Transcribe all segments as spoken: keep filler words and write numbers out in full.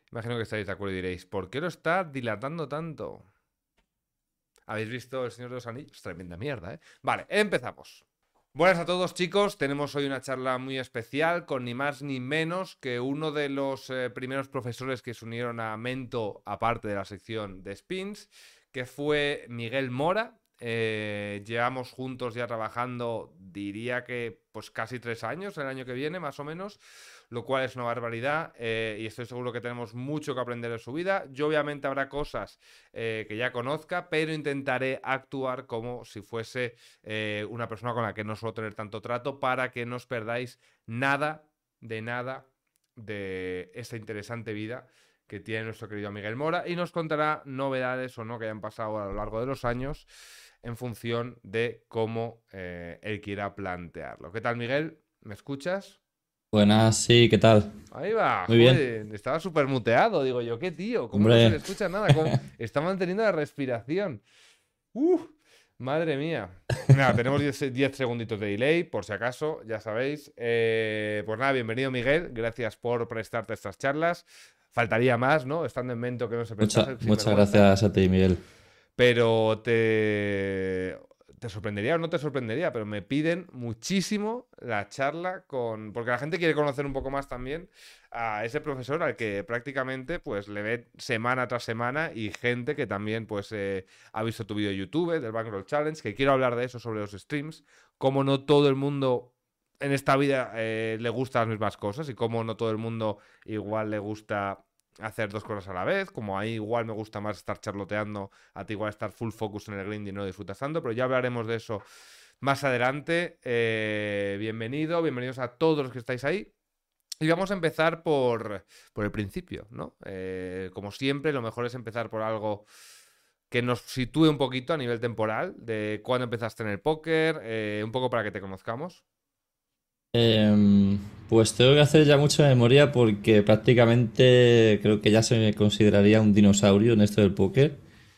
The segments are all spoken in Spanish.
Imagino que estaréis de acuerdo y diréis, ¿por qué lo está dilatando tanto? ¿Habéis visto El Señor de los Anillos? Tremenda mierda, ¿eh? Vale, empezamos. Buenas a todos, chicos. Tenemos hoy una charla muy especial con ni más ni menos que uno de los eh, primeros profesores que se unieron a Mento, aparte de la sección de Spins, que fue Miguel Mora. Eh, llevamos juntos ya trabajando, diría que pues casi tres años, el año que viene más o menos, lo cual es una barbaridad, eh, y estoy seguro que tenemos mucho que aprender de su vida. Yo obviamente habrá cosas eh, que ya conozca, pero intentaré actuar como si fuese eh, una persona con la que no suelo tener tanto trato, para que no os perdáis nada de nada de esta interesante vida que tiene nuestro querido Miguel Mora, y nos contará novedades o no que hayan pasado a lo largo de los años en función de cómo eh, él quiera plantearlo. ¿Qué tal, Miguel? ¿Me escuchas? Buenas, sí, ¿qué tal? Ahí va, Muy bien. joder, estaba súper muteado, digo yo, qué tío, ¿cómo no se le Hombre, escucha nada? ¿Cómo está manteniendo la respiración? ¡Uf! Madre mía. Nada, tenemos diez segunditos de delay, por si acaso, ya sabéis. Eh, pues nada, bienvenido, Miguel, gracias por prestarte estas charlas. Faltaría más, ¿no? Estando en Mento que no se mucha- prestase, sin muchas vergüenza. gracias a ti, Miguel. Pero te, te sorprendería o no te sorprendería, pero me piden muchísimo la charla con... Porque la gente quiere conocer un poco más también a ese profesor al que prácticamente pues le ve semana tras semana, y gente que también pues eh, ha visto tu vídeo de YouTube del Bankroll Challenge, que quiero hablar de eso, sobre los streams, cómo no todo el mundo en esta vida eh, le gustan las mismas cosas, y cómo no todo el mundo igual le gusta hacer dos cosas a la vez, como a mí igual me gusta más estar charloteando, a ti igual estar full focus en el grind y no disfrutas tanto, pero ya hablaremos de eso más adelante. Eh, bienvenido, bienvenidos a todos los que estáis ahí. Y vamos a empezar por, por el principio, ¿no? Eh, como siempre, lo mejor es empezar por algo que nos sitúe un poquito a nivel temporal, de cuándo empezaste en el póker, eh, un poco para que te conozcamos. Em, pues tengo que hacer ya mucha memoria porque prácticamente creo que ya se me consideraría un dinosaurio en esto del póker.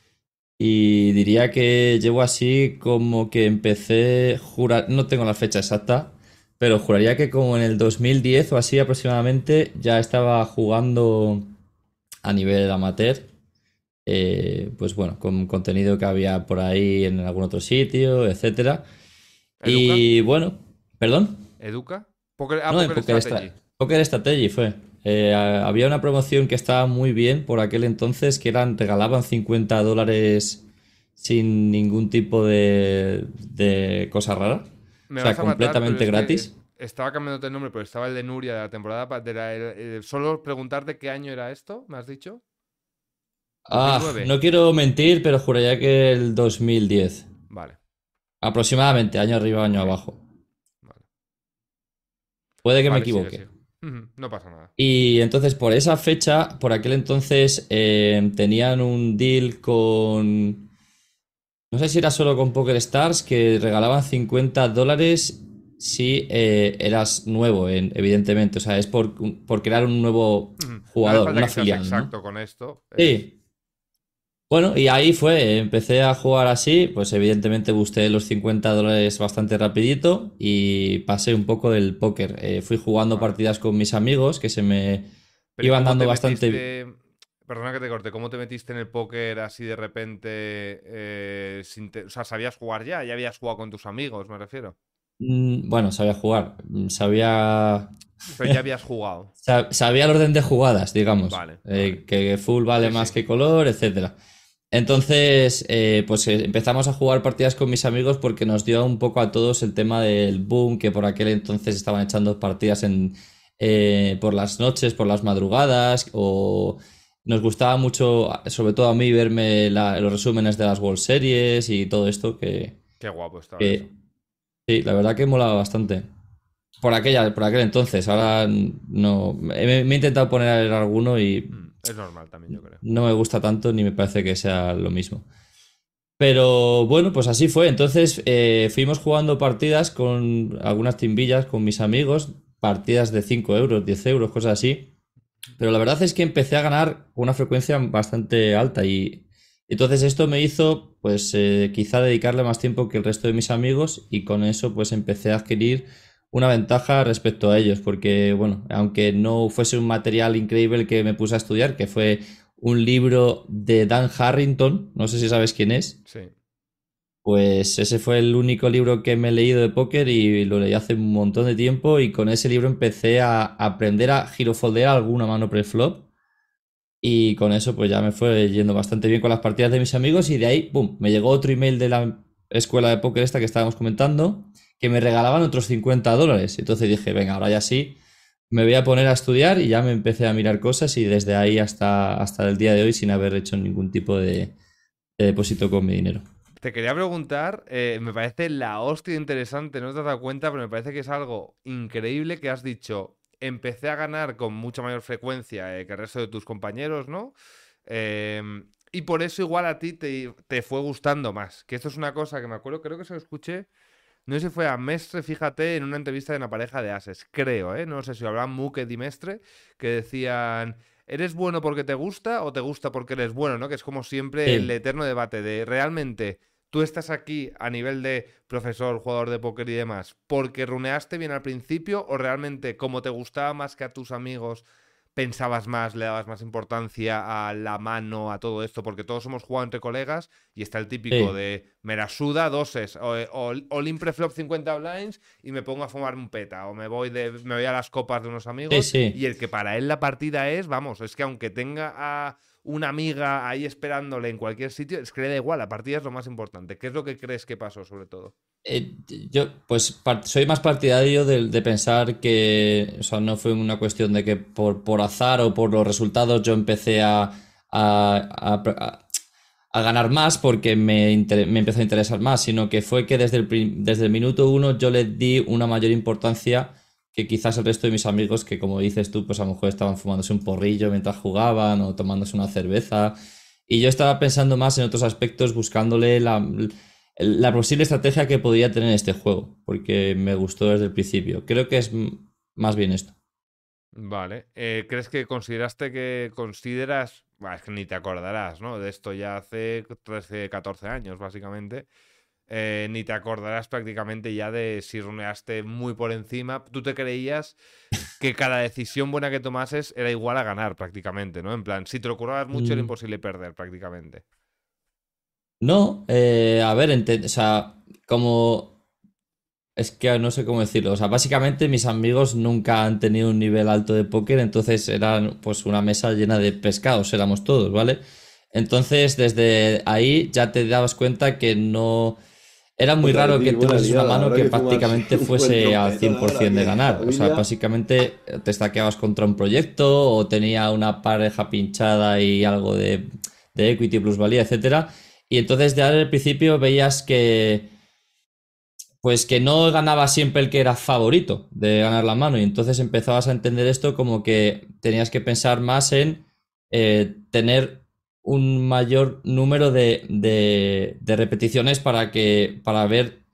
Y diría que llevo así como que empecé, jurar, no tengo la fecha exacta, pero juraría que como en el dos mil diez o así aproximadamente ya estaba jugando a nivel amateur. Eh, pues bueno, con contenido que había por ahí en algún otro sitio, etcétera. ¿Educa? Y bueno, perdón, ¿Educa? Poker, ah, no, en Poker Poker, Strategy. Stra- Poker Strategy fue. Eh, a- había una promoción que estaba muy bien por aquel entonces, que eran, regalaban cincuenta dólares sin ningún tipo de, de cosa rara. O Me sea, vas a matar, pero completamente es que es- gratis. estaba cambiando el nombre, pero estaba el de Nuria de la temporada pa- de la, el- el- solo preguntarte qué año era esto, ¿me has dicho? Ah, ¿dos mil nueve? no quiero mentir, pero juraría que el dos mil diez. Vale, Aproximadamente, año arriba, año abajo. vale. Puede que me Vale, sigue, equivoque. sigue. Ujú, no pasa nada. Y entonces por esa fecha, por aquel entonces, eh, tenían un deal con... No sé si era solo con PokerStars, que regalaban cincuenta dólares si eh, eras nuevo, en- evidentemente. O sea, es por, por crear un nuevo Ujú. No hace jugador, falta un que seas afiliado, ¿no? exacto con esto. Es... Sí. Bueno, y ahí fue, empecé a jugar así, pues evidentemente busqué los cincuenta dólares bastante rapidito y pasé un poco del póker. Eh, fui jugando Vale. partidas con mis amigos que se me Pero ¿y iban cómo dando te bastante... metiste? Perdona que te corte, ¿cómo te metiste en el póker así de repente? eh, sin te- O sea, ¿sabías jugar ya? ¿Ya habías jugado con tus amigos, me refiero? Mm, Bueno, sabía jugar, mm, sabía... Pero ya habías jugado. sa- Sabía el orden de jugadas, digamos, Vale, vale. eh, que full vale Sí, más sí. que color, etcétera. Entonces, eh, pues eh, empezamos a jugar partidas con mis amigos porque nos dio un poco a todos el tema del boom, que por aquel entonces estaban echando partidas en, eh, por las noches, por las madrugadas, o nos gustaba mucho, sobre todo a mí, verme la- los resúmenes de las World Series y todo esto, que, Qué guapo estaba eso. que sí, la verdad que molaba bastante. Por aquella, por aquel entonces, ahora no. Me, me he intentado poner a ver alguno y Mm, es normal también, yo creo. no me gusta tanto ni me parece que sea lo mismo. Pero bueno, pues así fue. Entonces eh, fuimos jugando partidas con algunas timbillas con mis amigos, partidas de cinco euros, diez euros, cosas así. Pero la verdad es que empecé a ganar con una frecuencia bastante alta y entonces esto me hizo pues eh, quizá dedicarle más tiempo que el resto de mis amigos y con eso pues empecé a adquirir una ventaja respecto a ellos, porque, bueno, aunque no fuese un material increíble el que me puse a estudiar, que fue un libro de Dan Harrington, no sé si sabes quién es, Sí. pues ese fue el único libro que me he leído de póker y lo leí hace un montón de tiempo y con ese libro empecé a aprender a girofoldear alguna mano preflop y con eso pues ya me fue yendo bastante bien con las partidas de mis amigos y de ahí, ¡pum!, me llegó otro email de la escuela de póker esta que estábamos comentando que me regalaban otros cincuenta dólares. Entonces dije, venga, ahora ya sí, me voy a poner a estudiar y ya me empecé a mirar cosas y desde ahí hasta, hasta el día de hoy sin haber hecho ningún tipo de, de depósito con mi dinero. Te quería preguntar, eh, me parece la hostia interesante, no te has dado cuenta, pero me parece que es algo increíble que has dicho. Empecé a ganar con mucha mayor frecuencia eh, que el resto de tus compañeros, ¿no? Eh, y por eso igual a ti te, te fue gustando más. Que esto es una cosa que me acuerdo, creo que se lo escuché, no sé si fue a Mestre, fíjate, en una entrevista de una pareja de ases, creo, ¿eh? No sé si hablaban Muket y Mestre, que decían, ¿eres bueno porque te gusta o te gusta porque eres bueno, ¿no? Que es como siempre el Sí. eterno debate de realmente tú estás aquí a nivel de profesor, jugador de póker y demás, porque runeaste bien al principio o realmente como te gustaba más que a tus amigos, pensabas más, le dabas más importancia a la mano, a todo esto, porque todos hemos jugado entre colegas y está el típico Sí, de me la suda doses o, o, o preflop cincuenta blinds y me pongo a fumar un peta o me voy, de, me voy a las copas de unos sí, amigos sí. y el que para él la partida es, vamos, es que aunque tenga a una amiga ahí esperándole en cualquier sitio, es que le da igual, la partida es lo más importante. ¿Qué es lo que crees que pasó sobre todo? Eh, yo, pues, par- soy más partidario de, de pensar que, o sea, no fue una cuestión de que por, por azar o por los resultados yo empecé a, a, a- a- a ganar más porque me, inter- me empezó a interesar más, sino que fue que desde el, prim- desde el minuto uno yo le di una mayor importancia que quizás el resto de mis amigos que, como dices tú, pues a lo mejor estaban fumándose un porrillo mientras jugaban o tomándose una cerveza. Y yo estaba pensando más en otros aspectos, buscándole la, la posible estrategia que podría tener este juego, porque me gustó desde el principio. Creo que es m- más bien esto. Vale. Eh, ¿crees que consideraste que consideras, bah, es que ni te acordarás, ¿no? De esto ya hace trece, catorce años, básicamente. Eh, ni te acordarás prácticamente ya de si runeaste muy por encima. Tú te creías que cada decisión buena que tomases era igual a ganar prácticamente, ¿no? En plan, si te lo currabas mucho era Mm, imposible perder prácticamente. no, eh, a ver, ente- o sea, como... Es que no sé cómo decirlo. O sea, básicamente mis amigos nunca han tenido un nivel alto de póker, entonces eran pues una mesa llena de pescados, éramos todos, ¿vale? Entonces, desde ahí ya te dabas cuenta que no... Era muy J raro que T, tú buena tuvieses una liada. mano Habrá que que fumarse prácticamente un buen fuese al trompetón ahora cien por ciento de que ganar. O sea, familia. básicamente te estaqueabas contra un proyecto o tenía una pareja pinchada y algo de, de equity, plusvalía, etcétera. Y entonces ya al principio veías que pues que no ganaba siempre el que era favorito de ganar la mano y entonces empezabas a entender esto como que tenías que pensar más en eh, tener un mayor número de, de, de repeticiones para que para ver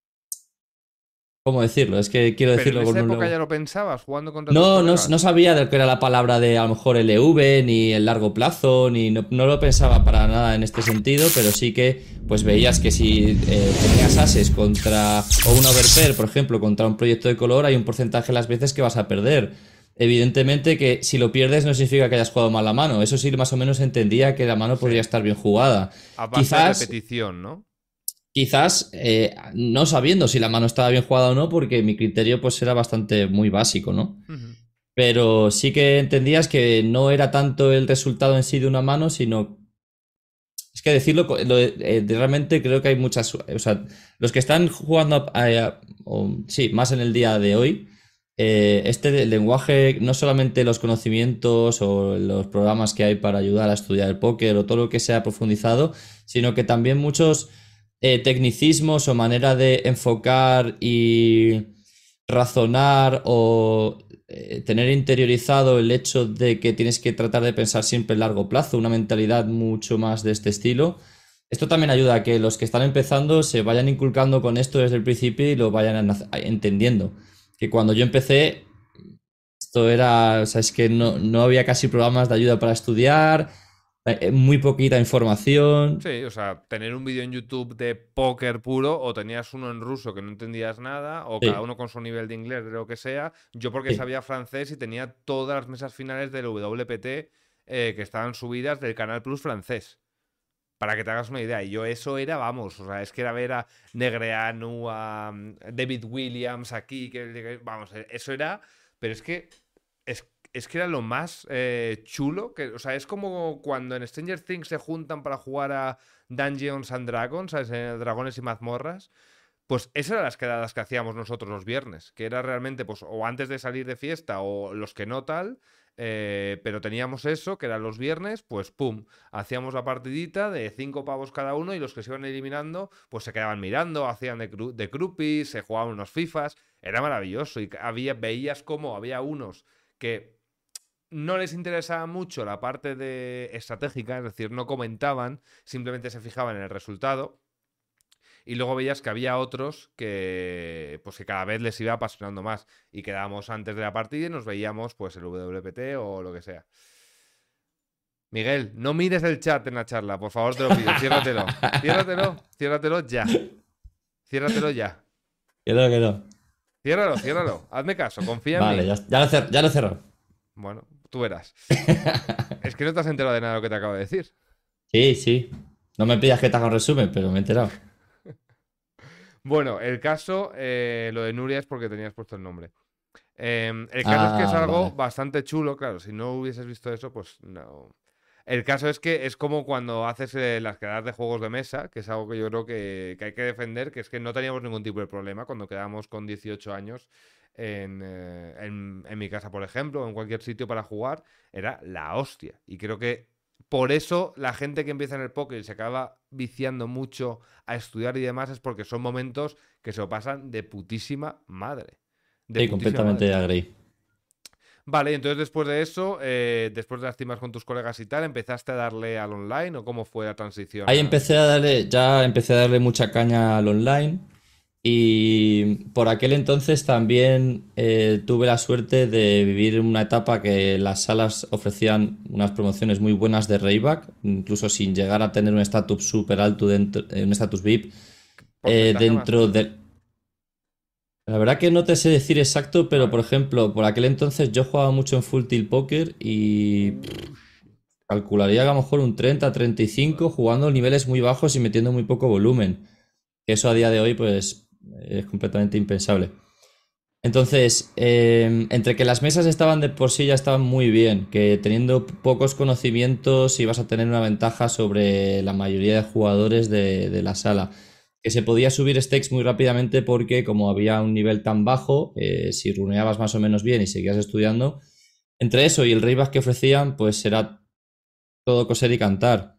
cómo decirlo, es que quiero Pero en decirlo esa con época ya un... lo pensabas jugando contra tus No, no, no colegas. sabía de lo que era la palabra de a lo mejor L V, ni el largo plazo, ni no, no lo pensaba para nada en este sentido, pero sí que pues veías que si eh, tenías ases contra, o un overpair, por ejemplo, contra un proyecto de color, hay un porcentaje de las veces que vas a perder. Evidentemente que si lo pierdes no significa que hayas jugado mal la mano, eso sí más o menos entendía que la mano Sí. podría estar bien jugada. A base de Quizás repetición, ¿no? Quizás eh, no sabiendo si la mano estaba bien jugada o no, porque mi criterio pues era bastante muy básico, ¿no? Ujú. Pero sí que entendías que no era tanto el resultado en sí de una mano, sino... Es que decirlo, co- lo de- eh, de- realmente creo que hay muchas... O sea, los que están jugando, a- a- o, sí, más en el día de hoy, eh, este lenguaje, no solamente los conocimientos o los programas que hay para ayudar a estudiar el póker o todo lo que se ha profundizado, sino que también muchos eh, tecnicismos o manera de enfocar y razonar o eh, tener interiorizado el hecho de que tienes que tratar de pensar siempre a largo plazo, una mentalidad mucho más de este estilo. Esto también ayuda a que los que están empezando se vayan inculcando con esto desde el principio y lo vayan a- entendiendo. Que cuando yo empecé, esto era, o sea, es que no, no había casi programas de ayuda para estudiar. eh, muy poquita información. Sí, o sea, tener un vídeo en YouTube de póker puro, o tenías uno en ruso que no entendías nada, o cada Sí, uno con su nivel de inglés, de lo que sea. Yo porque sí. sabía francés y tenía todas las mesas finales del W P T eh, que estaban subidas del Canal Plus francés. Para que te hagas una idea. Y yo eso era, vamos, o sea, es que era ver a Negreanu, a mm, David Williams aquí, que, que- vamos, eh, eso era, pero es que es, es que era lo más eh, chulo, que, o sea, es como cuando en Stranger Things se juntan para jugar a Dungeons and Dragons, ¿sabes? Eh, Dragones y mazmorras. Pues esas eran las quedadas que hacíamos nosotros los viernes, que era realmente, pues, o antes de salir de fiesta o los que no tal, eh, pero teníamos eso, que eran los viernes, pues pum, hacíamos la partidita de cinco pavos cada uno y los que se iban eliminando, pues se quedaban mirando, hacían de, cru de crupis, se jugaban unos FIFAs, era maravilloso y había, veías cómo había unos que no les interesaba mucho la parte de estratégica, es decir, no comentaban, simplemente se fijaban en el resultado. Y luego veías que había otros que, pues que cada vez les iba apasionando más. Y quedábamos antes de la partida y nos veíamos pues el W P T o lo que sea. Miguel, no mires el chat en la charla, por favor te lo pido. Ciérratelo. Ciérratelo. Ciérratelo ya. Ciérratelo ya. Creo que no. Ciérralo, ciérralo. Hazme caso, confía en Vale, mí. ya, ya lo cer- ya lo he cerrado. Bueno, tú verás. Es que no te has enterado de nada de lo que te acabo de decir. Sí, sí. No me pidas que te haga un resumen, pero me he enterado. Bueno, el caso, eh, lo de Nuria es porque tenías puesto el nombre. Eh, el caso es que es Ah, algo vale. bastante chulo, claro. Si no hubieses visto eso, pues no. El caso es que es como cuando haces eh, las quedadas de juegos de mesa, que es algo que yo creo que, que hay que defender, que es que no teníamos ningún tipo de problema cuando quedábamos con dieciocho años en, eh, en, en mi casa, por ejemplo, o en cualquier sitio para jugar, era la hostia. Y creo que por eso la gente que empieza en el póker y se acaba viciando mucho a estudiar y demás es porque son momentos que se lo pasan de putísima madre. De Sí, putísima completamente madre. de agree. Vale, entonces después de eso, eh, después de las timas con tus colegas y tal, ¿empezaste a darle al online o cómo fue la transición Ahí a... empecé a darle, ya empecé a darle mucha caña al online y por aquel entonces también eh, tuve la suerte de vivir una etapa que las salas ofrecían unas promociones muy buenas de Rayback, incluso sin llegar a tener un estatus súper alto dentro, eh, un estatus V I P eh, porcentaje más o dentro menos? de... La verdad que no te sé decir exacto, pero por Vale. ejemplo, por aquel entonces yo jugaba mucho en Full Tilt Poker y Uh, calcularía que a lo mejor un treinta, treinta y cinco jugando niveles muy bajos y metiendo muy poco volumen. Que eso a día de hoy pues es completamente impensable. Entonces, eh, entre que las mesas estaban de por sí ya estaban muy bien, que teniendo pocos conocimientos ibas a tener una ventaja sobre la mayoría de jugadores de, de la sala. Que se podía subir stakes muy rápidamente porque como había un nivel tan bajo, eh, si runeabas más o menos bien y seguías estudiando, entre eso y el rayback que ofrecían, pues era todo coser y cantar.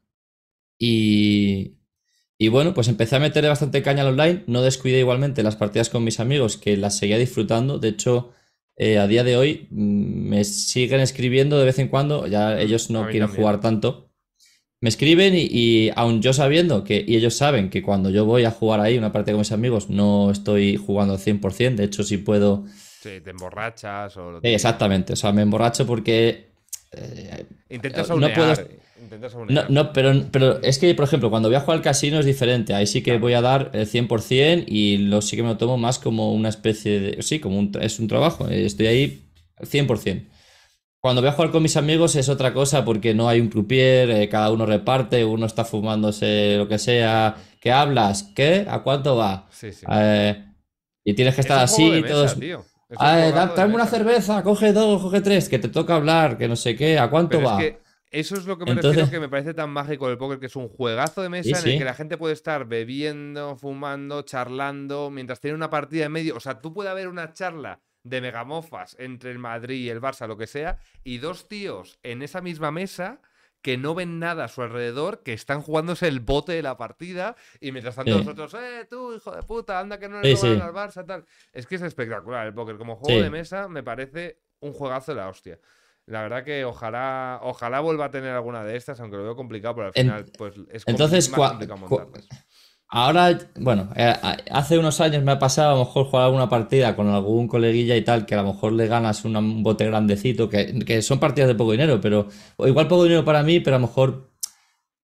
Y, y bueno, pues empecé a meterle bastante caña al online. No descuidé igualmente las partidas con mis amigos, que las seguía disfrutando. De hecho, eh, a día de hoy mm, me siguen escribiendo de vez en cuando. Ya mm, ellos a no mí quieren también. jugar tanto. Me escriben y, y aun yo sabiendo que, y ellos saben que cuando yo voy a jugar ahí una partida con mis amigos, no estoy jugando al cien por ciento. De hecho, si puedo. Sí, te emborrachas o lo Eh, típico. exactamente. O sea, me emborracho porque eh, Intentas no puedo. aunear, intentas No, aunear. no, pero, pero es que, por ejemplo, cuando voy a jugar al casino es diferente. Ahí sí que voy Claro. a dar el cien por ciento y lo sí que me lo tomo más como una especie de... Sí, como un, es un trabajo. eh, Estoy ahí al cien por ciento. Cuando voy a jugar con mis amigos es otra cosa porque no hay un croupier, eh, cada uno reparte, uno está fumándose lo que sea. ¿Qué hablas? ¿Qué? ¿A cuánto va? Sí, sí. Eh, y tienes que Es estar un juego de así, mesa, todos... tío. Es un "Ah, da- juegazo de tráeme una mesa. cerveza, coge dos, coge tres, que te toca hablar, que no sé qué, ¿a cuánto Pero es va?" que eso es lo que me Entonces, refiero que me parece tan mágico del póker, que es un juegazo de sí, mesa en el que sí, la gente puede estar bebiendo, fumando, charlando, mientras tiene una partida en medio. O sea, tú puede haber una charla de megamofas entre el Madrid y el Barça, lo que sea, y dos tíos en esa misma mesa que no ven nada a su alrededor, que están jugándose el bote de la partida, y mientras tanto los sí, otros, eh, tú, hijo de puta, anda que no le sí, robaron sí. al Barça, tal. Es que es espectacular el póker. Como juego de Sí. mesa, me parece un juegazo de la hostia. La verdad que ojalá, ojalá vuelva a tener alguna de estas, aunque lo veo complicado, pero al En- final pues es compli- entonces, más cua- complicado cu- montarlas. ahora, bueno, eh, a- hace unos años me ha pasado a lo mejor jugar alguna partida con algún coleguilla y tal, que a lo mejor le ganas una- un bote grandecito, que, que son partidas de poco dinero, pero o igual poco dinero para mí, pero a lo mejor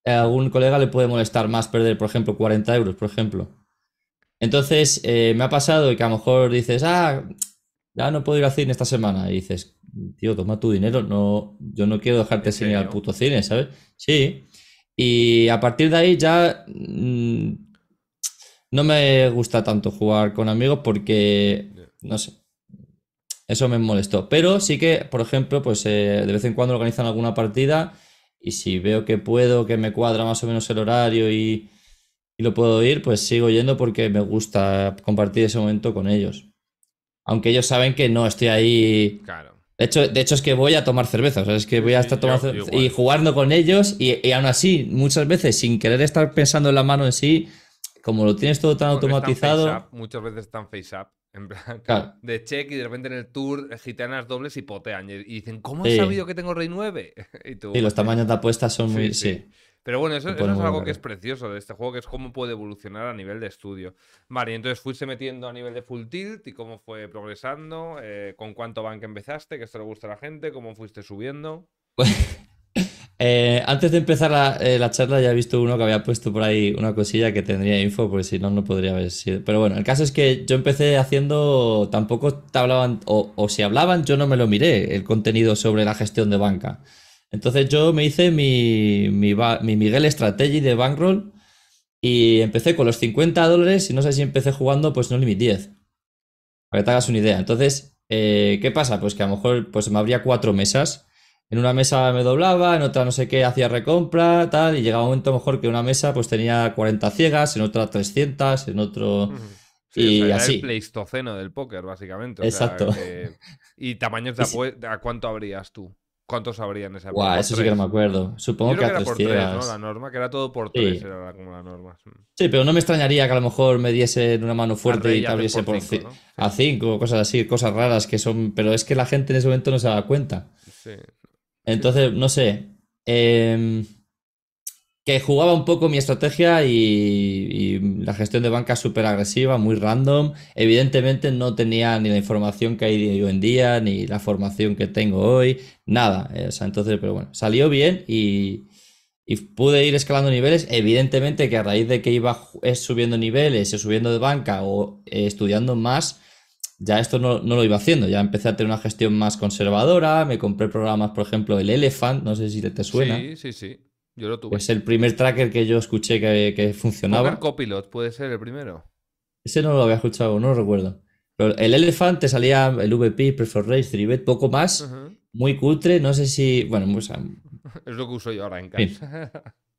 a algún colega le puede molestar más perder, por ejemplo, cuarenta euros, por ejemplo. Entonces, eh, me ha pasado que a lo mejor dices, ah, ya no puedo ir al cine esta semana. Y dices, tío, toma tu dinero, no, yo no quiero dejarte ¿En sin ir al serio? puto cine, ¿sabes? Sí. Y a partir de ahí ya mm, no me gusta tanto jugar con amigos porque, Ya. no sé, eso me molestó. Pero sí que, por ejemplo, pues eh, de vez en cuando organizan alguna partida y si veo que puedo, que me cuadra más o menos el horario y, y lo puedo ir, pues sigo yendo porque me gusta compartir ese momento con ellos. Aunque ellos saben que no estoy ahí. Claro. De hecho, de hecho es que voy a tomar cerveza, o sea, es que Sí, voy a sí, estar tomando yo, yo cerveza y igual. jugando con ellos y, y aún así, muchas veces sin querer estar pensando en la mano en sí, como lo tienes todo tan Porque están face automatizado, up, muchas veces están face up. En plan, claro, de check y de repente en el tour eh, gitanas dobles y potean. Y y dicen, ¿cómo he sí, sabido que tengo rey nueve? Y sí, tú, los hostia. tamaños de apuestas son Sí, muy, sí. sí, Pero bueno, eso, se eso pone es muy algo que es guarro. precioso de este juego, que es cómo puede evolucionar a nivel de estudio. Vale, y entonces fuiste metiendo a nivel de full tilt y cómo fue progresando, eh, con cuánto bank empezaste, que esto le gusta a la gente, cómo fuiste subiendo. Eh, antes de empezar la, eh, la charla ya he visto uno que había puesto por ahí una cosilla que tendría info, porque si no, no podría haber sido. Pero bueno, el caso es que yo empecé haciendo, tampoco te hablaban, o, o si hablaban, yo no me lo miré, el contenido sobre la gestión de banca. Entonces yo me hice mi, mi, ba- mi Miguel Strategy de Bankroll y empecé con los cincuenta dólares y no sé si empecé jugando pues no limit diez, para que te hagas Ujú. una idea. Entonces, eh, ¿qué pasa? Pues que a lo mejor pues me abría cuatro mesas. En una mesa me doblaba, en otra no sé qué, hacía recompra, tal, y llegaba un momento a lo mejor que una mesa pues tenía cuarenta ciegas, en otra trescientas, en otro... Ujú. Sí, o sea, Y era el así. pleistoceno del póker, básicamente. O sea, Exacto. que... ¿Y tamaños de Y si- apuesta? ¿A cuánto abrías tú? ¿Cuántos habría en esa época? Buah, ¿Por eso sí que no me tres? acuerdo. Yo Supongo creo que que a era tres por tres, ¿no? La ciegas. norma, que era todo por tres, Sí. era la- como la norma. Mm. Sí, pero no me extrañaría que a lo mejor me diese en una mano Al fuerte y rey te haces abriese por por cinco, ci- ¿no? Sí. a cinco, cosas así, cosas raras que son. Pero es que la gente en ese momento no se da cuenta. Sí. Sí, sí. Entonces, no sé. em, que jugaba un poco mi estrategia y, y la gestión de banca súper agresiva, muy random. Evidentemente no tenía ni la información que hay hoy en día, ni la formación que tengo hoy, nada. Eh, O sea, entonces, pero bueno, salió bien y, y pude ir escalando niveles. Evidentemente que a raíz de que iba ju- eh, subiendo niveles, o subiendo de banca o eh, estudiando más, ya esto no, no lo iba haciendo. Ya empecé a tener una gestión más conservadora. Me compré programas, por ejemplo, el Elephant, no sé si te suena. Sí, sí, sí. Yo lo tuve. Es el primer tracker que yo escuché que, que Poker funcionaba. Copilot puede ser el primero. Ese no lo había escuchado, no lo recuerdo. Pero el Elephant te salía el V P, Preferred Race, three bet, poco más. Ujú. Muy cutre, no sé si. Bueno, pues, en Es lo que uso yo ahora en fin. casa.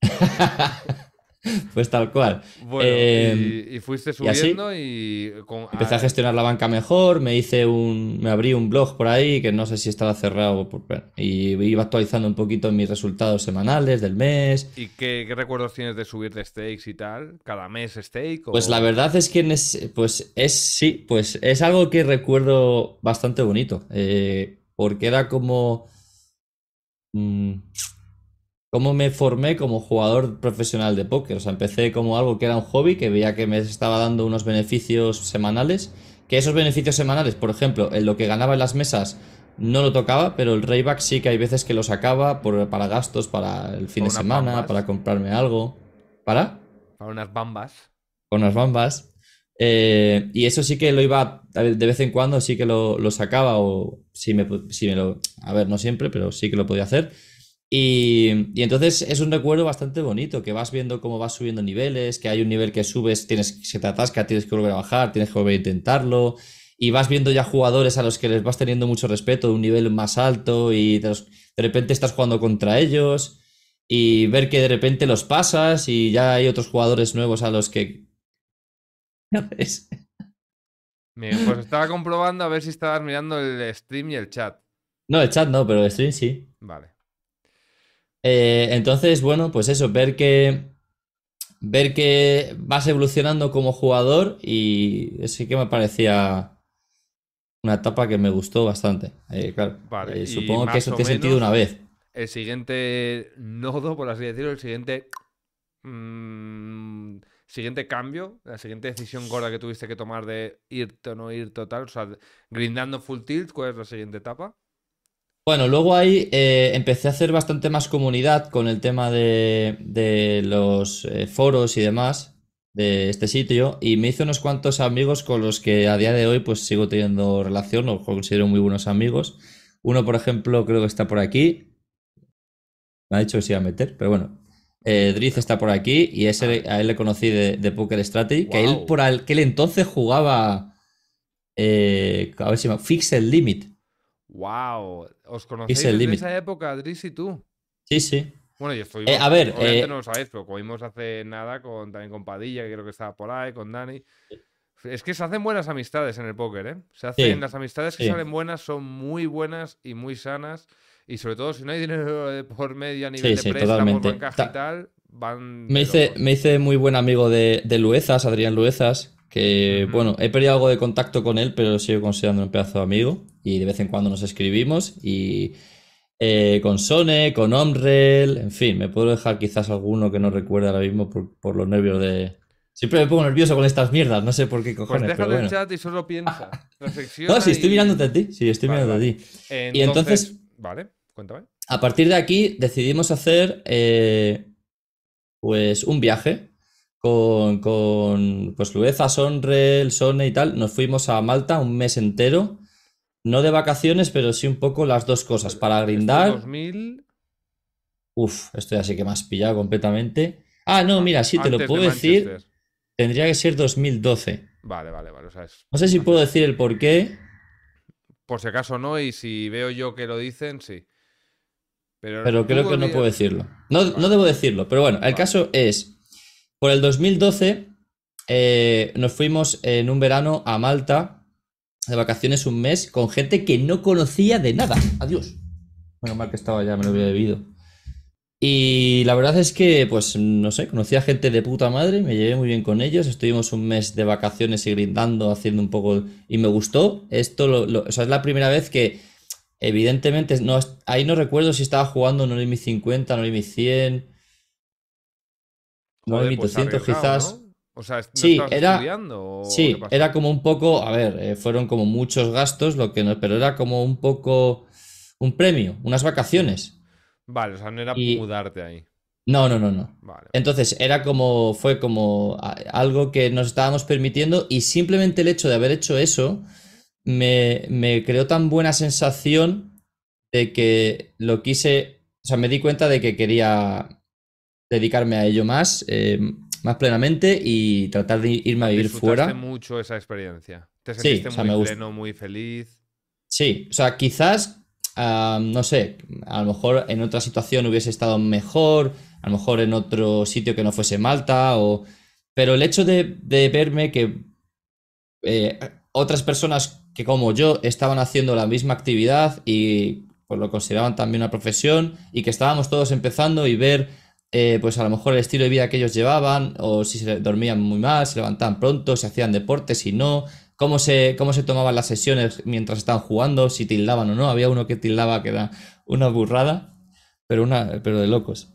Pues tal cual. Bueno, Eh, y, y fuiste y así. subiendo y con... Empecé a ah, gestionar la banca mejor, me hice un, me abrí un blog por ahí que no sé si estaba cerrado por- bueno, y iba actualizando un poquito mis resultados semanales del mes. ¿y qué, qué recuerdos tienes de subir de stakes y tal? ¿Cada mes stake Pues la o...? verdad es que en es, pues es sí, pues es algo que recuerdo bastante bonito, eh, porque era como mm, cómo me formé como jugador profesional de póker. O sea, empecé como algo que era un hobby, que veía que me estaba dando unos beneficios semanales, que esos beneficios semanales, por ejemplo, en lo que ganaba en las mesas no lo tocaba, pero el Rayback sí que hay veces que lo sacaba por, para gastos, para el fin Para de unas semana, para bambas. comprarme algo. ¿Para? Para unas bambas. Con las bambas. Eh, y eso sí que lo iba, de vez en cuando sí que lo, lo sacaba o si me, si me lo... A ver, no siempre, pero sí que lo podía hacer. Y, y entonces es un recuerdo bastante bonito, que vas viendo cómo vas subiendo niveles, que hay un nivel que subes, tienes, se te atasca, tienes que volver a bajar, tienes que volver a intentarlo. Y vas viendo ya jugadores a los que les vas teniendo mucho respeto, de un nivel más alto, y de, los- de repente estás jugando contra ellos. Y ver que de repente los pasas y ya hay otros jugadores nuevos a los que es- Bien, pues estaba comprobando a ver si estabas mirando el stream y el chat. No, el chat no, pero el stream sí. Vale. Eh, entonces, bueno, pues eso, ver que, ver que vas evolucionando como jugador y sí que me parecía una etapa que me gustó bastante. Eh, claro, Vale. eh, Y supongo que más eso o te he sentido una menos vez. el siguiente nodo, por así decirlo, el siguiente... mm, siguiente cambio, la siguiente decisión gorda que tuviste que tomar de irte o no ir total, o sea, grindando full tilt, ¿cuál es la siguiente etapa? Bueno, luego ahí eh, empecé a hacer bastante más comunidad con el tema de, de los eh, foros y demás de este sitio y me hice unos cuantos amigos con los que a día de hoy pues sigo teniendo relación o considero muy buenos amigos. Uno, por ejemplo, creo que está por aquí. Me ha dicho que se iba a meter, pero bueno. Sí, Eh, no Driz creo. está por aquí y ese, Vale. a él le conocí de, de Poker Strategy, que él Wow. por aquel entonces jugaba, eh, a ver si me... Fixed Limit. Wow. ¿Os conocéis Fixed desde Limit. esa época, Adris y tú? Sí, sí. Bueno, y Eh, estuvimos, a ver, obviamente no eh, lo sabéis, pero comimos hace nada con, también con Padilla, que creo que estaba por ahí, con Dani. Es que se hacen buenas amistades en el póker, ¿eh? Se hacen, sí, las amistades que sí, salen buenas son muy buenas y muy sanas. Y sobre todo, si no hay dinero de por medio a nivel sí, de sí, préstamos, totalmente. bancaje y Ta- tal, van me de hice, locos. me hice muy buen amigo de, de Luezas, Adrián Luezas, que Ujú. bueno, he perdido algo de contacto con él, pero lo sigo considerando un pedazo de amigo y de vez en cuando nos escribimos y eh, con Sone, con Omrel, en fin, me puedo dejar quizás alguno que no recuerdo ahora mismo por, por los nervios de... Siempre me pongo nervioso con estas mierdas, no sé por qué Pues cojones, pero déjate el bueno. chat y solo piensa, No, sí, reflexiona estoy mirándote y... a ti, sí, estoy Vale, mirándote a vale. ti. Y Entonces, entonces, vale, cuéntame. a partir de aquí, decidimos hacer eh, pues un viaje con, con pues Lueza, Sonrel, Sone y tal. Nos fuimos a Malta un mes entero, no de vacaciones, pero sí un poco las dos cosas, Pero para esto es grindar. dos mil... Uf, esto ya sí que me has pillado completamente. Ah, no, a- mira, sí, te lo antes de puedo Manchester. decir. Tendría que ser dos mil doce. Vale, vale, vale. O sea, es No sé si hace... puedo decir el por qué, Por si acaso no, y si veo yo que lo dicen, sí. Pero pero creo tú que no puedo olvídate. decirlo. No, no Vale, debo decirlo, pero bueno, el vale. caso es, por el dos mil doce eh, nos fuimos en un verano a Malta de vacaciones un mes con gente que no conocía de nada. Adiós. Menos mal que estaba ya, me lo había Ujú. bebido. Y la verdad es que, pues, no sé, conocí a gente de puta madre, me llevé muy bien con ellos, estuvimos un mes de vacaciones y grindando, haciendo un poco... Y me gustó, esto, lo, lo- o sea, es la primera vez que, evidentemente, no, ahí no recuerdo si estaba jugando No Limit cincuenta, No Limit cien, No Joder, Limit pues doscientos arriesgado, ¿no? quizás. O sea, ¿no Sí, estabas era... estudiando o, o qué Sí, era pasó? como un poco, a ver, eh, fueron como muchos gastos, lo que no, pero era como un poco un premio, unas Mm. vacaciones. Vale, o sea, no era Y mudarte ahí. no, no, no, no. Vale, vale. Entonces era como, fue como a- algo que nos estábamos permitiendo y simplemente el hecho de haber hecho eso me, me creó tan buena sensación de que lo quise, o sea, me di cuenta de que quería dedicarme a ello más, eh, más plenamente y tratar de irme a vivir Disfrutaste fuera. mucho esa experiencia. Te Sí, sentiste o sea, muy me gusta. pleno, muy feliz. Sí, o sea, quizás, ah, no sé, a lo mejor en otra situación hubiese estado mejor, a lo mejor en otro sitio que no fuese Malta, o... Pero el hecho de, de verme que eh, otras personas que como yo estaban haciendo la misma actividad y pues lo consideraban también una profesión y que estábamos todos empezando y ver eh, pues a lo mejor el estilo de vida que ellos llevaban o si se dormían muy mal, se levantaban pronto, si hacían deporte, si no, cómo se, cómo se tomaban las sesiones mientras estaban jugando, si tildaban o no, había uno que tildaba que era una burrada, pero, una, pero de locos.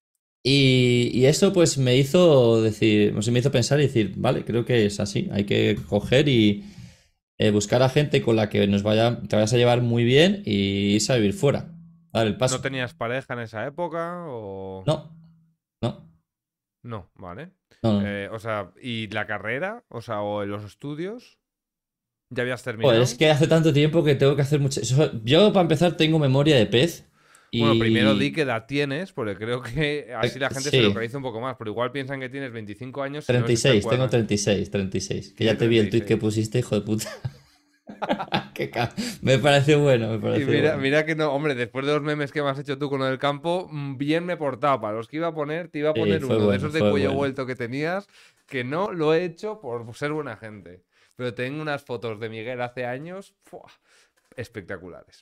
Y, y eso pues me hizo decir, pues, me hizo pensar y decir, vale, creo que es así, hay que coger y eh, buscar a gente con la que nos vaya, te vayas a llevar muy bien y irse a vivir fuera, dar el ¿No paso. tenías pareja en esa época o...? No, no, No, vale. no, no. Eh, o sea, ¿y la carrera? O sea, ¿o los estudios? ¿Ya habías Joder, es terminado? que hace tanto tiempo que tengo que hacer mucho... eso- Yo, para empezar, tengo memoria de pez Bueno, primero di y... qué edad tienes, porque creo que así eh, la gente se Sí, localiza un poco más. Pero igual piensan que tienes veinticinco años y no treinta y si te seis tengo acuerdan. treinta y seis treinta y seis que Tiene ya te vi treinta el y tweet que seis pusiste, hijo de puta. Qué ca- Me pareció bueno, me Y pareció mira, bueno. mira que no, hombre, después de los memes que me has hecho tú con lo del campo, mm, bien me he portado. Para los que iba a poner, te iba a Sí, poner fue uno de bueno, esos de fue cuello bueno. vuelto que tenías, que no lo he hecho por ser buena gente. Pero tengo unas fotos de Miguel hace años, ¡fua! Espectaculares.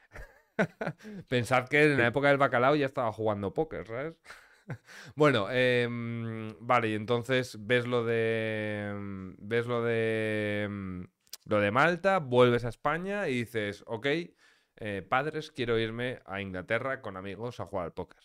Pensad que en la época del bacalao ya estaba jugando póker, ¿sabes? Bueno, em, vale, y entonces ves lo de. em, Ves lo de. em, Lo de Malta, vuelves a España y dices, ok, eh, padres, quiero irme a Inglaterra con amigos a jugar al póker.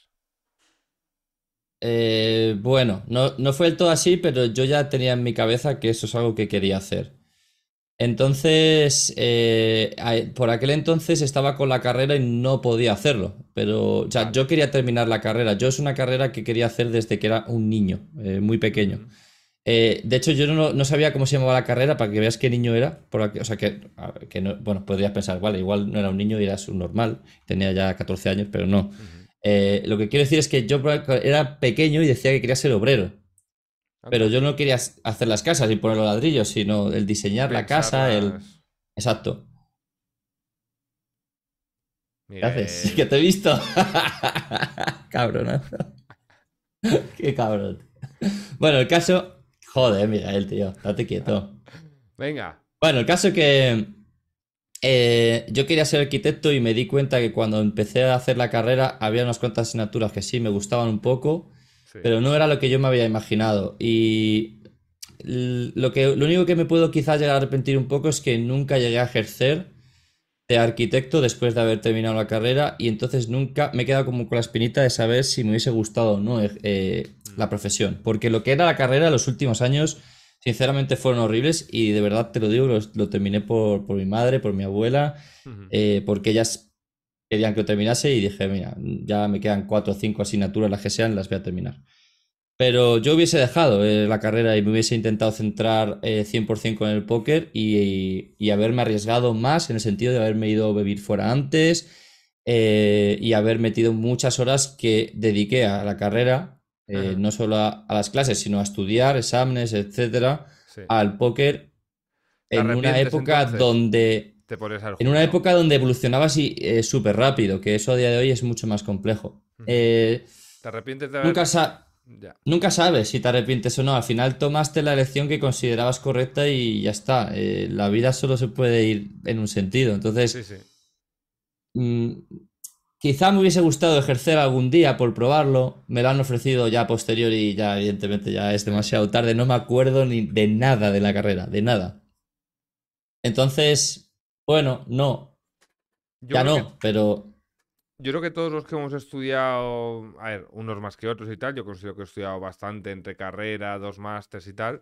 Eh, bueno, no, no fue del todo así, pero yo ya tenía en mi cabeza que eso es algo que quería hacer. Entonces, eh, a- por aquel entonces estaba con la carrera y no podía hacerlo. Pero, o sea, Vale. yo quería terminar la carrera. Yo es una carrera que quería hacer desde que era un niño, eh, muy pequeño. Ujú. Eh, de hecho, yo no, no sabía cómo se llamaba la carrera para que veas qué niño era. Por aquí- o sea, que, a ver, que no, bueno, podrías pensar, vale, igual no era un niño y eras un normal. Tenía ya catorce años, pero no. Ujú. Eh, lo que quiero decir es que yo era pequeño y decía que quería ser obrero. Pero Anda. yo no quería hacer las casas y poner los ladrillos, sino el diseñar la casa, el... Pensarlas. Exacto. ¿Qué haces? ¿Que Miguel. te he visto? Cabronazo. Qué cabrón. Bueno, el caso... Joder, Miguel, tío. Date quieto. Venga. Bueno, el caso que... eh, yo quería ser arquitecto y me di cuenta que cuando empecé a hacer la carrera había unas cuantas asignaturas que sí me gustaban un poco, Sí. pero no era lo que yo me había imaginado. Y l- lo que, lo único que me puedo quizás llegar a arrepentir un poco es que nunca llegué a ejercer de arquitecto después de haber terminado la carrera y entonces nunca me he quedado como con la espinita de saber si me hubiese gustado o no eh, eh, Mm. la profesión. Porque lo que era la carrera los últimos años, sinceramente, fueron horribles y de verdad te lo digo, lo, lo terminé por, por mi madre, por mi abuela, Ujú. eh, porque ellas querían que lo terminase y dije, mira, ya me quedan cuatro o cinco asignaturas, las que sean, las voy a terminar. Pero yo hubiese dejado eh, la carrera y me hubiese intentado centrar eh, cien por ciento con el póker y, y haberme arriesgado más en el sentido de haberme ido a vivir fuera antes eh, y haber metido muchas horas que dediqué a la carrera, eh, Ajá. no solo a, a las clases, sino a estudiar, exámenes, etcétera, Sí. al póker ¿Te en una arrepientes época entonces? donde, Te pones a ser en una justo. época donde evolucionaba así eh, súper rápido, que eso a día de hoy es mucho más complejo. Ujú. Eh, ¿Te arrepientes de haber... nunca sa- Ya. Nunca sabes si te arrepientes o no. Al final tomaste la elección que considerabas correcta y ya está. Eh, la vida solo se puede ir en un sentido. Sí, Entonces, sí. mm, quizá me hubiese gustado ejercer algún día por probarlo. Me lo han ofrecido ya a posteriori y ya, evidentemente, ya es Sí. demasiado tarde. No me acuerdo ni de nada de la carrera, de nada. Entonces, bueno, no, Yo ya creo que no, pero Yo creo que todos los que hemos estudiado, a ver, unos más que otros y tal, yo considero que he estudiado bastante entre carrera, dos másters y tal.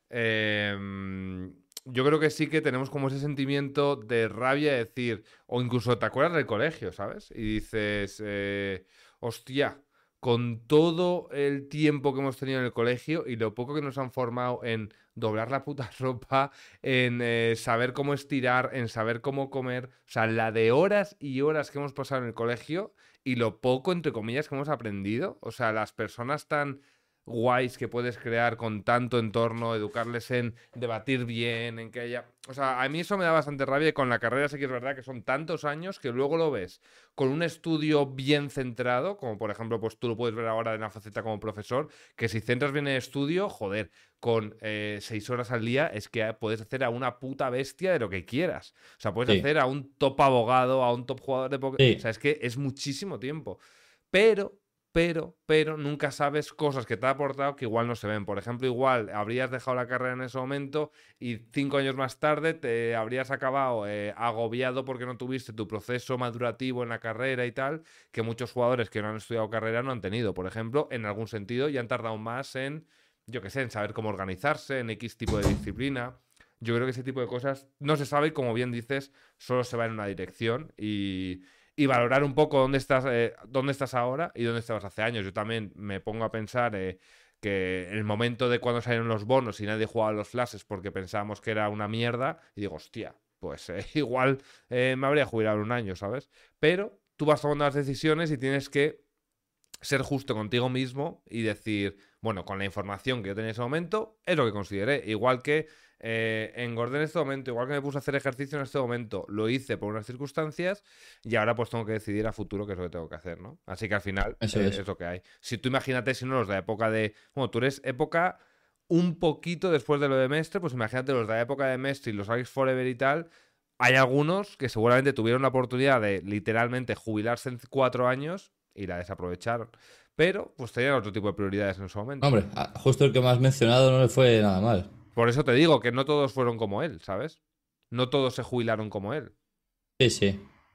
em, yo creo que sí que tenemos como ese sentimiento de rabia de decir, o incluso te acuerdas del colegio, ¿sabes? Y dices, eh, hostia, con todo el tiempo que hemos tenido en el colegio y lo poco que nos han formado en doblar la puta ropa, en eh, saber cómo estirar, en saber cómo comer. O sea, la de horas y horas que hemos pasado en el colegio y lo poco, entre comillas, que hemos aprendido. O sea, las personas tan guays que puedes crear con tanto entorno, educarles en debatir bien, en que haya... O sea, a mí eso me da bastante rabia y con la carrera sí que es verdad que son tantos años que luego lo ves con un estudio bien centrado, como por ejemplo, pues tú lo puedes ver ahora en la faceta como profesor, que si centras bien el estudio, joder, con eh, seis horas al día es que puedes hacer a una puta bestia de lo que quieras. O sea, puedes sí, hacer a un top abogado, a un top jugador de póker. O sí, sea, es que es muchísimo tiempo. Pero, pero, pero nunca sabes cosas que te ha aportado que igual no se ven. Por ejemplo, igual habrías dejado la carrera en ese momento y cinco años más tarde te habrías acabado eh, agobiado porque no tuviste tu proceso madurativo en la carrera y tal, que muchos jugadores que no han estudiado carrera no han tenido, por ejemplo, en algún sentido, y han tardado más en yo qué sé, en saber cómo organizarse, en X tipo de disciplina. Yo creo que ese tipo de cosas no se sabe y, como bien dices, solo se va en una dirección y, y valorar un poco dónde estás, eh, dónde estás ahora y dónde estabas hace años. Yo también me pongo a pensar eh, que el momento de cuando salieron los bonos y nadie jugaba a los flashes porque pensábamos que era una mierda, y digo, hostia, pues eh, igual eh, me habría jubilado en un año, ¿sabes? Pero tú vas tomando las decisiones y tienes que ser justo contigo mismo y decir, bueno, con la información que yo tenía en ese momento, es lo que consideré. Igual que eh, engordé en este momento, igual que me puse a hacer ejercicio en este momento, lo hice por unas circunstancias y ahora pues tengo que decidir a futuro qué es lo que tengo que hacer, ¿no? Así que al final eso eh, es. es lo que hay. Si tú imagínate, si no los de la época de... Bueno, tú eres época un poquito después de lo de Mestre, pues imagínate los de la época de Mestre y los Alex Forever y tal. Hay algunos que seguramente tuvieron la oportunidad de literalmente jubilarse en cuatro años y la desaprovecharon. Pero, pues tenían otro tipo de prioridades en su momento. Hombre, a- justo el que me has mencionado no le fue nada mal. Por eso te digo que no todos fueron como él, ¿sabes? No todos se jubilaron como él. Sí, sí.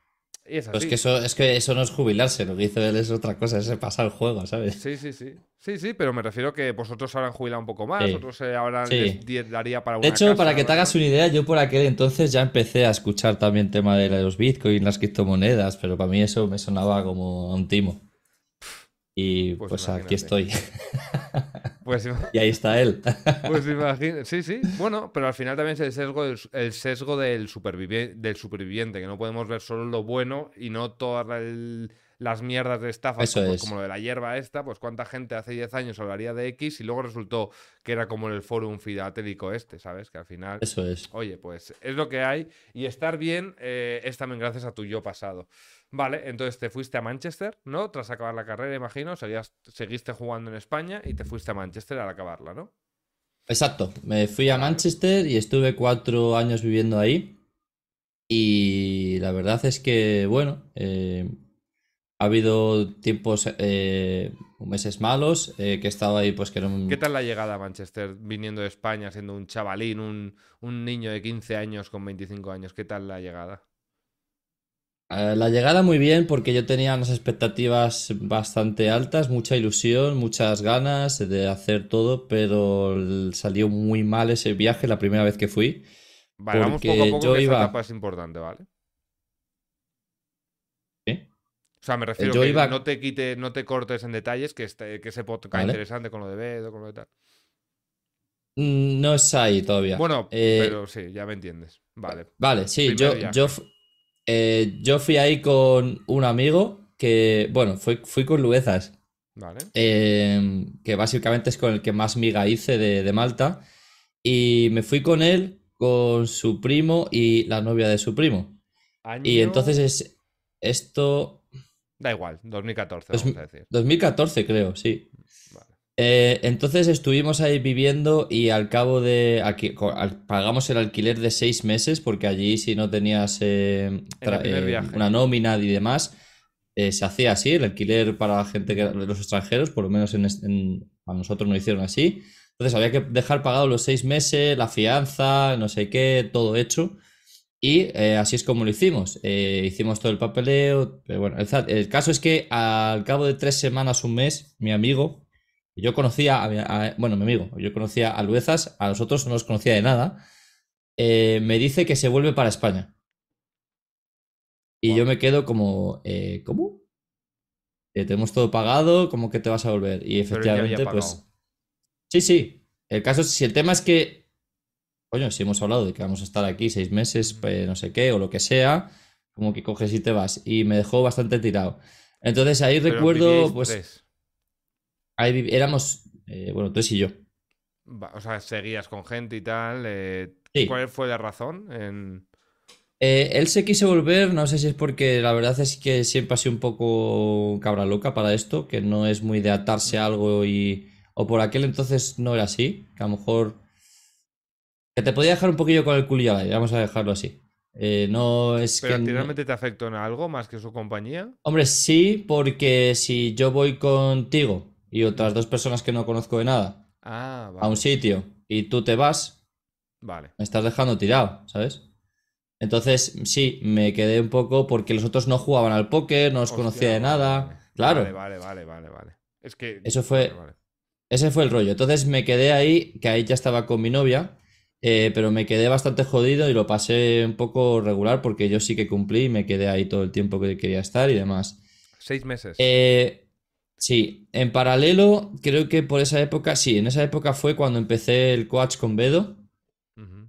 Y es Pues que así. eso, es que eso no es jubilarse, lo que hizo él es otra cosa, es pasar el juego, ¿sabes? Sí, sí, sí. Sí, sí, pero me refiero que vosotros habrán jubilado un poco más, Sí, otros eh, ahora les sí. di- daría para De una hecho, para casa que o te hagas eso. una idea, yo por aquel entonces ya empecé a escuchar también tema de los Bitcoin, las criptomonedas, pero para mí eso me sonaba como a un timo. Y Pues pues aquí imagínate. estoy. Pues, ima- Y ahí está él. pues imagínate. Sí, sí. Bueno, pero al final también es el sesgo del, el sesgo del, supervivi- del superviviente, que no podemos ver solo lo bueno y no todas el- las mierdas de estafas, Eso como, pues, como es, lo de la hierba esta, pues cuánta gente hace diez años hablaría de X y luego resultó que era como el fórum filatélico este, ¿sabes? Que al final, eso es. oye, pues es lo que hay y estar bien eh, es también gracias a tu yo pasado. Vale, entonces te fuiste a Manchester, ¿no? Tras acabar la carrera, imagino, seguías- seguiste jugando en España y te fuiste a Manchester al acabarla, ¿no? Exacto. Me fui a Vale. Manchester y estuve cuatro años viviendo ahí. Y la verdad es que, bueno, eh, ha habido tiempos, eh, meses malos, eh, que he estado ahí, pues que ¿Qué no. tal la llegada a Manchester viniendo de España, siendo un chavalín, un, un niño de quince años con veinticinco años? ¿Qué tal la llegada? Eh, La llegada muy bien porque yo tenía unas expectativas bastante altas, mucha ilusión, muchas ganas de hacer todo, pero l- salió muy mal ese viaje la primera vez que fui, Vale, vamos poco a porque poco yo que esa etapa iba, es importante, ¿vale? ¿eh? O sea, me Eh, refiero Yo que no iba, te quite, no te cortes en detalles, que, este, que ese podcast ¿vale? interesante con lo de Bedo, con lo de tal. Mm, No es ahí todavía. Bueno, Eh, pero sí, ya me entiendes. Vale. vale, sí, Primer yo, yo, viaje. fu- eh, yo fui ahí con un amigo que, bueno, fui, fui con Luezas, Vale. eh, que básicamente es con el que más miga hice de, de Malta. Y me fui con él, con su primo y la novia de su primo. Y entonces Año. es esto, Da igual, dos mil catorce, dos- vamos a decir. dos mil catorce creo, sí. Vale. Eh, entonces estuvimos ahí viviendo y al cabo de... Aquí, co- al- pagamos el alquiler de seis meses porque allí si no tenías eh, En el tra- primer eh, viaje. una nómina y demás, eh, se hacía así, el alquiler para la gente que los extranjeros, por lo menos en, es- en- a nosotros nos hicieron así. Entonces había que dejar pagados los seis meses, la fianza, no sé qué, todo hecho. Y eh, así es como lo hicimos. Eh, hicimos todo el papeleo. Pero bueno, el, za- el caso es que al cabo de tres semanas, un mes, mi amigo, yo conocía a, mi- a- bueno, mi amigo, yo conocía a Luezas, a los otros no los conocía de nada, eh, me dice que se vuelve para España. Y yo Wow. me quedo como, eh, ¿cómo? Eh, tenemos todo pagado, ¿cómo que te vas a volver? Y Pero él ya había efectivamente, pagado. pues, sí, sí. El caso es, si el tema es que, coño, si hemos hablado de que vamos a estar aquí seis meses, Ujú. pues no sé qué, o lo que sea, como que coges y te vas. Y me dejó bastante tirado. Entonces ahí Pero recuerdo, vivíais pues, tres. ahí vi- éramos, eh, bueno, tú y yo. Va- o sea, seguías con gente y tal. eh, Sí. ¿Cuál fue la razón? En... Eh, él se quiso volver, no sé si es porque la verdad es que siempre ha sido un poco cabra loca para esto, que no es muy de atarse a Ujú. algo y... O por aquel entonces no era así, que a lo mejor... Que te podía dejar un poquillo con el culillo al aire, vamos a dejarlo así. Eh, no es ¿Pero que... a ti no- realmente te afectó en algo más que su compañía? Hombre, sí, porque si yo voy contigo y otras Ujú. dos personas que no conozco de nada Ah, a un vale. sitio y tú te vas, Vale. me estás dejando tirado, ¿sabes? Entonces, sí, me quedé un poco porque los otros no jugaban al póker, no los conocía Hostia, de vale, vale. nada. Vale, Claro, vale, vale, vale, vale. Es que. eso Vale, fue, vale. ese fue el rollo. Entonces me quedé ahí, que ahí ya estaba con mi novia, eh, pero me quedé bastante jodido y lo pasé un poco regular porque yo sí que cumplí y me quedé ahí todo el tiempo que quería estar y demás. Seis meses. Eh, sí, en paralelo, creo que por esa época, sí, en esa época fue cuando empecé el coach con Bedo Ujú.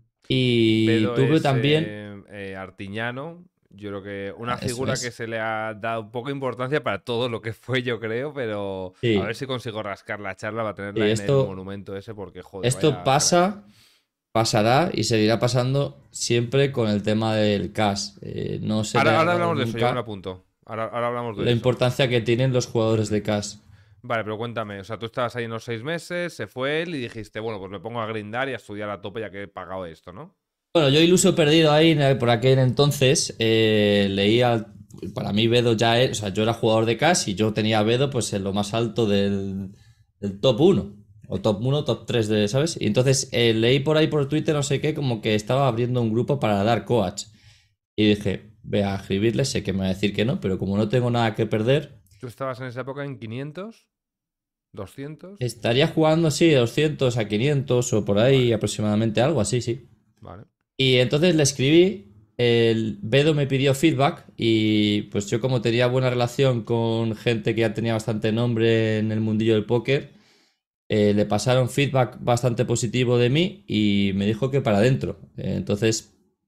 y Bedo tuve es también, eh, eh, Artiñano. Yo creo que una eso figura que es, se le ha dado poca importancia para todo lo que fue, yo creo, pero a ver sí, si consigo rascar la charla para sí, tenerla en el esto, monumento ese, porque joder, esto vaya crack. pasa, pasará y seguirá pasando siempre con el tema del cash. Eh, no se le Ahora, ha ahora dado hablamos de eso, yo me lo nunca apunto. Ahora, ahora hablamos de la eso. importancia que tienen los jugadores Ujú. de cash. Vale, pero cuéntame, o sea, tú estabas ahí unos seis meses, se fue él y dijiste, bueno, pues me pongo a grindar y a estudiar a tope ya que he pagado esto, ¿no? Bueno, yo iluso perdido ahí eh, por aquel entonces, eh, leía, para mí Bedo ya era, o sea, yo era jugador de cash y yo tenía a Bedo pues en lo más alto del, del top uno o top uno top tres de, ¿sabes? Y entonces eh, leí por ahí por Twitter, no sé qué, como que estaba abriendo un grupo para dar coach. Y dije, voy a escribirle, sé que me va a decir que no, pero como no tengo nada que perder, ¿Tú estabas en esa época en quinientos? ¿doscientos? estaría jugando, sí, de doscientos a quinientos o por ahí Vale, aproximadamente, algo así, sí. vale. Y entonces le escribí, el Bedo me pidió feedback y pues yo como tenía buena relación con gente que ya tenía bastante nombre en el mundillo del póker, eh, le pasaron feedback bastante positivo de mí y me dijo que para adentro. Eh, entonces,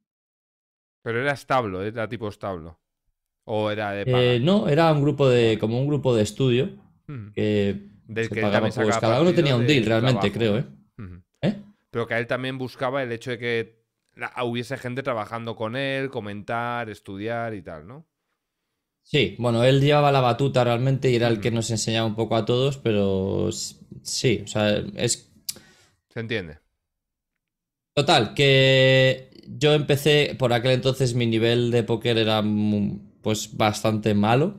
Pero era establo, era tipo establo. O era de eh, paga. no, era un grupo de, Vale. como un grupo de estudio Ujú. que Del se que él también pagaba, pues sacaba cada uno partido tenía un deal del realmente, trabajo, creo, ¿eh? ¿no? Ujú. ¿Eh? Pero que a él también buscaba el hecho de que la- hubiese gente trabajando con él, comentar, estudiar y tal, ¿no? Sí, bueno, él llevaba la batuta realmente y era el que Ujú. nos enseñaba un poco a todos, pero s- sí, o sea, es ¿Se entiende? total, que yo empecé, por aquel entonces mi nivel de póker era mu- pues bastante malo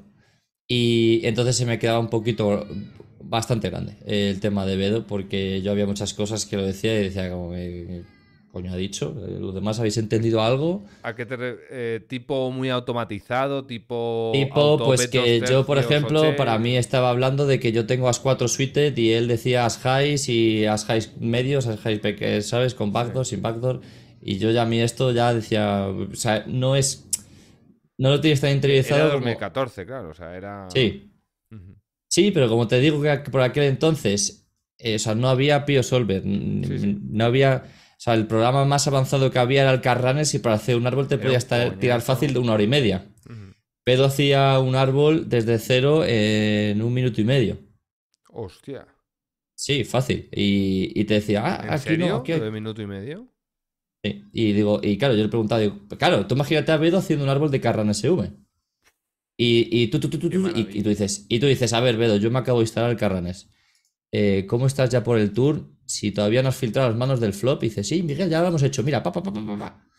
y entonces se me quedaba un poquito, bastante grande el tema de Bedo porque yo había muchas cosas que lo decía y decía como, ¿qué coño ha dicho? ¿Los demás habéis entendido algo? ¿A qué te re- eh, tipo muy automatizado, tipo Tipo, auto pues bet dos que yo, por tercios, ejemplo, para mí oche? estaba hablando de que yo tengo as cuatro suited y él decía as highs y as highs medios, as highs pequeños, ¿sabes? Con Sí. backdoor, sin backdoor. Y yo ya a mí esto ya decía, o sea, no es, no lo tienes tan Que era interiorizado como, dos mil catorce, claro, o sea, era... sí, Ujú. sí, pero como te digo que por aquel entonces, eh, o sea, no había Pio Solver, Sí, sí. n- no había, o sea, el programa más avanzado que había era el Carranes y para hacer un árbol te Era podía un estar, tirar fácil de coñazo. una hora y media. Ujú. Pedro hacía un árbol desde cero en un minuto y medio. Hostia. Sí, fácil. Y, y te decía, ah, ¿En aquí no, serio? aquí ¿Lo hay. de minuto y medio? Sí. Y digo, y claro, yo le preguntaba, digo, claro, tú imagínate a Bedo haciendo un árbol de Carran S V. Y, y tú, tú, tú, tú, Qué tú, y, y tú maravilla. dices, y tú dices, a ver, Bedo, yo me acabo de instalar el Carranes. Eh, ¿cómo estás ya por el tour? Si todavía no has filtrado las manos del flop, y dices, sí, Miguel, ya lo hemos hecho. Mira, pa, pa, pa, pa, pa, pa.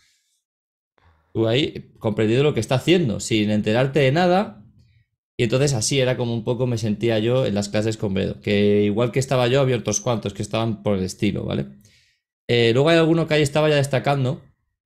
Tú ahí comprendido lo que está haciendo, sin enterarte de nada. Y entonces así era como un poco me sentía yo en las clases con Bedo. Que igual que estaba yo, había otros cuantos que estaban por el estilo, ¿vale? Eh, luego hay alguno que ahí estaba ya destacando,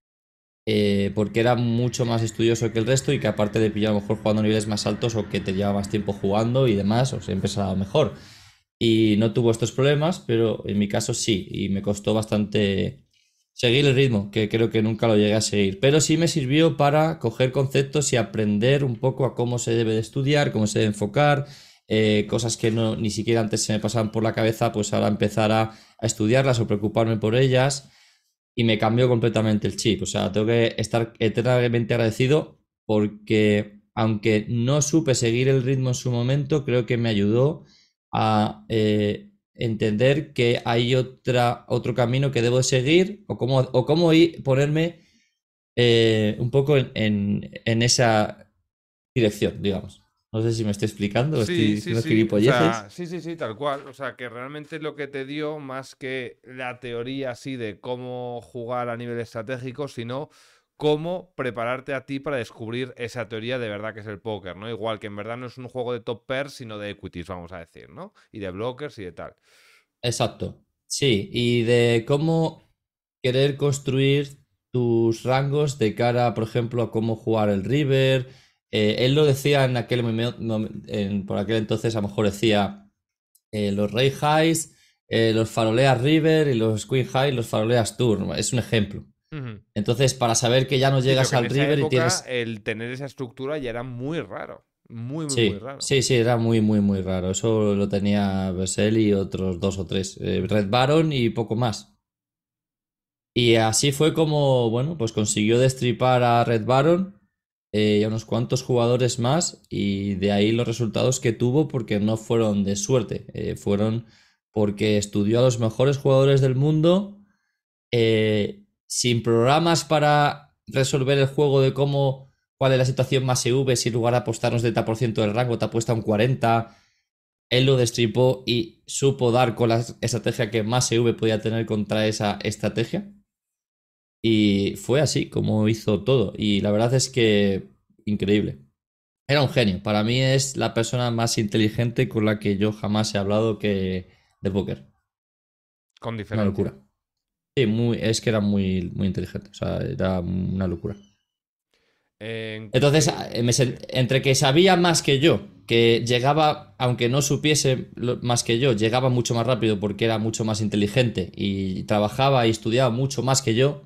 eh, porque era mucho más estudioso que el resto y que aparte de pillar a lo mejor jugando a niveles más altos o que te lleva más tiempo jugando y demás, o siempre se daba mejor. Y no tuvo estos problemas, pero en mi caso sí, y me costó bastante seguir el ritmo, que creo que nunca lo llegué a seguir. Pero sí me sirvió para coger conceptos y aprender un poco a cómo se debe de estudiar, cómo se debe enfocar, eh, cosas que no, ni siquiera antes se me pasaban por la cabeza, pues ahora empezar a, a estudiarlas o preocuparme por ellas. Y me cambió completamente el chip. O sea, tengo que estar eternamente agradecido porque aunque no supe seguir el ritmo en su momento, creo que me ayudó a eh, entender que hay otra, otro camino que debo de seguir o cómo, o cómo ir, ponerme eh, un poco en, en, en esa dirección, digamos. No sé si me estoy explicando o estoy Sí, sí, diciendo sí. O gilipolleces. sea, sí, sí, sí, tal cual. O sea, que realmente lo que te dio, más que la teoría así de cómo jugar a nivel estratégico, sino cómo prepararte a ti para descubrir esa teoría de verdad que es el póker, ¿no? Igual que en verdad no es un juego de top pairs, sino de equities, vamos a decir, ¿no? Y de blockers y de tal. Exacto. Sí, y de cómo querer construir tus rangos de cara, por ejemplo, a cómo jugar el river. Eh, él lo decía en aquel momento, en- por aquel entonces a lo mejor decía eh, los rey highs, eh, los faroleas river y los queen high, los faroleas tour. Es un ejemplo. Ujú. Entonces, para saber que ya no Sí, pero llegas que en al esa river y época tienes. el tener esa estructura ya era muy raro. Muy, muy, muy Sí, raro. sí, sí, era muy, muy, muy raro. Eso lo tenía Bessel y otros dos o tres. Eh, Ujú. Red Baron y poco más. Y así fue como, bueno, pues consiguió destripar a Red Baron eh, y a unos cuantos jugadores más y de ahí los resultados que tuvo porque no fueron de suerte, eh, fueron porque estudió a los mejores jugadores del mundo eh, sin programas para resolver el juego de cómo, cuál es la situación más E V, si en lugar de apostar un setenta por ciento del rango te apuesta un cuarenta por ciento. Él lo destripó y supo dar con la estrategia que más E V podía tener contra esa estrategia. Y fue así como hizo todo. Y la verdad es que increíble. Era un genio. Para mí es la persona más inteligente con la que yo jamás he hablado que de póker. Con Una diferencia. locura. Sí, muy, es que era muy, muy inteligente. O sea, era una locura. En- Entonces, eh, eh, me sí. sen- entre que sabía más que yo, que llegaba, aunque no supiese lo- más que yo, llegaba mucho más rápido porque era mucho más inteligente y trabajaba y estudiaba mucho más que yo.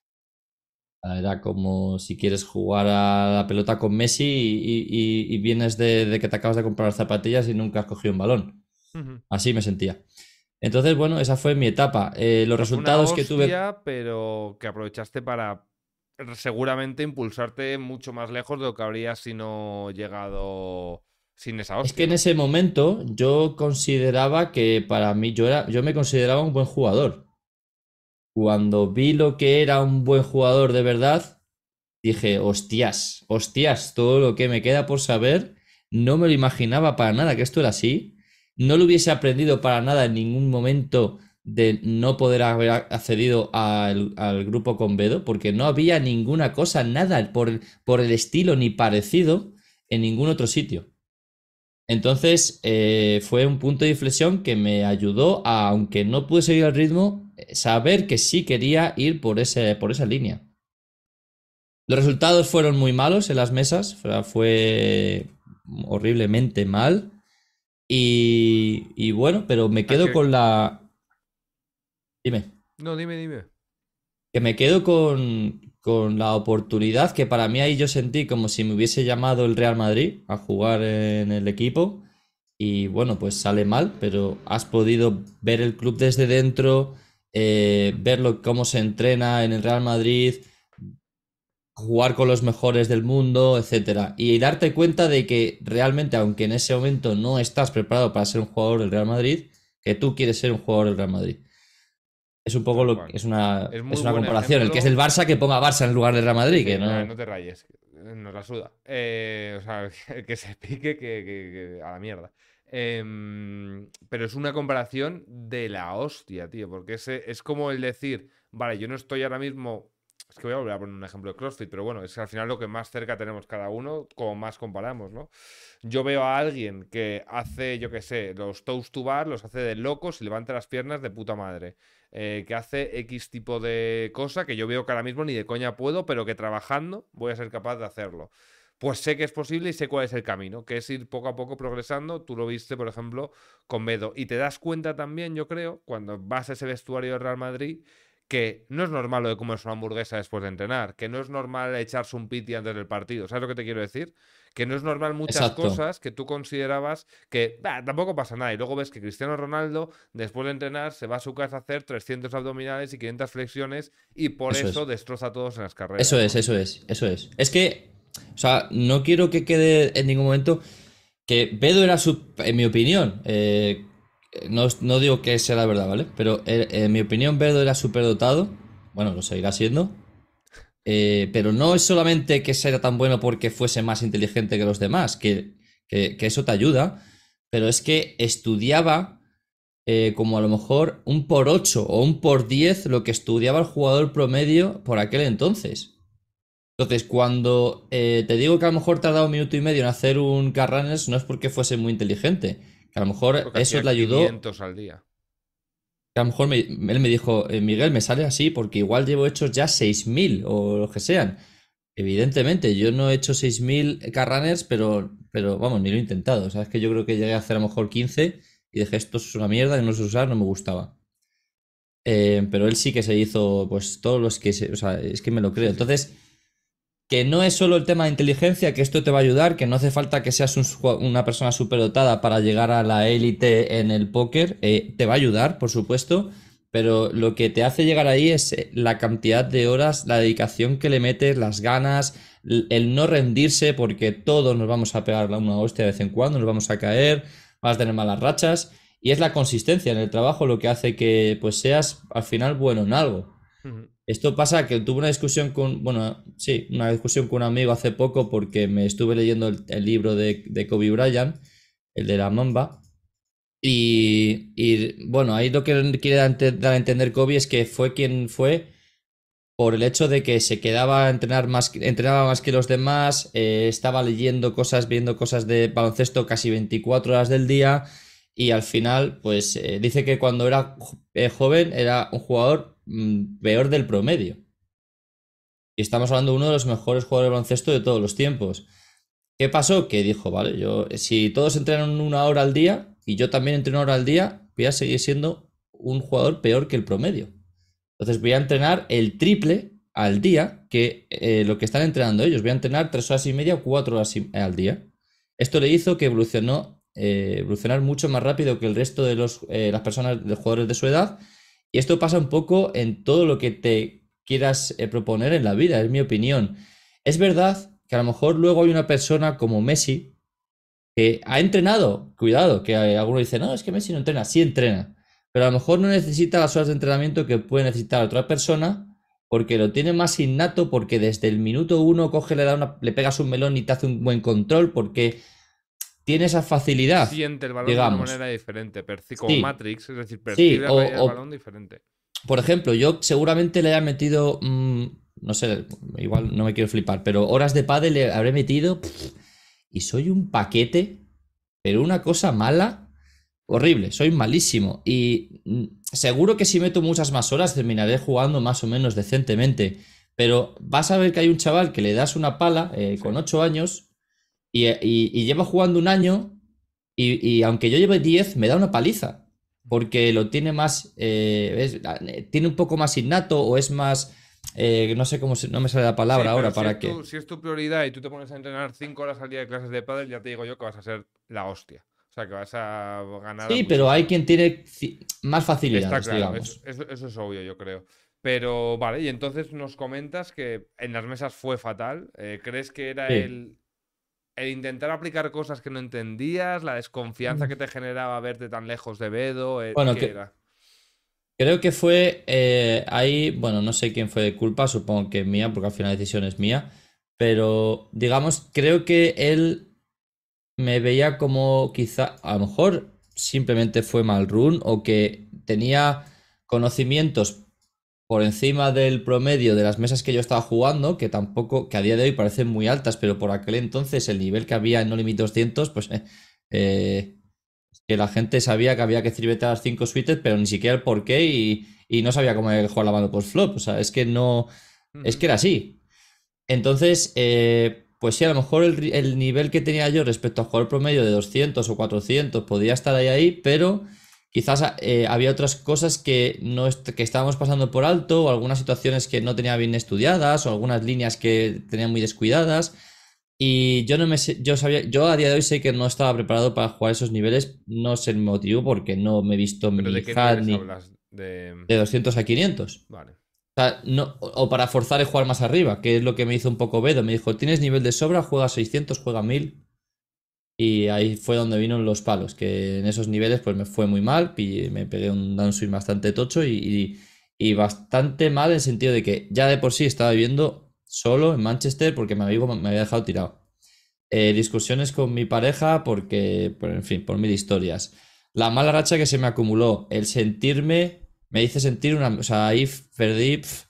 Era como si quieres jugar a la pelota con Messi y, y- y vienes de, de que te acabas de comprar las zapatillas y nunca has cogido un balón. Ujú. Así me sentía. Entonces, bueno, esa fue mi etapa. Eh, O los sea, fue una resultados que tuve. hostia, pero que aprovechaste para seguramente impulsarte mucho más lejos de lo que habrías si no llegado sin esa Es que hostia, en ¿no? ese momento yo consideraba que para mí yo era, yo me consideraba un buen jugador. Cuando vi lo que era un buen jugador de verdad, dije, hostias, hostias, todo lo que me queda por saber, no me lo imaginaba para nada que esto era así. No lo hubiese aprendido para nada en ningún momento de no poder haber accedido al, al grupo Convedo, porque no había ninguna cosa, nada por, por el estilo ni parecido en ningún otro sitio. Entonces, eh, fue un punto de inflexión que me ayudó a, aunque no pude seguir el ritmo, eh, saber que sí quería ir por ese, por esa línea. Los resultados fueron muy malos en las mesas, o sea, fue horriblemente mal. Y, y bueno, pero me O sea, quedo que... con la... Dime. No, dime, dime. Que me quedo con, con la oportunidad que para mí ahí yo sentí como si me hubiese llamado el Real Madrid a jugar en el equipo. Y bueno, pues sale mal, pero has podido ver el club desde dentro, eh, verlo cómo se entrena en el Real Madrid, jugar con los mejores del mundo, etcétera. Y darte cuenta de que realmente, aunque en ese momento no estás preparado para ser un jugador del Real Madrid, que tú quieres ser un jugador del Real Madrid. Es un poco Tal lo cual. es una, Es muy es una buen comparación. El que es del ejemplo. Barça que ponga Barça en lugar del Real Sí, Madrid, que sí, nada, no no. te rayes. Nos la suda. Eh, o sea, que, que se pique que, que- que a la mierda. Em, pero es una comparación de la hostia, tío. Porque ese, es como el decir, vale, yo no estoy ahora mismo. Es que voy a volver a poner un ejemplo de CrossFit, pero bueno, es que al final lo que más cerca tenemos cada uno, como más comparamos, ¿no? Yo veo a alguien que hace, yo qué sé, los toast to bar, los hace de locos y levanta las piernas de puta madre, eh, que hace X tipo de cosa que yo veo que ahora mismo ni de coña puedo, pero que trabajando voy a ser capaz de hacerlo. Pues sé que es posible y sé cuál es el camino, que es ir poco a poco progresando. Tú lo viste, por ejemplo, con Bedo. Y te das cuenta también, yo creo, cuando vas a ese vestuario de Real Madrid, que no es normal lo de comerse una hamburguesa después de entrenar, que no es normal echarse un piti antes del partido. ¿Sabes lo que te quiero decir? Que no es normal muchas Exacto. cosas que tú considerabas que bah, tampoco pasa nada. Y luego ves que Cristiano Ronaldo, después de entrenar, se va a su casa a hacer trescientos abdominales y quinientas flexiones y por Eso eso es. destroza a todos en las Eso carreras, es, ¿no? eso es, eso es. Es que, o sea, no quiero que quede en ningún momento que Bedo era su, en mi opinión, eh, no, no digo que sea la verdad, ¿vale? Pero eh, en mi opinión Bedo era superdotado, bueno, lo seguirá siendo, eh, pero no es solamente que sea tan bueno porque fuese más inteligente que los demás, que, que, que eso te ayuda, pero es que estudiaba eh, como a lo mejor un por ocho o un por diez lo que estudiaba el jugador promedio por aquel entonces. Entonces, cuando eh, te digo que a lo mejor tardaba un minuto y medio en hacer un Carranes, no es porque fuese muy inteligente. Que a lo mejor Porque eso hacía le ayudó. quinientos al día. Que a lo mejor me- él me dijo, "Eh, Miguel, me sale así porque igual llevo hechos ya seis mil o lo que sean. Evidentemente, yo no he hecho seis mil Carraners, pero, pero vamos, ni lo he intentado. O sea, es que yo creo que llegué a hacer a lo mejor quince y dije, esto es una mierda y no sé usar, no me gustaba. Eh, pero él sí que se hizo, pues todos los que se. O sea, es que me lo creo. Sí, sí. Entonces. Que no es solo el tema de inteligencia, que esto te va a ayudar, que no hace falta que seas un una persona superdotada para llegar a la élite en el póker, eh, te va a ayudar, por supuesto, pero lo que te hace llegar ahí es eh, la cantidad de horas, la dedicación que le metes, las ganas, el no rendirse, porque todos nos vamos a pegar una hostia de vez en cuando, nos vamos a caer, vas a tener malas rachas, y es la consistencia en el trabajo lo que hace que pues seas al final bueno en algo. Ujú. Esto pasa que tuve una discusión con, bueno, sí, una discusión con un amigo hace poco porque me estuve leyendo el, el libro de, de Kobe Bryant, el de la Mamba, y, y, bueno, ahí lo que quiere dar a entender Kobe es que fue quien fue por el hecho de que se quedaba a entrenar más, entrenaba más que los demás, eh, estaba leyendo cosas, viendo cosas de baloncesto casi veinticuatro horas del día y al final, pues eh, dice que cuando era eh, joven era un jugador mm, peor del promedio. Y estamos hablando de uno de los mejores jugadores de baloncesto de todos los tiempos. ¿Qué pasó? Que dijo, vale, yo, si todos entrenan una hora al día y yo también entreno una hora al día, voy a seguir siendo un jugador peor que el promedio. Entonces voy a entrenar el triple al día que eh, lo que están entrenando ellos. Voy a entrenar tres horas y media o cuatro horas y- al día. Esto le hizo que evolucionó, eh, evolucionar mucho más rápido que el resto de los, eh, las personas, de los jugadores de su edad. Y esto pasa un poco en todo lo que te quieras eh, proponer en la vida, es mi opinión. Es verdad que a lo mejor luego hay una persona como Messi que ha entrenado, cuidado, que alguno dice, no, es que Messi no entrena, sí entrena, pero a lo mejor no necesita las horas de entrenamiento que puede necesitar otra persona porque lo tiene más innato, porque desde el minuto uno coge, le, da una, le pegas un melón y te hace un buen control, porque tiene esa facilidad, Siente el balón de una digamos. manera diferente, perci- como Sí, Matrix, es decir, sí, percibe la o, caída del o, balón diferente. por ejemplo, yo seguramente le haya metido, mmm, no sé, igual no me quiero flipar, pero horas de pádel le habré metido pff, y soy un paquete, pero una cosa mala, horrible, soy malísimo. Y mm, seguro que si meto muchas más horas terminaré jugando más o menos decentemente, pero vas a ver que hay un chaval que le das una pala eh, Sí. con ocho años y, y- y lleva jugando un año y, y aunque yo lleve diez me da una paliza. Porque lo tiene más. Eh, es- eh, tiene un poco más innato o es más. Eh, no sé cómo se- no me sale la Sí, palabra pero ahora si para es tu, que. si es tu prioridad y tú te pones a entrenar cinco horas al día de clases de pádel, ya te digo yo que vas a ser la hostia. O sea, que vas a ganar Sí, pero hay muchísimo. quien tiene ci- más Está facilidades, claro, eso, digamos. eso- eso es obvio, yo creo. Pero vale, y entonces nos comentas que en las mesas fue fatal. Eh, ¿crees que era Sí. el, el intentar aplicar cosas que no entendías, la desconfianza que te generaba verte tan lejos de Bedo? eh, Bueno, ¿Qué que, era? creo que fue eh, ahí. Bueno, no sé quién fue de culpa, supongo que mía, porque al final la decisión es mía. Pero, digamos, creo que él me veía como quizá, a lo mejor simplemente fue mal run o que tenía conocimientos por encima del promedio de las mesas que yo estaba jugando, que tampoco, que a día de hoy parecen muy altas, pero por aquel entonces el nivel que había en No Limit doscientos, pues eh, eh, que la gente sabía que había que trivetar cinco suites, pero ni siquiera el porqué y, y no sabía cómo jugar la mano post flop. O sea, es que no, es Ujú. que era así. Entonces, eh, pues sí, a lo mejor el, ri- el nivel que tenía yo respecto a jugar promedio de doscientos o cuatrocientos podía estar ahí, ahí, pero quizás eh, había otras cosas que, no est- que estábamos pasando por alto, o algunas situaciones que no tenía bien estudiadas, o algunas líneas que tenía muy descuidadas. Y yo no me sé- yo sabía, yo a día de hoy sé que no estaba preparado para jugar esos niveles, no sé el motivo, porque no me he visto ¿Pero ni de qué H A D niveles ni hablas? De... de doscientos a quinientos. Vale. O sea, no, o para forzar el jugar más arriba, que es lo que me hizo un poco Bedo. Me dijo, tienes nivel de sobra, juega seiscientos, juega mil. Y ahí fue donde vino los palos, que en esos niveles pues me fue muy mal, pillé- me pegué un downswing bastante tocho y, y- y bastante mal en el sentido de que ya de por sí estaba viviendo solo en Manchester porque mi amigo me había dejado tirado. Eh, discusiones con mi pareja porque, por, en fin, por mil historias. La mala racha que se me acumuló, el sentirme, me hice sentir una... O sea, ahí perdí... pf,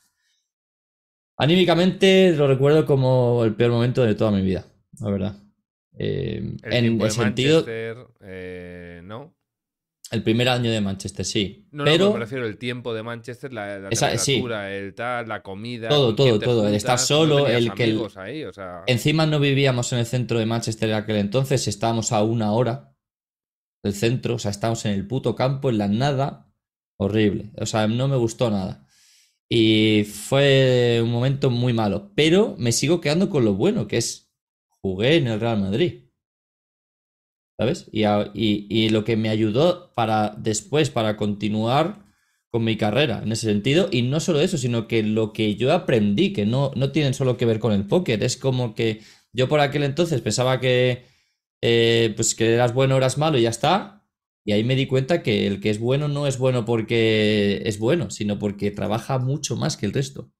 anímicamente lo recuerdo como el peor momento de toda mi vida, la verdad. Eh, El en tiempo el de sentido, Manchester, eh, ¿no? el primer año de Manchester, sí. No, no, pero me Pero, refiero al tiempo de Manchester, la, la esa, sí, temperatura, el tal, la comida, todo, con quién todo, te todo. El estar juntas, no solo, tenías el que amigos el- ahí, o sea... encima no vivíamos en el centro de Manchester en aquel entonces, estábamos a una hora del centro, o sea, estábamos en el puto campo, en la nada, horrible. O sea, no me gustó nada. Y fue un momento muy malo. Pero me sigo quedando con lo bueno, que es jugué en el Real Madrid. ¿Sabes? Y, a- y- y lo que me ayudó para después, para continuar con mi carrera en ese sentido. Y no solo eso, sino que lo que yo aprendí, que no, no tienen solo que ver con el póker, es como que yo por aquel entonces pensaba que, eh, pues que eras bueno, eras malo y ya está. Y ahí me di cuenta que el que es bueno no es bueno porque es bueno, sino porque trabaja mucho más que el resto.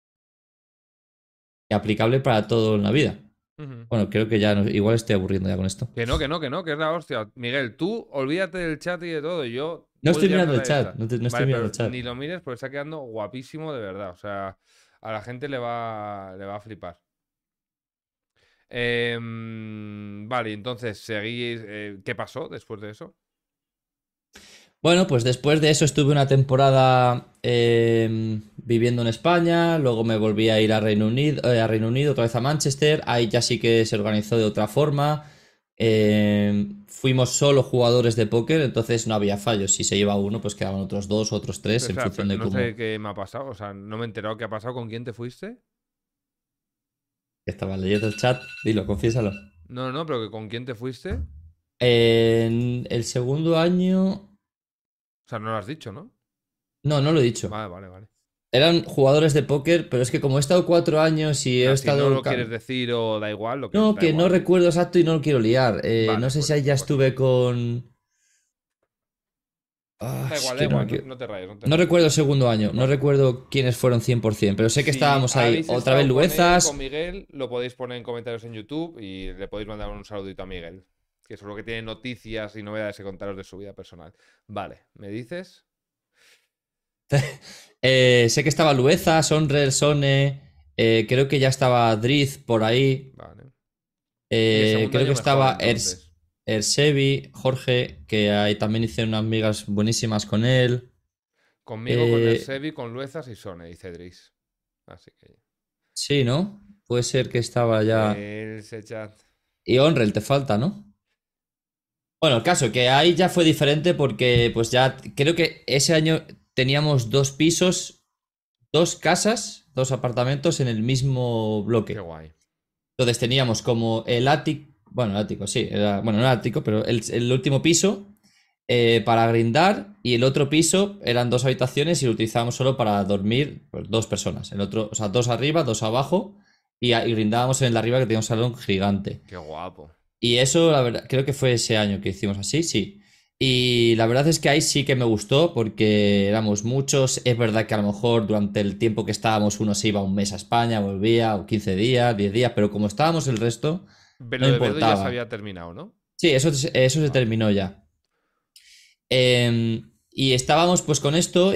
Y aplicable para todo en la vida. Ujú. Bueno, creo que ya no- igual estoy aburriendo ya con esto. Que no, que no, que no, que es la hostia. Miguel, tú olvídate del chat y de todo. Yo No voy estoy liando mirando el la chat, esta. no, te- no estoy Vale, mirando el pero chat. ni lo mires porque está quedando guapísimo de verdad. O sea, a la gente le va, le va a flipar. Em, vale, entonces, seguís. Eh, ¿qué pasó después de eso? Bueno, pues después de eso estuve una temporada eh, viviendo en España, luego me volví a ir a Reino Unido, eh, a Reino Unido, otra vez a Manchester, ahí ya sí que se organizó de otra forma. Eh, fuimos solo jugadores de póker, entonces no había fallos. Si se iba uno, pues quedaban otros dos, otros tres, O en sea, función pero de no sé cómo qué me ha pasado, o sea, no me he enterado qué ha pasado, con quién te fuiste. estaba leyendo el chat. Dilo, confiésalo. No, no, pero que con quién te fuiste. En el segundo año. O sea, no lo has dicho, ¿no? No, no lo he dicho. Vale, vale, vale. Eran jugadores de póker, pero es que como he estado cuatro años O y he sea, si no estado. lo ca- quieres decir o da igual, lo que No, da que no igual. recuerdo exacto y no lo quiero liar. Eh, no Vale, sé si pues, ahí ya pues estuve con. Ah, da es igual, da que no me igual, no, quiero- no te rayes, no te No rayes. recuerdo el segundo año, no Bueno, recuerdo quiénes fueron cien por ciento, pero sé que si estábamos ahí habéis otra vez estado con él, con Luezas. Miguel, lo podéis poner en comentarios en YouTube y le podéis mandar un saludito a Miguel, que seguro que tiene noticias y novedades que contaros de su vida personal. Vale, ¿me dices? Eh, sé que estaba Lueza, Sonrel, Sone. Eh, creo que ya estaba Driz por ahí. Vale. Y el Eh, segundo creo que año mejor, estaba Ers, entonces. Ersevi, Jorge, que ahí también hice unas amigas buenísimas con él. Conmigo, con el Eh, Sebi, con Luezas y Sone y Cedris. Así que. sí, ¿no? Puede ser que estaba ya. El chat. Y Onrel te falta, ¿no? Bueno, el caso, que ahí ya fue diferente porque pues ya creo que ese año teníamos dos pisos, dos casas, dos apartamentos en el mismo Qué bloque. guay. Entonces teníamos como el ático, bueno, el ático, sí, era, bueno, no era ático, pero el, el último piso eh, para grindar y el otro piso eran dos habitaciones y lo utilizábamos solo para dormir pues, dos personas. El otro, o sea, dos arriba, dos abajo y, a- y grindábamos en el de arriba que tenía un salón gigante. Qué guapo. Y eso, la verdad, creo que fue ese año que hicimos así, sí. Y la verdad es que ahí sí que me gustó porque éramos muchos. Es verdad que a lo mejor durante el tiempo que estábamos uno se iba un mes a España, volvía, o quince días, diez días, pero como estábamos el resto, no Pero de Bedo ya se importaba. había terminado, ¿no? Sí, eso, eso se Vale. terminó ya. Em, y estábamos pues con esto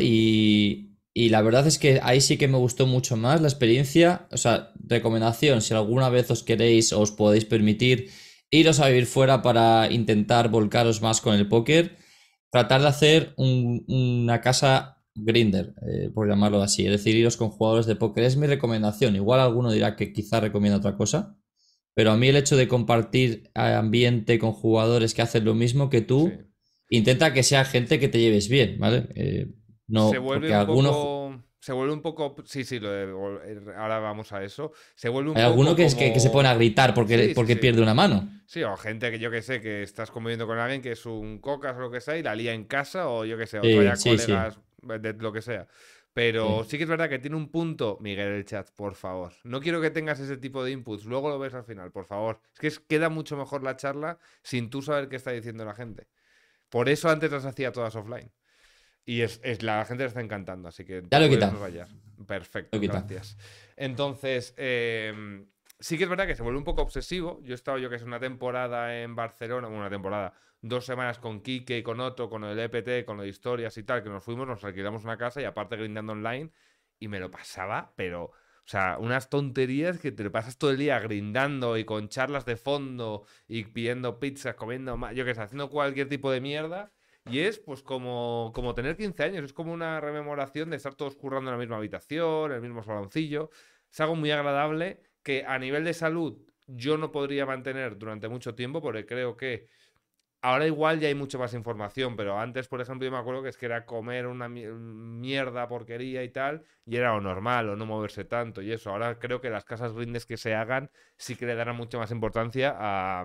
y, y la verdad es que ahí sí que me gustó mucho más la experiencia. O sea, recomendación, si alguna vez os queréis o os podéis permitir iros a vivir fuera para intentar volcaros más con el póker, tratar de hacer un- una casa grinder, eh, por llamarlo así. Es decir, iros con jugadores de póker. Es mi recomendación. Igual alguno dirá que quizá recomienda otra cosa. Pero a mí el hecho de compartir ambiente con jugadores que hacen lo mismo que Sí. tú, intenta que sea gente que te lleves bien, ¿vale? Eh, Se no, vuelve porque un algunos, poco. Se vuelve un poco. Sí, sí, lo de- vol- eh, ahora vamos a eso. Se vuelve un hay alguno poco que, es que, que se pone a como. gritar porque, Sí, sí, porque sí. pierde una mano. Sí, o gente que yo que sé, que estás conviviendo con alguien que es un cocas o lo que sea y la lía en casa o yo que sé, o Sí, vaya sí, sí, colegas de lo que sea. Pero sí. sí que es verdad que tiene un punto, Miguel, el chat, por favor. No quiero que tengas ese tipo de inputs, luego lo ves al final, por favor. Es que es- queda mucho mejor la charla sin tú saber qué está diciendo la gente. Por eso antes las hacía todas offline. Y es, es- la gente le está encantando, así que Ya te lo he puedes quitado, no rayar. lo he Perfecto, quitado. gracias. Entonces, em, sí que es verdad que se vuelve un poco obsesivo. Yo he estado, yo que sé, una temporada en Barcelona, bueno, una temporada, dos semanas con Quique y con Otto, con el E P T, con lo de historias y tal, que nos fuimos, nos alquilamos una casa y aparte grindando online, y me lo pasaba, pero, o sea, unas tonterías que te lo pasas todo el día grindando y con charlas de fondo y pidiendo pizzas, comiendo, ma- yo que sé, haciendo cualquier tipo de mierda. Y es pues como, como tener quince años, es como una rememoración de estar todos currando en la misma habitación, en el mismo saloncillo. Es algo muy agradable que a nivel de salud yo no podría mantener durante mucho tiempo porque creo que ahora igual ya hay mucha más información, pero antes, por ejemplo, yo me acuerdo que es que era comer una mi- mierda, porquería y tal, y era lo normal, o no moverse tanto y eso. Ahora creo que las casas grindes que se hagan sí que le darán mucha más importancia a,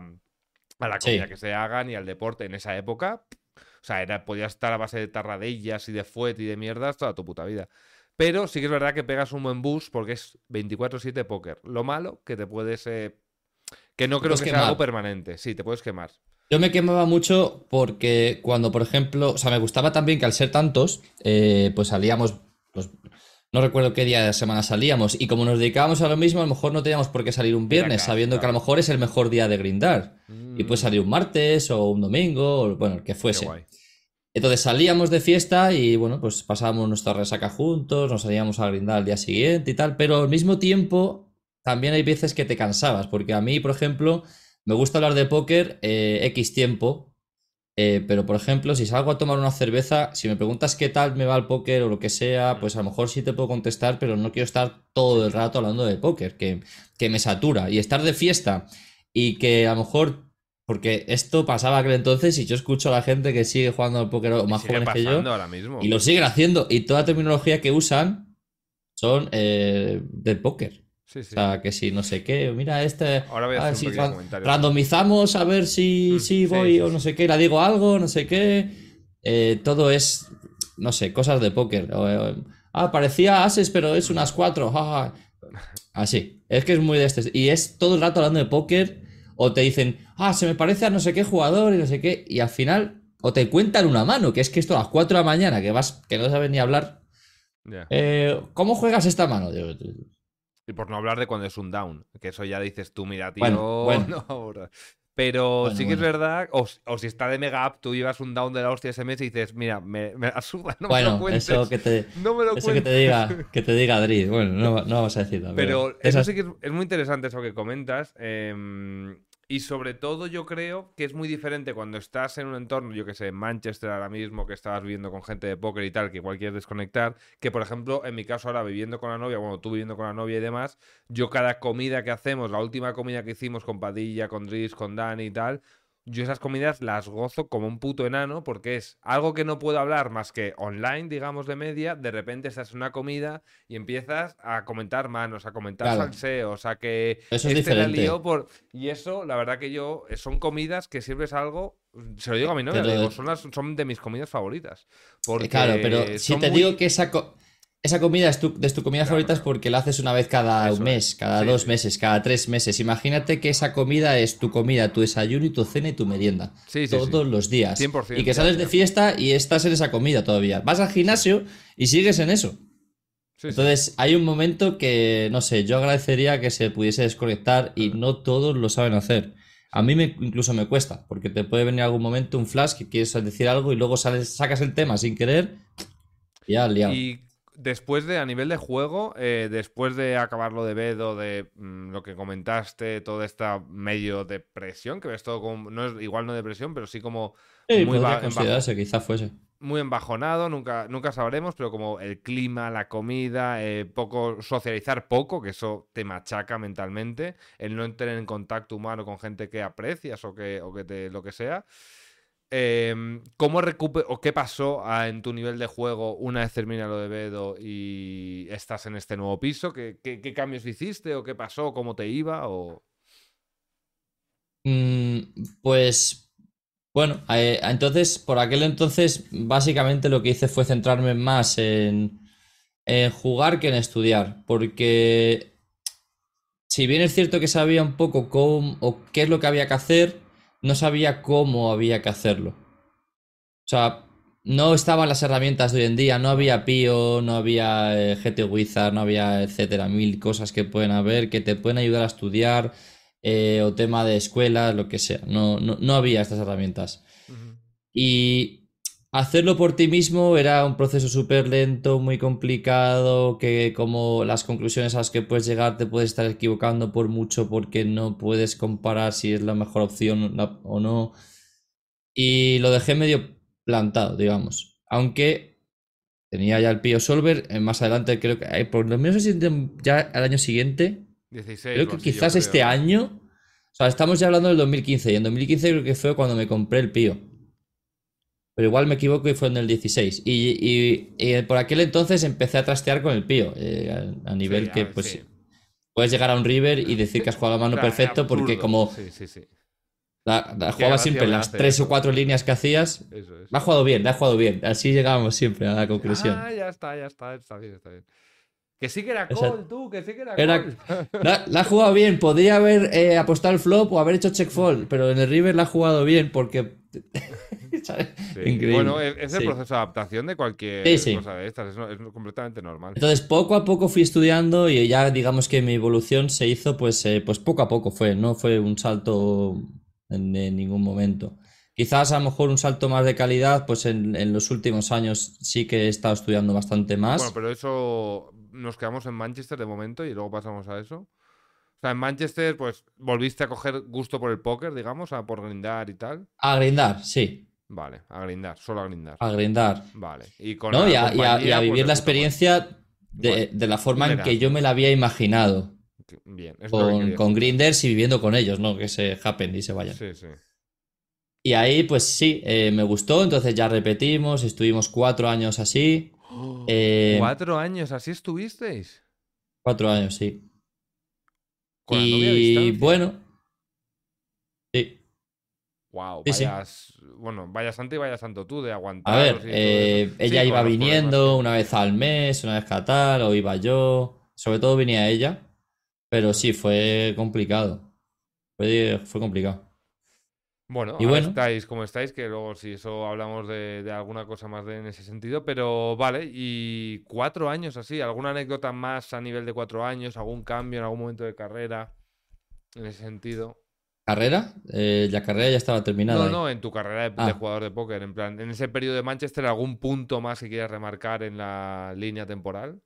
a la comida que Sí, se hagan y al deporte en esa época. O sea, era, podías estar a base de tarradillas y de fuet y de mierdas toda tu puta vida. Pero sí que es verdad que pegas un buen boost porque es veinticuatro siete póker. Lo malo que te puedes... eh, que no te creo puedes que sea algo quemar. permanente. Sí, te puedes quemar. Yo me quemaba mucho porque cuando, por ejemplo, o sea, me gustaba también que al ser tantos, eh, pues salíamos, pues no recuerdo qué día de la semana salíamos, y como nos dedicábamos a lo mismo, a lo mejor no teníamos por qué salir un Era viernes, cash, sabiendo que a lo claro. mejor es el mejor día de grindar. Y puede Mm, salir un martes o un domingo, o bueno, el que qué fuese. guay. Entonces salíamos de fiesta y bueno, pues pasábamos nuestra resaca juntos, nos salíamos a grindar al día siguiente y tal, pero al mismo tiempo también hay veces que te cansabas, porque a mí, por ejemplo, me gusta hablar de póker eh, X tiempo. Eh, pero, por ejemplo, si salgo a tomar una cerveza, si me preguntas qué tal me va el póker o lo que sea, Mm. pues a lo mejor sí te puedo contestar, pero no quiero estar Sí, todo el sí. rato hablando de póker, que, que me satura. Y estar de fiesta y que a lo mejor, porque esto pasaba aquel entonces y yo escucho a la gente que sigue jugando al póker o Y más sigue jóvenes que yo pasando ahora mismo. y lo siguen haciendo y toda la terminología que usan son eh, del póker. Sí, O sí. sea, que si no sé qué, mira, este, Ahora voy a a ver hacer un si pequeño ra- comentario también. randomizamos, a ver si, Mm, si sí, voy sí, o no sí. sé qué, la digo algo, no sé qué. Eh, todo es, no sé, cosas de póker. O, eh, ah, parecía ases, pero es Ujú. unas cuatro. jaja. Así. Es que es muy de este. Y es todo el rato hablando de póker. O te dicen, ah, se me parece a no sé qué jugador y no sé qué. Y al final, o te cuentan una mano, que es que esto a las cuatro de la mañana, que vas, que no sabes ni hablar. Ya. Eh, ¿cómo juegas esta mano? Digo, Y por no hablar de cuando es un down, que eso ya dices tú, mira, bueno, tío, bueno, no, ahora. Pero bueno, sí que es bueno. verdad, o, s- o si está de mega up, tú llevas un down de la hostia ese mes y dices, mira, me, me la suda, no me lo Bueno, eso cuentes, que te, no me lo eso que te cuentes. diga, que te diga Adri. Bueno, no, no vamos a decirlo, pero Pero eso sí esas. que es, es muy interesante eso que comentas. em, y sobre todo yo creo que es muy diferente cuando estás en un entorno, yo que sé, en Manchester ahora mismo, que estabas viviendo con gente de póker y tal, que igual quieres desconectar, que por ejemplo, en mi caso ahora viviendo con la novia, bueno, tú viviendo con la novia y demás, yo cada comida que hacemos, la última comida que hicimos con Padilla, con Dries, con Dani y tal, yo esas comidas las gozo como un puto enano porque es algo que no puedo hablar más que online, digamos, de media, de repente estás en una comida y empiezas a comentar manos, a comentar Claro, salseos, a que eso es este la lió diferente. por... Y eso, la verdad que yo, eh, son comidas que sirves algo, se lo digo a mi novia, le Pero, digo, son, las, son de mis comidas favoritas, eh, claro, pero porque si son te digo muy... que esa, co- esa comida es tu, de tu comida Claro, favorita es claro, porque la haces una vez cada un eso es. mes, cada Sí, dos sí. meses, cada tres meses. Imagínate que esa comida es tu comida, tu desayuno y tu cena y tu merienda. Sí, sí, sí. Todos los días. Y cien por ciento, que ya, sales de ya. fiesta y estás en esa comida todavía. Vas al Sí, gimnasio y sigues en eso. sí, sí. Entonces, hay un momento que, no sé, yo agradecería que se pudiese desconectar y no todos lo saben hacer. A Sí. mí me, incluso me cuesta, porque te puede venir algún momento un flash que quieres decir algo y luego sales, sacas el tema sin querer y ya has liado. Y después de, a nivel de juego, eh, después de acabarlo de Bedo, de mm, lo que comentaste, toda esta medio depresión, que ves todo como, no es igual no depresión, pero sí como Sí, muy podría ba- en bajo, considerarse, quizá fuese. muy embajonado, nunca, nunca sabremos, pero como el clima, la comida, eh, poco socializar poco, que eso te machaca mentalmente, el no tener en contacto humano con gente que aprecias o que, o que te, lo que sea. Eh, ¿Cómo recupe o qué pasó a- en tu nivel de juego una vez termina lo de Bedo y estás en este nuevo piso? ¿Qué, qué- qué cambios hiciste o qué pasó? ¿Cómo te iba? O... Mm, pues, bueno, eh, entonces, por aquel entonces, básicamente lo que hice fue centrarme más en, en jugar que en estudiar, porque si bien es cierto que sabía un poco cómo o qué es lo que había que hacer, no sabía cómo había que hacerlo. O sea, no estaban las herramientas de hoy en día, no había Pio, no había eh, G T Wizard, no había etcétera, mil cosas que pueden haber que te pueden ayudar a estudiar eh, o tema de escuelas, lo que sea. No, no, no había estas herramientas. Ujú. Y hacerlo por ti mismo era un proceso súper lento, muy complicado, que como las conclusiones a las que puedes llegar te puedes estar equivocando por mucho porque no puedes comparar si es la mejor opción la- o no. Y lo dejé medio plantado, digamos. Aunque tenía ya el Pio Solver, eh, más adelante creo que, eh, por lo menos así de- ya al año siguiente, dieciséis creo o que así, yo quizás creo, este ¿no? año, o sea, estamos ya hablando del dos mil quince y en dos mil quince creo que fue cuando me compré el Pio. Pero igual me equivoco y fue en el dieciséis. Y, y- y por aquel entonces empecé a trastear con el Pío. eh, a, a Sí, nivel que, a- sí. pues, puedes llegar a un River y decir que has jugado a mano Claro, es perfecto porque absurdo. como Sí, sí, sí. la, la Qué jugabas gracia siempre me las hace tres o eso. cuatro líneas que hacías, Eso es. la has jugado bien, la has jugado bien. Así llegábamos siempre a la Sí. Ah, conclusión. ya está, ya está, está bien, está bien. Que sí que era O sea, call, tú, que sí que era era, call. la, la has jugado bien. Podría haber eh, apostado el flop o haber hecho check fold, pero en el River la ha jugado bien porque... ¿sabes? Sí, bueno, Increíble. es, es el Sí. proceso de adaptación de Sí, cualquier cosa sí. de estas, es, no- es completamente normal. Entonces, poco a poco fui estudiando y ya digamos que mi evolución se hizo pues, eh, pues poco a poco fue, no fue un salto en, en ningún momento. Quizás a lo mejor un salto más de calidad, pues en, en los últimos años sí que he estado estudiando bastante Bueno, más. pero eso nos quedamos en Manchester de momento y luego pasamos a eso. O sea, en Manchester, pues volviste a coger gusto por el póker, digamos, a por grindar y tal. A grindar, sí. Vale, a grindar, solo a grindar. a grindar. Vale. Y con ¿No? la Y a, y a- y a compañía, pues vivir de la puta madre. experiencia de, Igual, de la forma un en que yo me Erasmus. la había imaginado. Bien, es lo que Con, quería con escuchar. grinders y viviendo con ellos, ¿no? Que se happen y se vayan. Sí, sí. Y ahí, pues sí, eh, me gustó, entonces ya repetimos, estuvimos cuatro años así. ¡Oh! eh, ¿Cuatro años así estuvisteis? cuatro años, sí. ¿Con la novia a Y distancia? bueno, sí, Wow, sí, sí. vayas. Bueno, vaya santo y vaya santo tú de A ver, aguantaros y todo eso. eh, Sí, ella con iba los problemas que viniendo una implica. vez al mes, una vez cada tal, o iba yo. Sobre todo venía ella, pero Hmm. sí, fue complicado. Fue, fue complicado. Bueno, Y ahora bueno, estáis como estáis, que luego si eso hablamos de, de alguna cosa más de, en ese sentido, pero vale, y cuatro años así, ¿alguna anécdota más a nivel de cuatro años? ¿Algún cambio en algún momento de carrera en ese sentido? carrera, eh, la carrera ya estaba terminada No, ahí. no, en tu carrera de, de Ah, jugador de póker, en plan, en ese periodo de Manchester, ¿algún punto más que quieras remarcar en la línea temporal?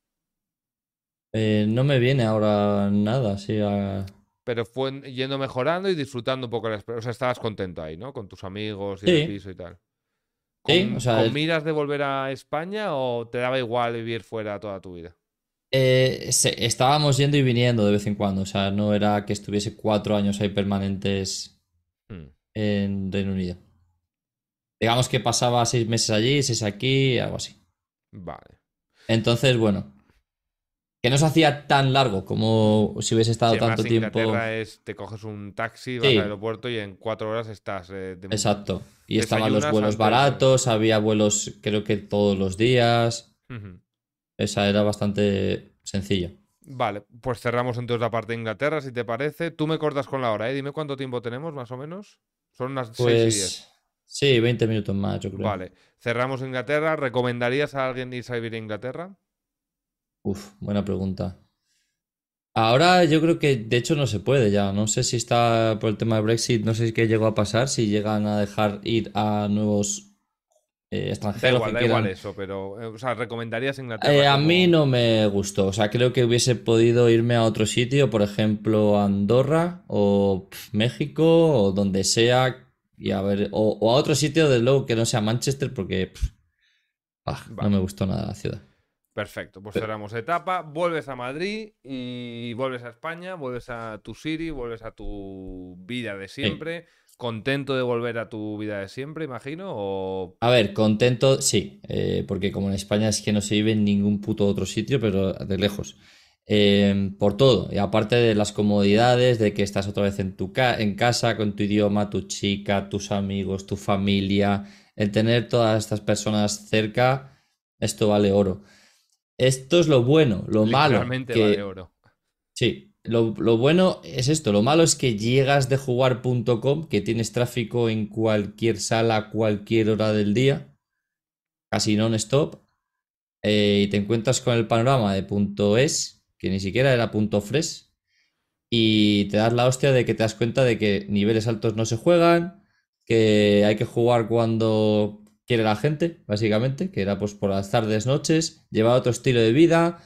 eh, no me viene ahora nada, sí. a- Pero fue en- yendo mejorando y disfrutando un poco la experiencia. O sea, estabas contento ahí, ¿no? Con tus amigos y en el Sí, piso y tal. sí, o ¿Con, sea, con miras de volver a España o te daba igual vivir fuera toda tu vida? eh, se- estábamos yendo y viniendo de vez en cuando, o sea, no era que estuviese cuatro años ahí permanentes Hmm, en Reino Unido. Digamos que pasaba seis meses allí, seis aquí, algo así. vale. Entonces, bueno, que no se hacía tan largo como si hubiese Si estado además tanto tiempo. Inglaterra es, te coges un taxi, vas al Sí, aeropuerto y en cuatro horas estás. eh, de- exacto. Y estaban los desayunas vuelos antes de. baratos, había vuelos creo que todos los días. Ujú. Esa era bastante sencilla. Vale, pues cerramos entonces la parte de Inglaterra, si te parece. Tú me cortas con la hora, ¿eh? Dime cuánto tiempo tenemos, más o menos. Son unas seis y diez. Pues sí, veinte minutos más, yo creo. Vale, cerramos Inglaterra. ¿Recomendarías a alguien irse a vivir a Inglaterra? Uf, buena pregunta. Ahora yo creo que de hecho no se puede ya. No sé si está por el tema de Brexit, no sé si qué llegó a pasar, si llegan a dejar ir a nuevos eh, Da extranjeros igual, que da igual quieran. eso, pero, eh, o sea, ¿recomendarías Eh, Inglaterra a mí como. no me gustó. O sea, creo que hubiese podido irme a otro sitio, por ejemplo, Andorra o pf, México o donde sea. Y a ver, o, o a otro sitio, desde luego, que no sea Manchester, porque pf, ah, no Vale, me gustó nada la ciudad. perfecto. Pues Pe- cerramos etapa, vuelves a Madrid y vuelves a España, vuelves a tu city, vuelves a tu vida de Sí. siempre. ¿Contento de volver a tu vida de siempre, imagino? O. A ver, contento, sí, eh, porque como en España es que no se vive en ningún puto otro sitio, pero de lejos. Eh, por todo, y aparte de las comodidades, de que estás otra vez en tu ca- en casa, con tu idioma, tu chica, tus amigos, tu familia, el tener todas estas personas cerca, esto vale oro. Esto es lo bueno, lo malo, Literalmente vale que oro. sí, lo, lo bueno es esto, lo malo es que llegas de jugar punto com, que tienes tráfico en cualquier sala, a cualquier hora del día casi non-stop, eh, y te encuentras con el panorama de punto .es, que ni siquiera era punto .fresh, y te das la hostia de que te das cuenta de que niveles altos no se juegan, que hay que jugar cuando quiere la gente, básicamente, que era pues por las tardes, noches, llevar otro estilo de vida,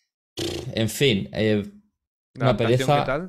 en fin, eh, ¿La una adaptación qué pereza. tal?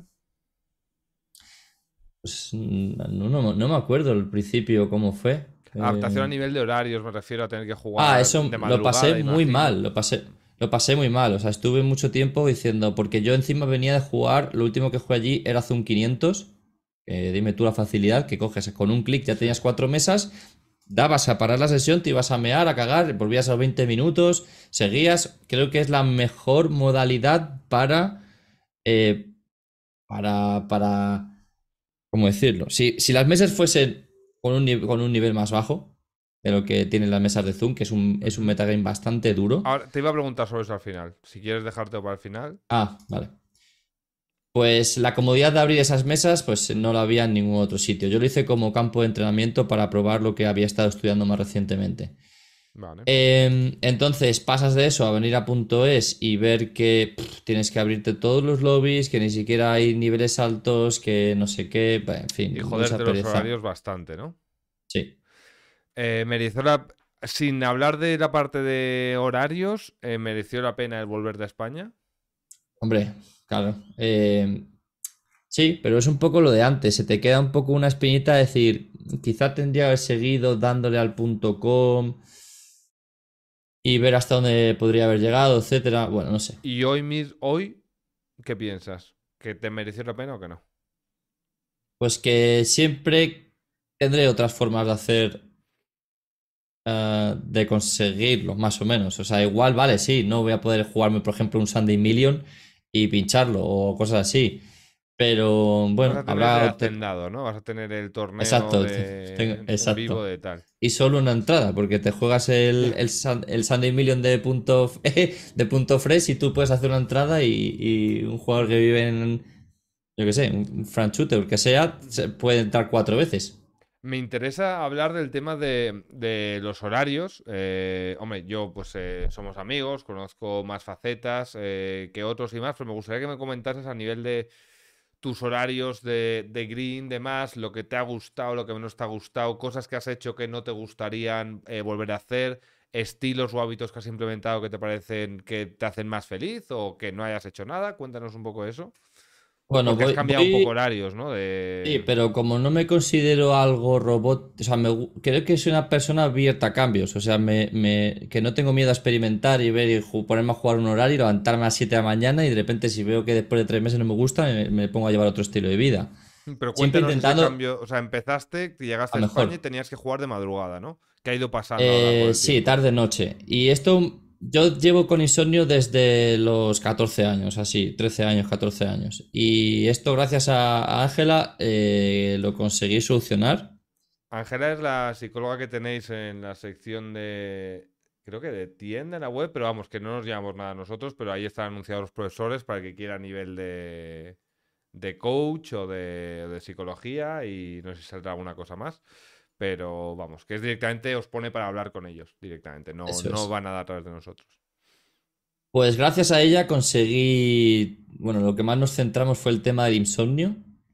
Pues, no, no- no me acuerdo al principio cómo fue. Adaptación a Eh, nivel de horarios, me refiero a tener que Ah, jugar eso de lo pasé madrugada, muy imagino. mal, lo pasé, lo pasé muy mal. O sea, estuve mucho tiempo diciendo, porque yo encima venía de jugar, lo último que jugué allí era Zoom quinientos. Eh, dime tú la facilidad que coges, con un clic ya Sí. tenías cuatro mesas, dabas a parar la sesión, te ibas a mear, a cagar, volvías a los veinte minutos, seguías. Creo que es la mejor modalidad para, eh, para, para, ¿cómo decirlo? Si, si las mesas fuesen con un, ni- con un nivel más bajo de lo que tienen las mesas de Zoom, que es un, es un Ujú. metagame bastante duro. Ahora, te iba a preguntar sobre eso al final. Si quieres dejarte para el final. Ah, vale. Pues la comodidad de abrir esas mesas, pues no la había en ningún otro sitio. Yo lo hice como campo de entrenamiento para probar lo que había estado estudiando más recientemente. Vale. Eh, entonces pasas de eso a venir a punto .es y ver que pff, tienes que abrirte todos los lobbies, que ni siquiera hay niveles altos, que no sé qué, bah, en Y fin, mucha joderte los pereza. horarios bastante, ¿no? Sí. Eh, mereció la. Sin hablar de la parte de horarios, eh, ¿mereció la pena el volver de España? Hombre, claro. Eh, Sí, pero es un poco lo de antes. Se te queda un poco una espinita de decir, quizá tendría que haber seguido dándole al punto com y ver hasta dónde podría haber llegado, etcétera. Bueno, no sé. Y hoy, mis, hoy, ¿qué piensas? ¿Que te mereció la pena o que no? Pues que siempre tendré otras formas de hacer, eh, de conseguirlo, más o menos. O sea, igual, vale, sí, no voy a poder jugarme, por ejemplo, un Sunday Million y pincharlo o cosas así. Pero Vas bueno, a tener el habrá otra- hacendado, ¿no? Vas a tener el torneo Exacto, tengo- de en vivo exacto. de tal. Y solo una entrada, porque te juegas el, Ya. el, Sun- el Sunday Million de punto, f- de punto fresh y tú puedes hacer una entrada y, y un jugador que vive en, yo qué sé, un Frank Shooter, que sea, se puede entrar cuatro veces. Me interesa hablar del tema de, de los horarios. Eh, hombre, yo pues eh, somos amigos, conozco más facetas eh, que otros y más, pero me gustaría que me comentases a nivel de tus horarios de, de green, de más, lo que te ha gustado, lo que menos te ha gustado, cosas que has hecho que no te gustarían eh, volver a hacer, estilos o hábitos que has implementado que te parecen que te hacen más feliz o que no hayas hecho nada. Cuéntanos un poco eso. Bueno, Porque has voy, cambiado un poco voy, horarios, ¿no? sí, De... pero como no me considero algo robot, o sea, me gu- creo que soy una persona abierta a cambios, o sea, me, me- que no tengo miedo a experimentar y ver y ju- ponerme a jugar un horario y levantarme a las siete de la mañana y de repente si veo que después de tres meses no me gusta, me, me pongo a llevar otro estilo de vida. Pero Siempre cuéntanos ese intentando cambio. O sea, empezaste, te llegaste a a España y mejor. tenías que jugar de madrugada, ¿no? ¿Qué ha ido pasando a lo largo Eh, del sí, tiempo? tarde-noche. Y esto yo llevo con insomnio desde los catorce años, así, trece años, catorce años. Y esto gracias a a Ángela eh, lo conseguí solucionar. Ángela es la psicóloga que tenéis en la sección de, creo que de tienda en la web, pero vamos, que no nos llamamos nada nosotros, pero ahí están anunciados los profesores para el que quiera nivel de, de coach o de, de psicología y no sé si saldrá alguna cosa más, pero vamos, que es directamente, os pone para hablar con ellos directamente, no, Eso no es. va nada a través de nosotros. Pues gracias a ella conseguí, bueno, lo que más nos centramos fue el tema del insomnio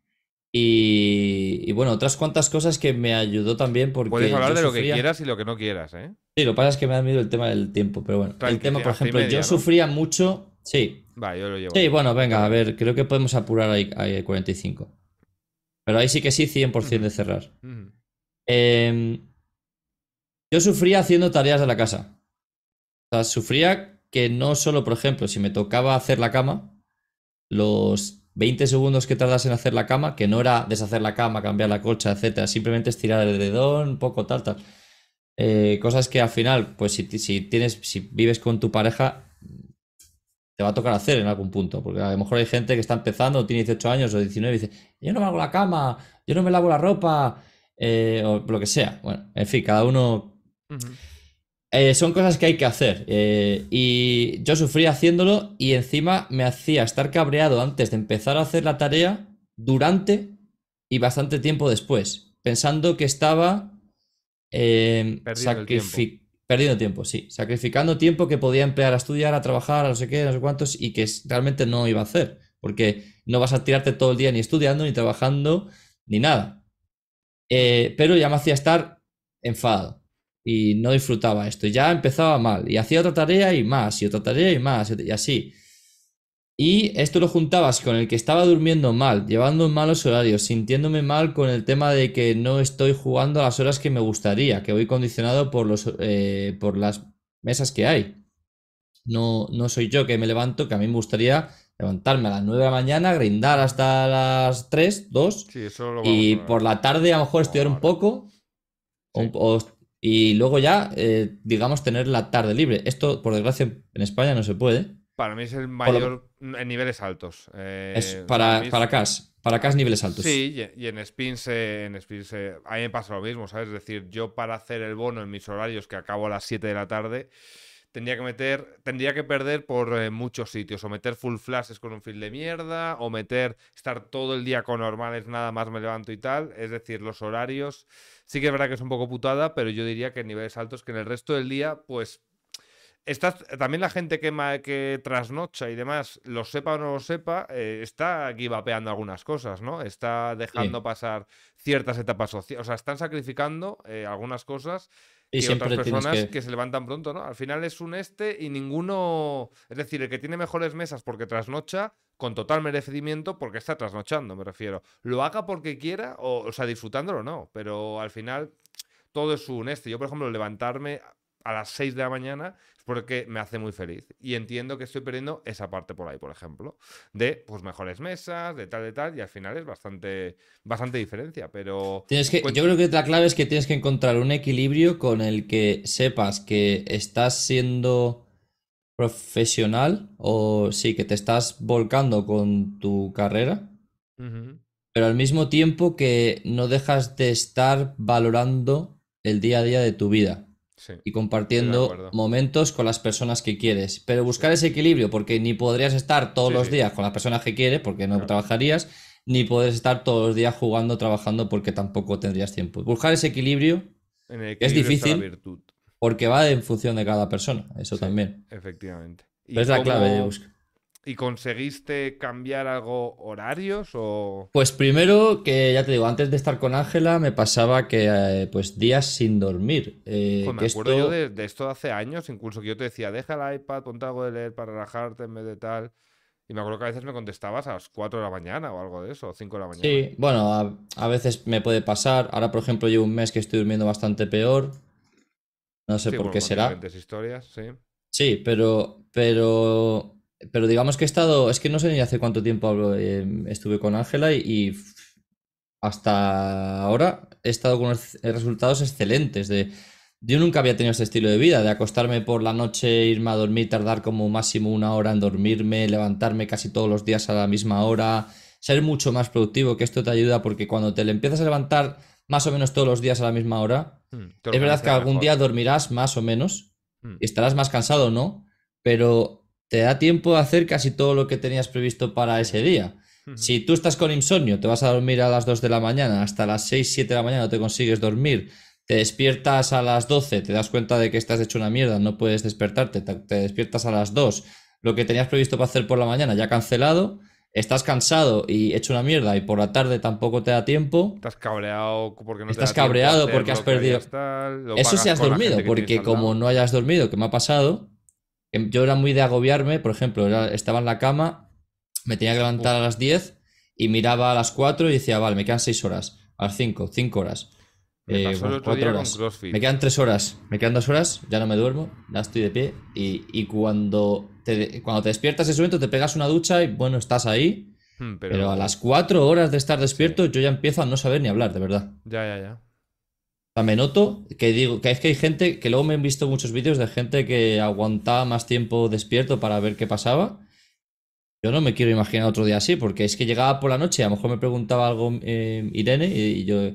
y, y bueno, otras cuantas cosas que me ayudó también Puedes porque hablar yo de lo que sufría, quieras y lo que no quieras, ¿eh? sí, lo que pasa es que me da miedo el tema del tiempo, pero bueno, el Tranqui, tema, que por hasta y ejemplo, yo media, ¿no? sufría mucho, sí, Va, yo lo llevo sí, bien. bueno, venga, a Dale. ver, creo que podemos apurar ahí, ahí a cuarenta y cinco, pero ahí sí que sí, cien por ciento Ujú, de cerrar. ujú. Em, yo sufría haciendo tareas de la casa, o sea, sufría que no solo, por ejemplo, si me tocaba hacer la cama, los veinte segundos que tardas en hacer la cama, que no era deshacer la cama, cambiar la colcha, etcétera, simplemente estirar el dedón, un poco tal, tal. Eh, cosas que al final, pues si, si tienes, si vives con tu pareja, te va a tocar hacer en algún punto, porque a lo mejor hay gente que está empezando, tiene dieciocho años o diecinueve y dice, yo no me hago la cama, yo no me lavo la ropa, eh, o lo que sea. Bueno, en fin, cada uno Ujú. eh, son cosas que hay que hacer. Eh, y yo sufría haciéndolo y encima me hacía estar cabreado antes de empezar a hacer la tarea, durante y bastante tiempo después, pensando que estaba eh, Perdiendo el tiempo. sacrifi- perdiendo tiempo, sí, sacrificando tiempo que podía emplear a estudiar, a trabajar, a no sé qué, no sé cuántos, y que es- realmente no iba a hacer, porque no vas a tirarte todo el día ni estudiando, ni trabajando, ni nada. Ujú. Eh, pero ya me hacía estar enfadado y no disfrutaba esto. Ya empezaba mal y hacía otra tarea y más, y otra tarea y más, y así. Y esto lo juntabas con el que estaba durmiendo mal, llevando malos horarios, sintiéndome mal con el tema de que no estoy jugando a las horas que me gustaría, que voy condicionado por los, eh, por las mesas que hay. No, no soy yo que me levanto, que a mí me gustaría levantarme a las nueve de la mañana, grindar Ujú. hasta las tres dos Sí, eso lo vamos y por a... la tarde a lo mejor Vamos estudiar un ahora. poco o un- Sí. o- y luego ya, eh, digamos, tener la tarde libre. Esto, por desgracia, en España no se puede. Para mí es el Por lo- mayor en niveles altos. es Eh, para mí para, para es... CAS, para ah, CAS niveles altos. sí, y y en Spin se, en Spin se- a mí me pasa lo mismo, ¿sabes? Es decir, yo para hacer el bono en mis horarios, que acabo a las siete de la tarde, tendría que meter, tendría que perder por eh, muchos sitios, o meter full flashes con un fil de mierda, o meter, estar todo el día con normales, nada más me levanto y tal. Es decir, los horarios, sí que es verdad que es un poco putada, pero yo diría que en niveles altos, que en el resto del día, pues está, también la gente que, ma- que trasnocha y demás, lo sepa o no lo sepa, eh, está aquí vapeando algunas cosas, ¿no? Está dejando Sí. pasar ciertas etapas sociales. O sea, están sacrificando eh, algunas cosas Y que otras siempre tienes personas que que... se levantan pronto, ¿no? Al final es un este y ninguno. Es decir, el que tiene mejores mesas porque trasnocha, con total merecimiento porque está trasnochando, me refiero. Lo haga porque quiera, o, o sea, disfrutándolo no, pero al final todo es un este. Yo, por ejemplo, levantarme a las seis de la mañana es porque me hace muy feliz. Y entiendo que estoy perdiendo esa parte por ahí, por ejemplo, de pues mejores mesas, de tal, de tal, y al final es bastante, bastante diferencia, pero... Tienes que, cuen- yo creo que la clave es que tienes que encontrar un equilibrio con el que sepas que estás siendo profesional o sí, que te estás volcando con tu carrera, Ujú, pero al mismo tiempo que no dejas de estar valorando el día a día de tu vida sí, y estoy de compartiendo acuerdo. momentos con las personas que quieres. Pero Sí, buscar ese equilibrio, porque ni podrías estar todos sí, los sí, días con las personas que quieres, porque no claro. trabajarías, ni podrías estar todos los días jugando, trabajando, porque tampoco tendrías tiempo. Buscar ese equilibrio En el es equilibrio está la difícil, virtud. porque va en función de cada persona, eso Sí, también. efectivamente. Pero ¿Y es la clave de cómo... buscar. ¿Y conseguiste cambiar algo horarios o...? Pues primero, que ya te digo, antes de estar con Ángela me pasaba que eh, pues días sin dormir. Eh, Joder, me que acuerdo yo esto, de, de esto de hace años, incluso que yo te decía, deja el iPad, ponte algo de leer para relajarte en vez de tal. Y me acuerdo que a veces me contestabas a las cuatro de la mañana o algo de eso, o cinco de la mañana. sí, bueno, a, a veces me puede pasar. Ahora, por ejemplo, llevo un mes que estoy durmiendo bastante peor. No sé Sí, por bueno, qué con será. diferentes historias, sí. Sí, pero, pero, pero digamos que he estado, es que no sé ni hace cuánto tiempo hablo, eh, estuve con Ángela y, y f- hasta ahora he estado con unos resultados excelentes. De, yo nunca había tenido este estilo de vida, de acostarme por la noche, irme a dormir, tardar como máximo una hora en dormirme, levantarme casi todos los días a la misma hora, ser mucho más productivo, que esto te ayuda porque cuando te le empiezas a levantar más o menos todos los días a la misma hora, Mm, te es verdad que organizas algún mejor. día dormirás más o menos Mm, y estarás más cansado, ¿no? Pero te da tiempo de hacer casi todo lo que tenías previsto para sí. ese día. Ujú. Si tú estás con insomnio, te vas a dormir a las dos de la mañana, hasta las seis siete de la mañana no te consigues dormir, te despiertas a las doce, te das cuenta de que estás hecho una mierda, no puedes despertarte, te, te despiertas a las dos, lo que tenías previsto para hacer por la mañana ya cancelado, estás cansado y hecho una mierda y por la tarde tampoco te da tiempo, Estás cabreado porque no te estás da tiempo a cabreado hacer porque has lo que perdido. hayas tal, lo Eso si pagas has con la dormido, gente que tienes porque al como lado. no hayas dormido, que me ha pasado, que yo era muy de agobiarme, por ejemplo, era- estaba en la cama, me tenía que levantar Uf, a las diez y miraba a las cuatro y decía, vale, me quedan seis horas, a las cinco, cinco horas, me eh, pasó el otro cuatro día con horas, me CrossFit. quedan tres horas, me quedan dos horas, ya no me duermo, ya estoy de pie y, y cuando, te, cuando te despiertas ese momento te pegas una ducha y bueno, estás ahí, Mm, pero a pero las cuatro horas de estar sí, despierto yo ya empiezo a no saber ni hablar, de verdad. ya, ya, ya. Sea, me noto que digo que es que hay gente que luego me he visto muchos vídeos de gente que aguantaba más tiempo despierto para ver qué pasaba. Yo no me quiero imaginar otro día así, porque es que llegaba por la noche, a lo mejor me preguntaba algo eh, Irene y yo,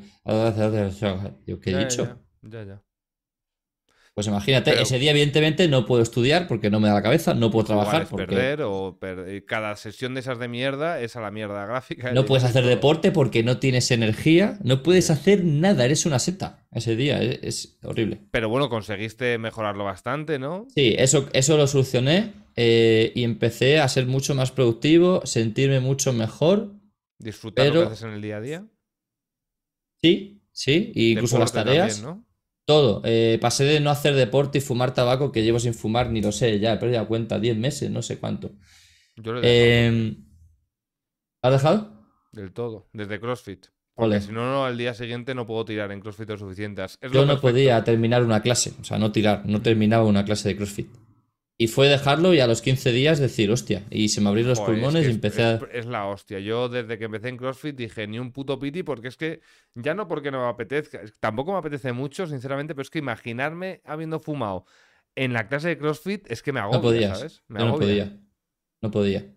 yo, ¿qué he Ya, ya, ya, dicho? ya, ya. Pues imagínate, Pero ese día evidentemente no puedo estudiar porque no me da la cabeza, no y puedo jugar trabajar es porque perder, o per- y cada sesión de esas de mierda es a la mierda gráfica, el no puedes inicio y hacer todo. deporte porque no tienes energía, no puedes Sí. hacer nada, eres una seta ese día, es, es horrible. Pero bueno, conseguiste mejorarlo bastante, ¿no? Sí, eso, eso lo solucioné eh, y empecé a ser mucho más productivo, sentirme mucho mejor, Disfrutar lo que haces pero en el día a día. sí, sí, e incluso las Deporte también, tareas, ¿no? todo. Eh, pasé de no hacer deporte y fumar tabaco, que llevo sin fumar, ni lo sé, ya he perdido la cuenta, diez meses, no sé cuánto. Yo lo he dejado también. Eh, ¿Has dejado? Del todo. Desde CrossFit. Porque Ole. si no, no, al día siguiente no puedo tirar en CrossFit lo suficiente. Es lo Yo no perfecto. podía terminar una clase, o sea, no tirar, no Ujú. terminaba una clase de CrossFit. Y fue dejarlo y a los quince días decir, hostia, y se me abrieron los Joder, es pulmones que y es, empecé es- a... es la hostia. Yo desde que empecé en CrossFit dije ni un puto piti porque es que ya no porque no me apetezca, es- tampoco me apetece mucho, sinceramente, pero es que imaginarme habiendo fumado en la clase de CrossFit es que me No agobia, podías, ¿sabes? Me yo no agobia. podía, no podía.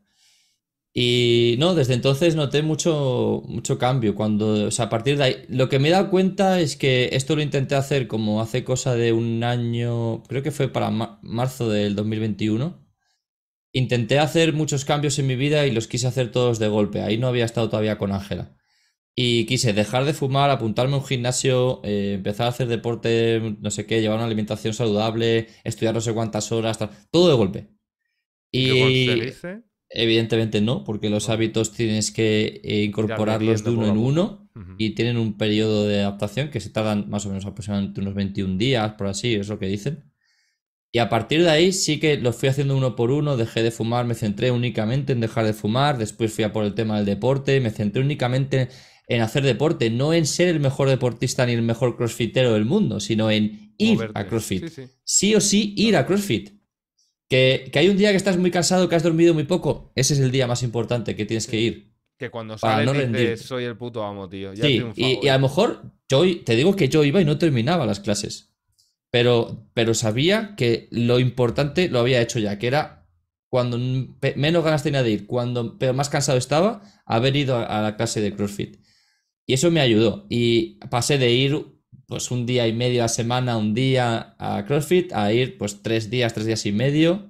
Y no, desde entonces noté mucho, mucho cambio. Cuando, o sea, a partir de ahí, lo que me he dado cuenta es que esto lo intenté hacer como hace cosa de un año, creo que fue para ma- marzo del dos mil veintiuno. Intenté hacer muchos cambios en mi vida y los quise hacer todos de golpe. Ahí no había estado todavía con Ángela. Y quise dejar de fumar, apuntarme a un gimnasio, eh, empezar a hacer deporte, no sé qué, llevar una alimentación saludable, estudiar no sé cuántas horas, tal, todo de golpe. ¿Y lo Y conseguiste? evidentemente no, porque los Bueno, hábitos tienes que eh, ir incorporarlos de adheriendo uno poco a en poco. uno Ujú. y tienen un periodo de adaptación que se tardan más o menos aproximadamente unos veintiún días, por así, es lo que dicen. Y a partir de ahí sí que lo fui haciendo uno por uno, dejé de fumar, me centré únicamente en dejar de fumar, después fui a por el tema del deporte, me centré únicamente en hacer deporte, no en ser el mejor deportista ni el mejor crossfitero del mundo, sino en ir a Moverte. Sí, CrossFit. sí. Sí o sí ir a Tal cual. CrossFit. Que, que hay un día que estás muy cansado, que has dormido muy poco, ese es el día más importante que tienes que Sí. ir Que cuando para sales no dices, rendirte. soy el puto amo, tío. Ya he Sí, triunfado y, y a hoy. lo mejor yo te digo que yo iba y no terminaba las clases, pero, pero sabía que lo importante lo había hecho ya, que era cuando menos ganas tenía de ir, cuando pero más cansado estaba, haber ido a, a la clase de CrossFit. Y eso me ayudó. Y pasé de ir pues un día y medio a la semana, un día a CrossFit, a ir pues tres días, tres días y medio,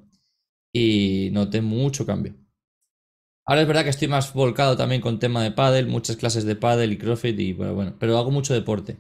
y noté mucho cambio. Ahora es verdad que estoy más volcado también con tema de pádel, muchas clases de pádel y CrossFit y bueno, bueno, pero hago mucho deporte.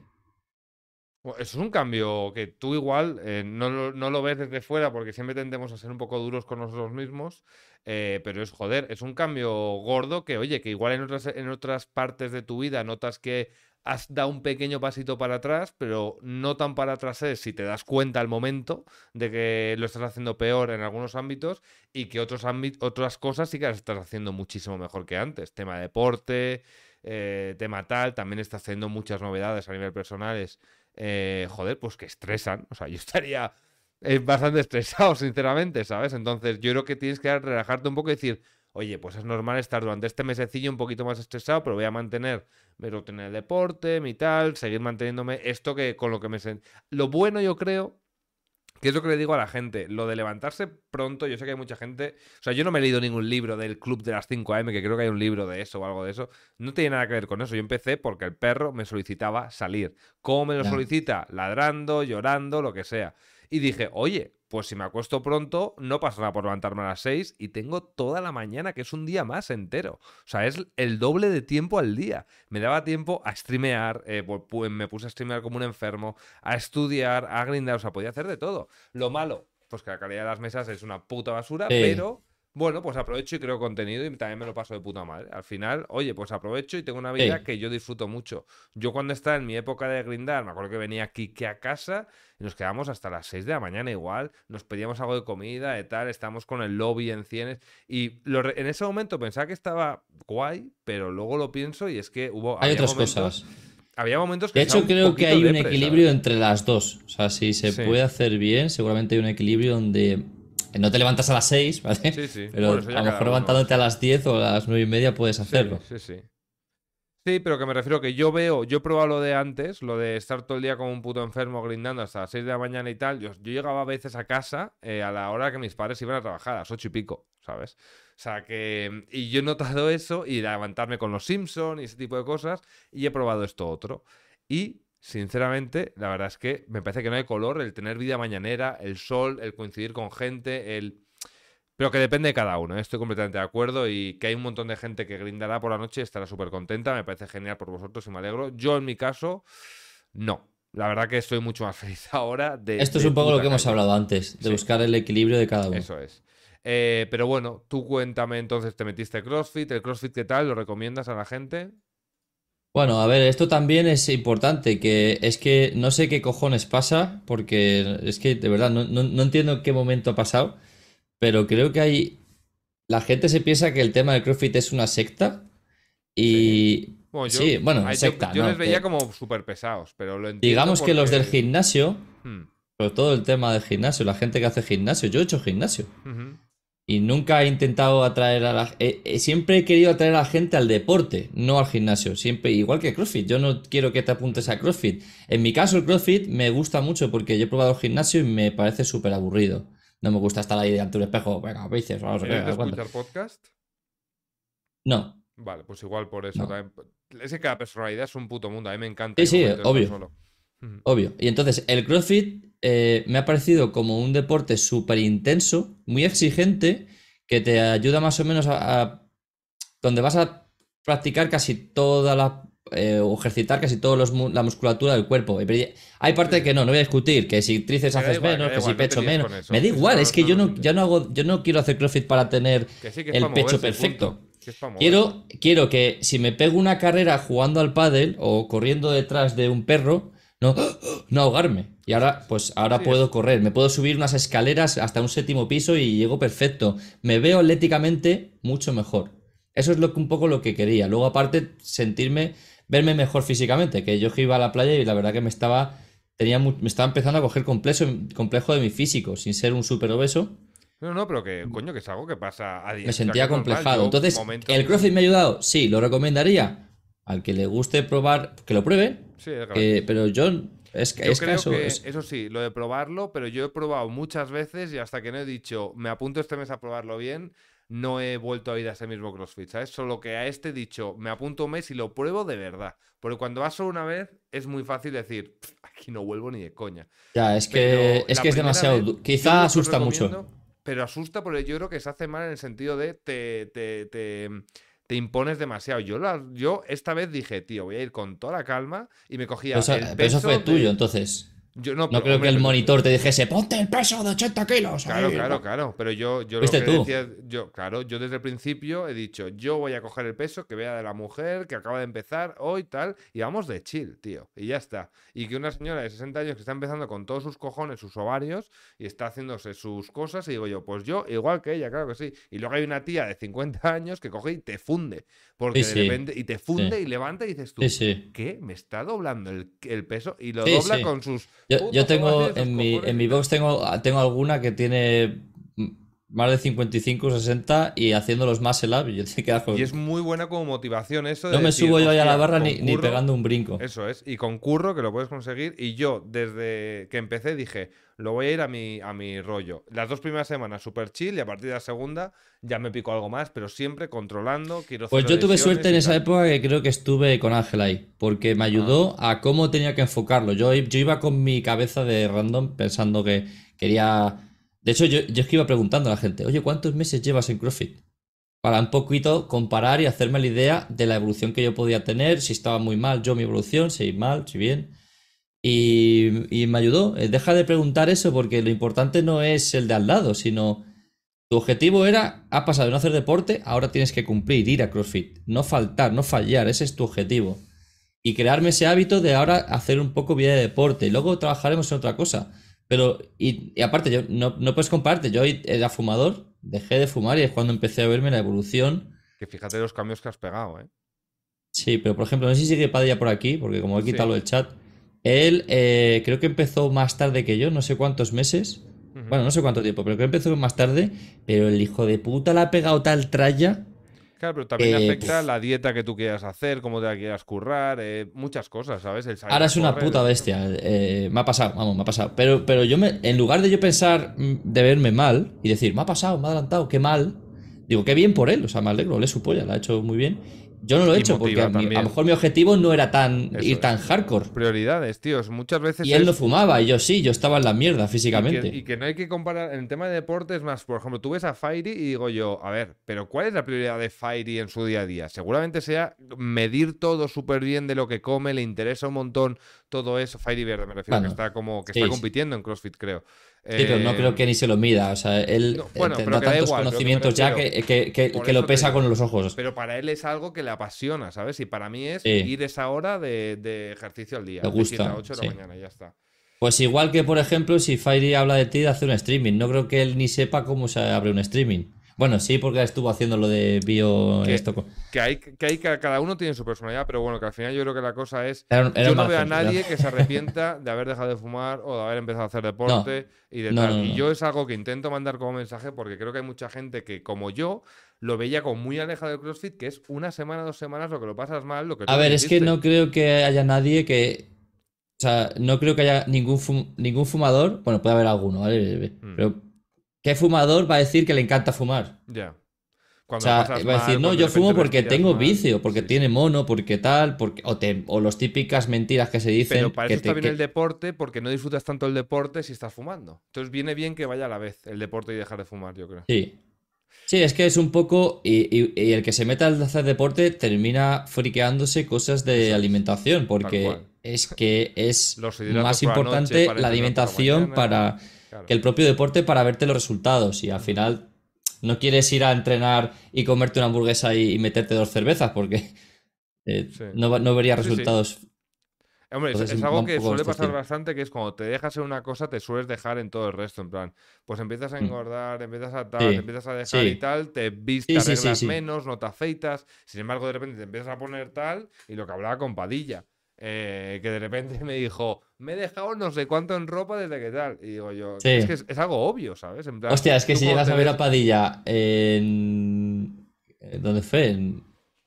Bueno, eso es un cambio que tú igual eh, no, lo, no lo ves desde fuera porque siempre tendemos a ser un poco duros con nosotros mismos, eh, pero es joder, es un cambio gordo que, oye, que igual en otras, en otras partes de tu vida notas que has dado un pequeño pasito para atrás, pero no tan para atrás es si te das cuenta al momento de que lo estás haciendo peor en algunos ámbitos y que otros ámbit- otras cosas sí que las estás haciendo muchísimo mejor que antes. Tema deporte, eh, tema tal, también estás haciendo muchas novedades a nivel personales eh, joder, pues que estresan. O sea, yo estaría eh, bastante estresado, sinceramente, ¿sabes? Entonces, yo creo que tienes que relajarte un poco y decir, oye, pues es normal estar durante este mesecillo un poquito más estresado, pero voy a mantener mi rutina de deporte, mi tal, seguir manteniéndome esto que con lo que me... Sen... Lo bueno, yo creo, que es lo que le digo a la gente, lo de levantarse pronto, yo sé que hay mucha gente, o sea, yo no me he leído ningún libro del Club de las cinco a eme, que creo que hay un libro de eso o algo de eso, no tiene nada que ver con eso, yo empecé porque el perro me solicitaba salir. ¿Cómo me lo Ya. solicita? Ladrando, llorando, lo que sea. Y dije, oye, pues si me acuesto pronto, no pasa nada por levantarme a las seis y tengo toda la mañana, que es un día más entero. O sea, es el doble de tiempo al día. Me daba tiempo a streamear, eh, pu- me puse a streamear como un enfermo, a estudiar, a grindar, o sea, podía hacer de todo. Lo malo, pues que la calidad de las mesas es una puta basura, Sí, pero bueno, pues aprovecho y creo contenido y también me lo paso de puta madre. Al final, oye, pues aprovecho y tengo una vida sí. que yo disfruto mucho. Yo cuando estaba en mi época de grindar, me acuerdo que venía Kike a casa y nos quedábamos hasta las seis de la mañana igual, nos pedíamos algo de comida y tal, estábamos con el lobby en cienes y lo re- en ese momento pensaba que estaba guay, pero luego lo pienso y es que hubo, Hay había otras momentos, cosas. había momentos que De estaba hecho, un creo que poquito hay un depre, equilibrio ¿sabes? entre las dos. O sea, si se Sí, puede hacer bien, seguramente hay un equilibrio donde no te levantas a las seis, ¿vale? sí, sí. Bueno, Pero eso a ya lo cada mejor uno, levantándote a sí. las diez o a las nueve y media puedes Sí, hacerlo. sí, sí. Sí, pero que me refiero que yo veo, yo he probado lo de antes, lo de estar todo el día como un puto enfermo grindando hasta las seis de la mañana y tal. Yo, yo llegaba a veces a casa eh, a la hora que mis padres iban a trabajar, a las ocho y pico, ¿sabes? O sea que. Y yo he notado eso y levantarme con los Simpsons y ese tipo de cosas y he probado esto otro. Y. Sinceramente, la verdad es que me parece que no hay color el tener vida mañanera, el sol, el coincidir con gente, el pero que depende de cada uno, ¿eh? Estoy completamente de acuerdo y que hay un montón de gente que grindará por la noche y estará súper contenta. Me parece genial por vosotros y me alegro. Yo, en mi caso, no. La verdad que estoy mucho más feliz ahora de, Esto es de un poco lo que puta hemos calle. hablado antes, de Sí, buscar el equilibrio de cada uno. eso es. Eh, pero bueno, tú cuéntame entonces, te metiste CrossFit. ¿El CrossFit qué tal? ¿Lo recomiendas a la gente? Bueno, a ver, esto también es importante, que es que no sé qué cojones pasa, porque es que de verdad no, no, no entiendo en qué momento ha pasado, pero creo que hay... La gente se piensa que el tema del CrossFit es una secta Sí. y... Bueno, yo, Sí, bueno, a- yo, secta, yo les ¿no? veía Que como súper pesados, pero lo entiendo digamos que los del porque... gimnasio, hmm, sobre todo el tema del gimnasio, la gente que hace gimnasio, yo he hecho gimnasio. ujú. Y nunca he intentado atraer a la... eh, eh, siempre he querido atraer a la gente al deporte, no al gimnasio. Siempre, igual que CrossFit. Yo no quiero que te apuntes a CrossFit. En mi caso, el CrossFit me gusta mucho porque yo he probado el gimnasio y me parece súper aburrido. No me gusta estar ahí delante de un espejo, venga, bíceps, vamos a ¿Eres de ver, cuánto. escuchar podcast? No. Vale, pues igual por eso No. también. Es que cada personalidad es un puto mundo. A mí me encanta Sí, hay sí, momentos de estar obvio, solo. Ujú. obvio. Y entonces, el CrossFit eh, me ha parecido como un deporte súper intenso, muy exigente, que te ayuda más o menos a, a donde vas a practicar casi toda la eh, o ejercitar casi toda la musculatura del cuerpo. Hay Sí, parte sí. que no, no voy a discutir, que si tríceps Que da haces igual, que menos, da que si igual, no te pecho líes menos. con Me eso. da Eso igual, no, es que no yo nos no, ya no interesa. hago, yo no quiero hacer CrossFit para tener Que sí, que es para el pecho moverse y punto. perfecto. Que es para moverse. Quiero, quiero que si me pego una carrera jugando al pádel o corriendo detrás de un perro, no, no ahogarme. Y ahora, pues ahora Sí, puedo es. correr, me puedo subir unas escaleras hasta un séptimo piso y llego perfecto. Me veo atléticamente mucho mejor. Eso es lo que, un poco lo que quería. Luego, aparte, sentirme, verme mejor físicamente, que yo que iba a la playa y la verdad que me estaba, tenía, mu- me estaba empezando a coger complejo, complejo de mi físico, sin ser un súper obeso. No, no, pero que, coño, que es algo que pasa a Me día. O sea, que sentía es normal. complejado. Yo, Entonces, momentos ¿el que. CrossFit me ha ayudado? Sí, lo recomendaría. Al que le guste probar, que lo pruebe. Sí, es Que, gratis. pero yo, es, que- Yo es que creo eso que, es. eso sí, lo de probarlo, pero yo he probado muchas veces y hasta que no he dicho, me apunto este mes a probarlo bien, no he vuelto a ir a ese mismo CrossFit, ¿sabes? Solo que a este he dicho, me apunto un mes y lo pruebo de verdad. Porque cuando vas solo una vez, es muy fácil decir, "Pff, aquí no vuelvo ni de coña". Ya, es que, Pero es la que es primera demasiado. vez, du- yo Quizá lo que os asusta mucho. recomiendo, pero asusta porque yo creo que se hace mal en el sentido de te, te, te, te impones demasiado. Yo, la- yo esta vez dije, tío, voy a ir con toda la calma y me Pero cogía eso, el pero eso fue peso tuyo, de. entonces. Yo no, No pero creo que hombre, el pero monitor te dijese, ponte el peso de ochenta kilos claro, ahí. claro, va". claro. Pero yo, yo lo Fuiste que tú. decía, yo, claro, yo desde el principio he dicho, yo voy a coger el peso que vea de la mujer que acaba de empezar hoy, tal, y vamos de chill, tío. Y ya está. Y que una señora de sesenta años que está empezando con todos sus cojones, sus ovarios, y está haciéndose sus cosas, y digo yo, pues yo, igual que ella, claro que sí. Y luego hay una tía de cincuenta años que coge y te funde. Sí, Porque de sí. repente, y te Sí. funde y levanta y dices Sí, tú, sí. ¿qué? ¿Me está doblando el, el peso? Y lo Sí, dobla sí. con sus Yo, yo putos tengo ovarios, sus en mi, cojones en y mi tal. box tengo, tengo alguna que tiene más de cincuenta y cinco, sesenta y haciendo los muscle up y yo te quedas Y con- es muy buena como motivación eso No de me decir, subo yo ahí a la hostia, barra ni, ni concurro, pegando un brinco. eso es, y concurro que lo puedes conseguir. Y yo, desde que empecé, dije, lo voy a ir a mi, a mi rollo. Las dos primeras semanas súper chill y a partir de la segunda ya me pico algo más, pero siempre controlando, quiero Pues cero yo tuve suerte lesiones en y esa tal. época que creo que estuve con Ángel ahí, porque me Ah, ayudó a cómo tenía que enfocarlo. Yo, yo iba con mi cabeza de random pensando que quería... De hecho, yo, yo es que iba preguntando a la gente, oye, ¿cuántos meses llevas en CrossFit? Para un poquito comparar y hacerme la idea de la evolución que yo podía tener, si estaba muy mal yo mi evolución, si mal, si bien. Y, y me ayudó. Eh, Deja de preguntar eso porque lo importante no es el de al lado, sino tu objetivo era, ha pasado de no hacer deporte, ahora tienes que cumplir, ir a CrossFit, no faltar, no fallar, ese es tu objetivo. Y crearme ese hábito de ahora hacer un poco vida de deporte. Y luego trabajaremos en otra cosa. Pero, y, y aparte, yo no, no puedes compararte. Yo era fumador, dejé de fumar y es cuando empecé a verme la evolución. que fíjate los cambios que has pegado, ¿eh? Sí, pero por ejemplo, no sé si sigue Padilla por aquí, porque como he quitado Sí. lo del chat, él eh, creo que empezó más tarde que yo, no sé cuántos meses. Ujú. Bueno, no sé cuánto tiempo, pero creo que empezó más tarde. Pero el hijo de puta le ha pegado tal tralla Claro, pero también que afecta pf, la dieta que tú quieras hacer, cómo te la quieras currar, eh, muchas cosas, ¿sabes? El salir ahora a es una correr, puta el eso. bestia. Eh, me ha pasado, vamos, me ha pasado. Pero, pero yo me, en lugar de yo pensar mm, de verme mal y decir, me ha pasado, me ha adelantado, qué mal, digo, qué bien por él, o sea, me alegro, le su polla, la ha hecho muy bien. Yo no lo he Y hecho porque a, motiva mí- a lo también. mejor mi objetivo no era tan ir Eso tan es. hardcore. Prioridades, tíos. Muchas Y veces él no es. fumaba, y yo sí, yo estaba en la mierda Y que, y físicamente. que no hay que comparar. En el tema de deportes, más, por ejemplo, tú ves a Fairy y digo yo, a ver, pero ¿cuál es la prioridad de Fairy en su día a día? Seguramente sea medir todo súper bien de lo que come, le interesa un montón todo eso. Fairy Verde, me refiero, que Bueno, está como que está sí, sí. compitiendo en CrossFit, creo. Sí, pero no creo Eh, que ni se lo mida. O sea, él no, eh, bueno, pero tendrá que da tantos igual, pero que me conocimientos ya refiero. que, que, que- Por que lo eso te pesa con digo. los ojos. Pero para él es algo que le apasiona, ¿sabes? Y para mí es Sí, ir esa hora de, de ejercicio al día, le de siete a gusta, ocho de la sí. mañana, ya está. Pues igual que, por ejemplo, si Fairy habla de ti de hacer un streaming. No creo que él ni sepa cómo se abre un streaming. Bueno, sí, porque estuvo haciendo lo de bio Que, esto. co- que hay, que hay que cada uno tiene su personalidad, pero bueno, que al final yo creo que la cosa es. Era un, era Yo un no mal veo a ejemplo. era- nadie que se arrepienta de haber dejado de fumar o de haber empezado a hacer No, deporte y de no, tal. no, Y no. yo es algo que intento mandar como mensaje porque creo que hay mucha gente que, como yo, lo veía como muy alejado del CrossFit, que es una semana, dos semanas, lo que lo pasas mal, lo que A tú me ver, es que dijiste. no creo que haya nadie que. O sea, no creo que haya ningún, fum- ningún fumador. Bueno, puede haber alguno, ¿vale? Mm, Pero, ¿qué fumador va a decir que le encanta fumar? ya. O Cuando lo sea, pasas va a decir, mal, no, cuando de yo repente fumo porque respiras tengo mal. vicio, porque Sí, sí. tiene mono, porque tal, porque o, te, o las típicas mentiras que se Pero dicen para eso que está te... bien el Que... deporte, porque no disfrutas tanto el deporte si estás fumando. Entonces viene bien que vaya a la vez el deporte y dejar de fumar, yo creo. Sí. Sí, es que es un poco... Y, y- y el que se meta al hacer deporte termina friqueándose cosas de Eso es, alimentación, tal porque cual. es que es Los hidratos más por la noche importante para la entrenar por la alimentación mañana. para Claro. que el propio deporte para verte los resultados. Y al Ujú. final no quieres ir a entrenar y comerte una hamburguesa y, y meterte dos cervezas, porque eh, Sí. no, va- no verías Sí, sí. resultados. Hombre, es, Entonces es va algo un que poco suele este pasar estilo. bastante, que es cuando te dejas en una cosa, te sueles dejar en todo el resto, en plan, pues empiezas a Mm. engordar, empiezas a tal, te Sí, empiezas a dejar y sí, tal, te vis, te sí, sí, sí, arreglas sí. menos, no te afeitas, sin embargo, de repente te empiezas a poner tal, y lo que hablaba con Padilla, eh, que de repente me dijo, me he dejado no sé cuánto en ropa desde que tal, y digo yo, es que Sí. es, es algo obvio, ¿sabes? En plan, Hostia, es que tú si cuando llegas te a ver a ves, Padilla en... ¿Dónde fue? En,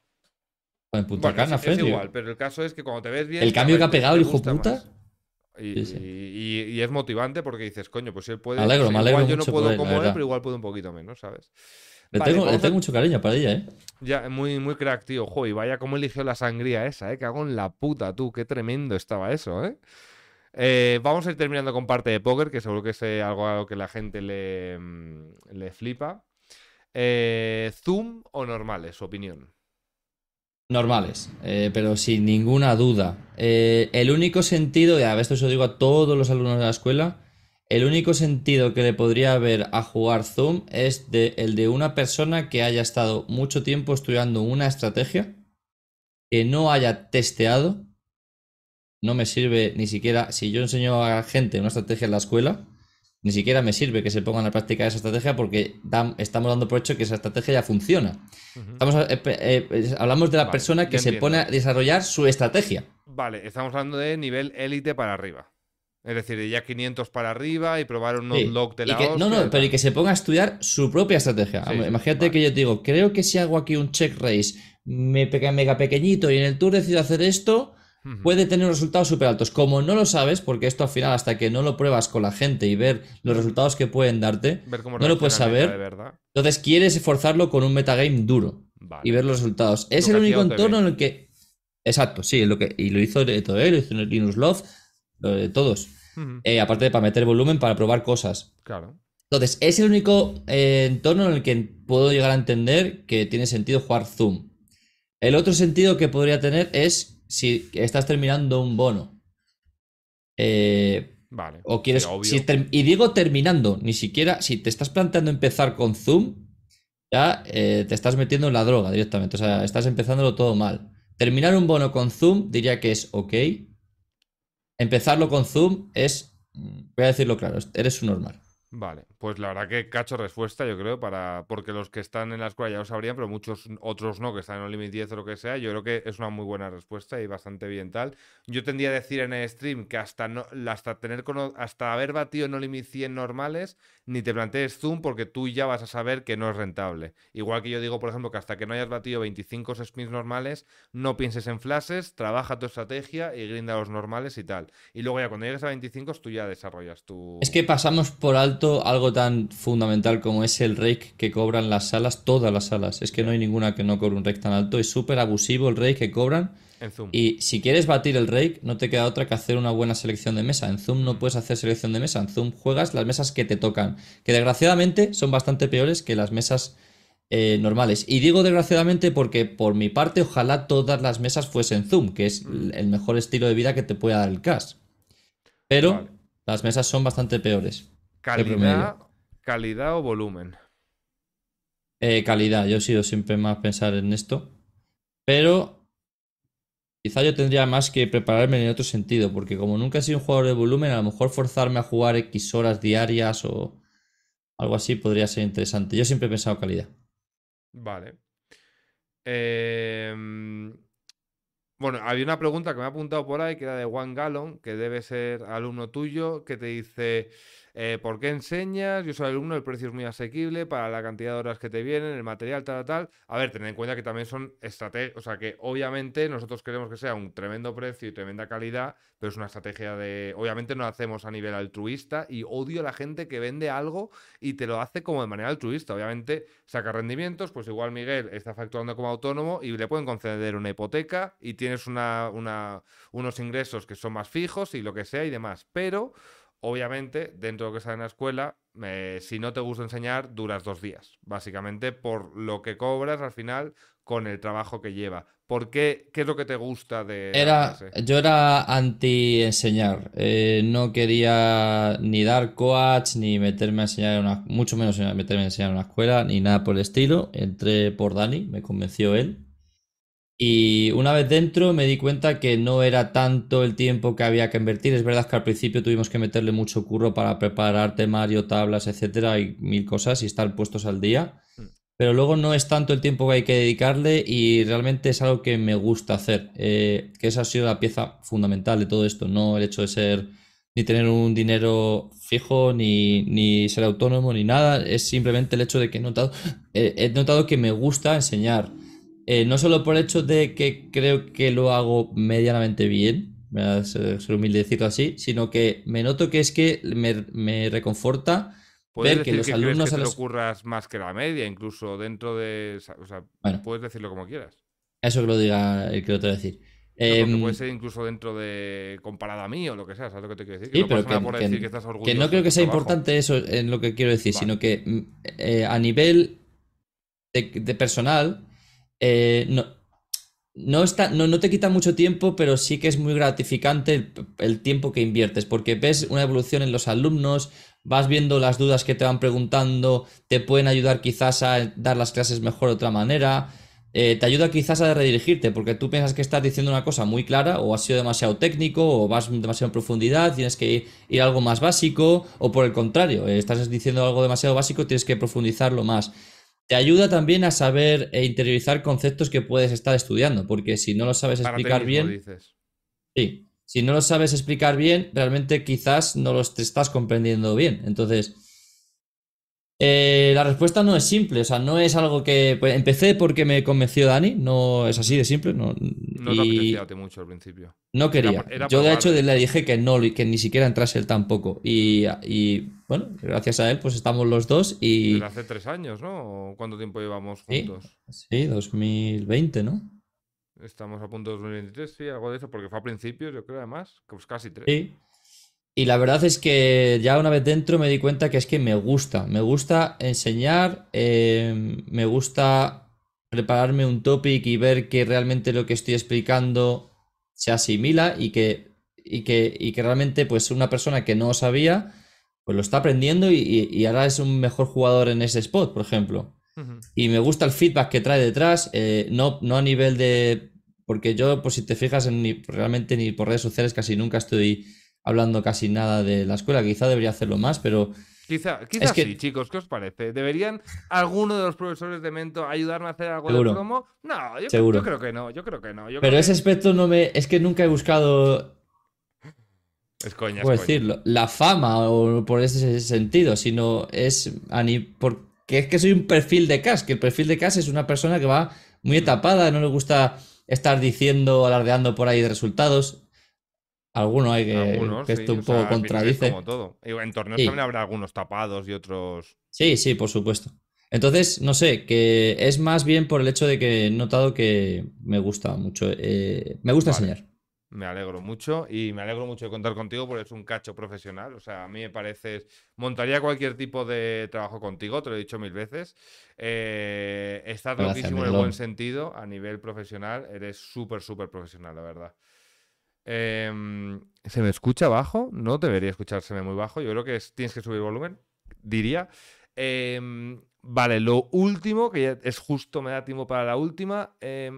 en Punta bueno, es, Cana es fue, tío. igual, pero el caso es que cuando te ves El bien, cada cambio que vez ha te, pegado te el hijo gusta puta. más. Y, Sí, sí. y- y es motivante porque dices, coño, pues si él Me puede, alegro, pues me igual alegro yo no mucho por puedo él, la como él, pero verdad. igual puedo un poquito menos, ¿sabes? Le Vale, tengo, le vamos a... tengo mucho cariño a Padilla, ¿eh? Ya, muy, muy crack, tío. Jo, y vaya cómo eligió la sangría esa, ¿eh? Cago en la puta, tú. Qué tremendo estaba eso, ¿eh? Eh, vamos a ir terminando con parte de póker, que seguro que es eh, algo a lo que la gente le, mm, le flipa. Eh, ¿Zoom o normales? Su opinión. Normales, eh, pero sin ninguna duda. Eh, el único sentido, y a esto se lo digo a todos los alumnos de la escuela, el único sentido que le podría haber a jugar Zoom es de, el de una persona que haya estado mucho tiempo estudiando una estrategia, que no haya testeado. No me sirve ni siquiera, si yo enseño a gente una estrategia en la escuela, ni siquiera me sirve que se pongan a practicar esa estrategia porque dan- estamos dando por hecho que esa estrategia ya funciona. Ujú. Estamos, eh, eh, eh, hablamos de la Vale, persona que ya se pone a entiendo. desarrollar su estrategia. Vale, estamos hablando de nivel élite para arriba. Es decir, de ya quinientos para arriba y probar un Sí. log de Y la que, no, hostia no, y pero y tal. que se ponga a estudiar su propia estrategia. Sí, sí, Imagínate que vale. yo te digo, creo que si hago aquí un check raise me pega mega pequeñito y en el tour decido hacer esto, Ujú. puede tener resultados súper altos. Como no lo sabes, porque esto al final, hasta que no lo pruebas con la gente y ver los Ujú. resultados que pueden darte, Ver cómo no lo puedes reacciona el meta de saber. verdad. Entonces quieres esforzarlo con un metagame duro y Vale. ver los resultados. Es Lo que el hacía único entorno O T B. en el que. Exacto, sí, lo que, y lo hizo de todo él, lo hizo Linus Love, lo de todos. Ujú. Eh, aparte de para meter volumen, para probar cosas. Claro. Entonces, es el único eh, entorno en el que puedo llegar a entender que tiene sentido jugar Zoom. El otro sentido que podría tener es si estás terminando un bono. eh, Vale. o Sí, quieres. Si obvio. ter- y digo terminando, ni siquiera. Si te estás planteando empezar con Zoom, ya eh, te estás metiendo en la droga directamente. O sea, estás empezándolo todo mal. Terminar un bono con Zoom diría que es ok. Empezarlo con Zoom es. mm, Voy a decirlo claro, eres un normal. Vale, pues la verdad que cacho respuesta, yo creo, para porque los que están en la escuela ya lo sabrían, pero muchos otros no, que están en el Limit diez o lo que sea, yo creo que es una muy buena respuesta y bastante bien tal. Yo tendría a decir en el stream que hasta no, hasta tener cono- hasta haber batido No Limit cien normales, ni te plantees Zoom porque tú ya vas a saber que no es rentable. Igual que yo digo, por ejemplo, que hasta que no hayas batido veinticinco spins normales, no pienses en flashes, trabaja tu estrategia y grinda los normales y tal. Y luego ya cuando llegues a veinticinco tú ya desarrollas Es que tu... pasamos por alto algo tan fundamental como es el rake que cobran las salas, todas las salas. Es que no Ya, hay ninguna que no cobre un rake tan alto. Es súper abusivo el rake que cobran. en Zoom. Y si quieres batir el rake, no te queda otra que hacer una buena selección de mesa. En Zoom no Mm. puedes hacer selección de mesa. En Zoom juegas las mesas que te tocan. Que desgraciadamente son bastante peores que las mesas eh, normales. Y digo desgraciadamente porque por mi parte ojalá todas las mesas fuesen Zoom, que es Ujú. el mejor estilo de vida que te pueda dar el cash. Pero Vale. las mesas son bastante peores que el promedio. Calidad, calidad o volumen. Eh, calidad, yo he sido siempre más pensar en esto. Pero quizá yo tendría más que prepararme en otro sentido, porque como nunca he sido un jugador de volumen, a lo mejor forzarme a jugar X horas diarias o algo así podría ser interesante. Yo siempre he pensado calidad. Vale. Em, bueno, había una pregunta que me ha apuntado por ahí, que era de One Gallon, que debe ser alumno tuyo, que te dice, eh, ¿por qué enseñas? Yo soy alumno, el precio es muy asequible para la cantidad de horas que te vienen, el material, tal, tal. A ver, tened en cuenta que también son estrategias, o sea, que obviamente nosotros queremos que sea un tremendo precio y tremenda calidad, pero es una estrategia de, obviamente no lo hacemos a nivel altruista y odio a la gente que vende algo y te lo hace como de manera altruista. Obviamente saca rendimientos, pues igual Miguel está facturando como autónomo y le pueden conceder una hipoteca y tienes una, una, unos ingresos que son más fijos y lo que sea y demás. Pero, obviamente, dentro de lo que está en la escuela, eh, si no te gusta enseñar, duras dos días. Básicamente por lo que cobras al final con el trabajo que lleva. ¿Por qué? ¿Qué es lo que te gusta de la Era, clase? yo era anti enseñar. Eh, no quería ni dar coach, ni meterme a enseñar en una, mucho menos meterme a enseñar en una escuela, ni nada por el estilo. Entré por Dani, me convenció él. Y una vez dentro me di cuenta que no era tanto el tiempo que había que invertir. Es verdad que al principio tuvimos que meterle mucho curro para preparar temario, tablas, etcétera, y mil cosas y estar puestos al día. Mm. Pero luego no es tanto el tiempo que hay que dedicarle y realmente es algo que me gusta hacer. Eh, que esa ha sido la pieza fundamental de todo esto. No el hecho de ser ni tener un dinero fijo, ni, ni ser autónomo, ni nada. Es simplemente el hecho de que he notado, eh, he notado que me gusta enseñar. Eh, no solo por el hecho de que creo que lo hago medianamente bien, voy a ser, ser humilde decirlo así, sino que me noto que es que me, me reconforta Puedes ver que decir los que crees que alumnos a te lo los... curras más que la media, incluso dentro de... O sea, Bueno, puedes decirlo como quieras. eso que lo diga el que lo te voy a decir. No, porque puede Eh, ser incluso dentro de... comparado a mí o lo que sea, ¿sabes lo que te quiero decir? Que sí, no pero pasa nada que, por decir que que, estás que no orgulloso de creo que tu sea trabajo. importante eso en lo que quiero decir, Vale. sino que mm, eh, a nivel de, de personal, eh, no, no, está, no, no te quita mucho tiempo, pero sí que es muy gratificante el, el tiempo que inviertes, porque ves una evolución en los alumnos, vas viendo las dudas que te van preguntando, te pueden ayudar quizás a dar las clases mejor de otra manera, eh, te ayuda quizás a redirigirte, porque tú piensas que estás diciendo una cosa muy clara, o has sido demasiado técnico, o vas demasiado en profundidad, tienes que ir, ir a algo más básico, o por el contrario, eh, estás diciendo algo demasiado básico, tienes que profundizarlo más. Te ayuda también a saber e interiorizar conceptos que puedes estar estudiando, porque si no lo sabes Para ti explicar mismo, bien, dices. sí, si no lo sabes explicar bien, realmente quizás no los te estás comprendiendo bien. Entonces, eh, la respuesta no es simple, o sea, no es algo que... Pues, empecé porque me convenció Dani, no es así Ujú. de simple, no, No te apetecía a y ti mucho al principio. no Era, quería. era Yo de probar, hecho de le hecho. dije que no, que ni siquiera entrase él tampoco. Y, y bueno, gracias a él pues estamos los dos Desde y... hace tres años, ¿no? ¿O ¿Cuánto tiempo llevamos Sí, juntos? sí, dos mil veinte, ¿no? Estamos a punto de dos mil veintitrés, sí, algo de eso, porque fue a principios, yo creo, además. Pues casi tres. Sí. Y la verdad es que ya una vez dentro me di cuenta que es que me gusta. Me gusta enseñar, eh, me gusta prepararme un topic y ver que realmente lo que estoy explicando se asimila y que, y que, y que realmente pues una persona que no sabía pues lo está aprendiendo y, y- y ahora es un mejor jugador en ese spot, por ejemplo. Ujú. Y me gusta el feedback que trae detrás, eh, no, no a nivel de... Porque yo, pues si te fijas, en ni, realmente ni por redes sociales casi nunca estoy hablando casi nada de la escuela. Quizá debería hacerlo más, pero Quizá, es quizá sí, que... chicos, ¿qué os parece? ¿Deberían alguno de los profesores de Mento ayudarme a hacer algo de Seguro, promo? No, yo, cre- yo seguro. creo que no, yo creo que no. Yo creo Pero ese que... aspecto no me... Es que nunca he buscado, Es coña, es ¿cómo coña. decirlo? La fama o por ese sentido, sino es... A ni, porque es que soy un perfil de Cash, que el perfil de Cash es una persona que va muy Mm. tapada, no le gusta estar diciendo, alardeando por ahí de resultados. Alguno hay que, Algunos, que esto sí. O un poco sea, al final es como contradice. todo. Y en torneos también Sí, habrá algunos tapados y otros... sí, sí, por supuesto. Entonces, no sé, que es más bien por el hecho de que he notado que me gusta mucho. Eh, me gusta Vale. enseñar. Me alegro mucho y me alegro mucho de contar contigo porque es un cacho profesional. O sea, a mí me pareces. Montaría cualquier tipo de trabajo contigo, te lo he dicho mil veces. Eh, estás Gracias, loquísimo en el buen Miguelón. sentido a nivel profesional. Eres súper, súper profesional, la verdad. Em, ¿se me escucha bajo? No debería escuchárseme muy bajo. Yo creo que es- tienes que subir volumen, diría. Em, vale, lo último, que ya es justo, me da tiempo para la última. em,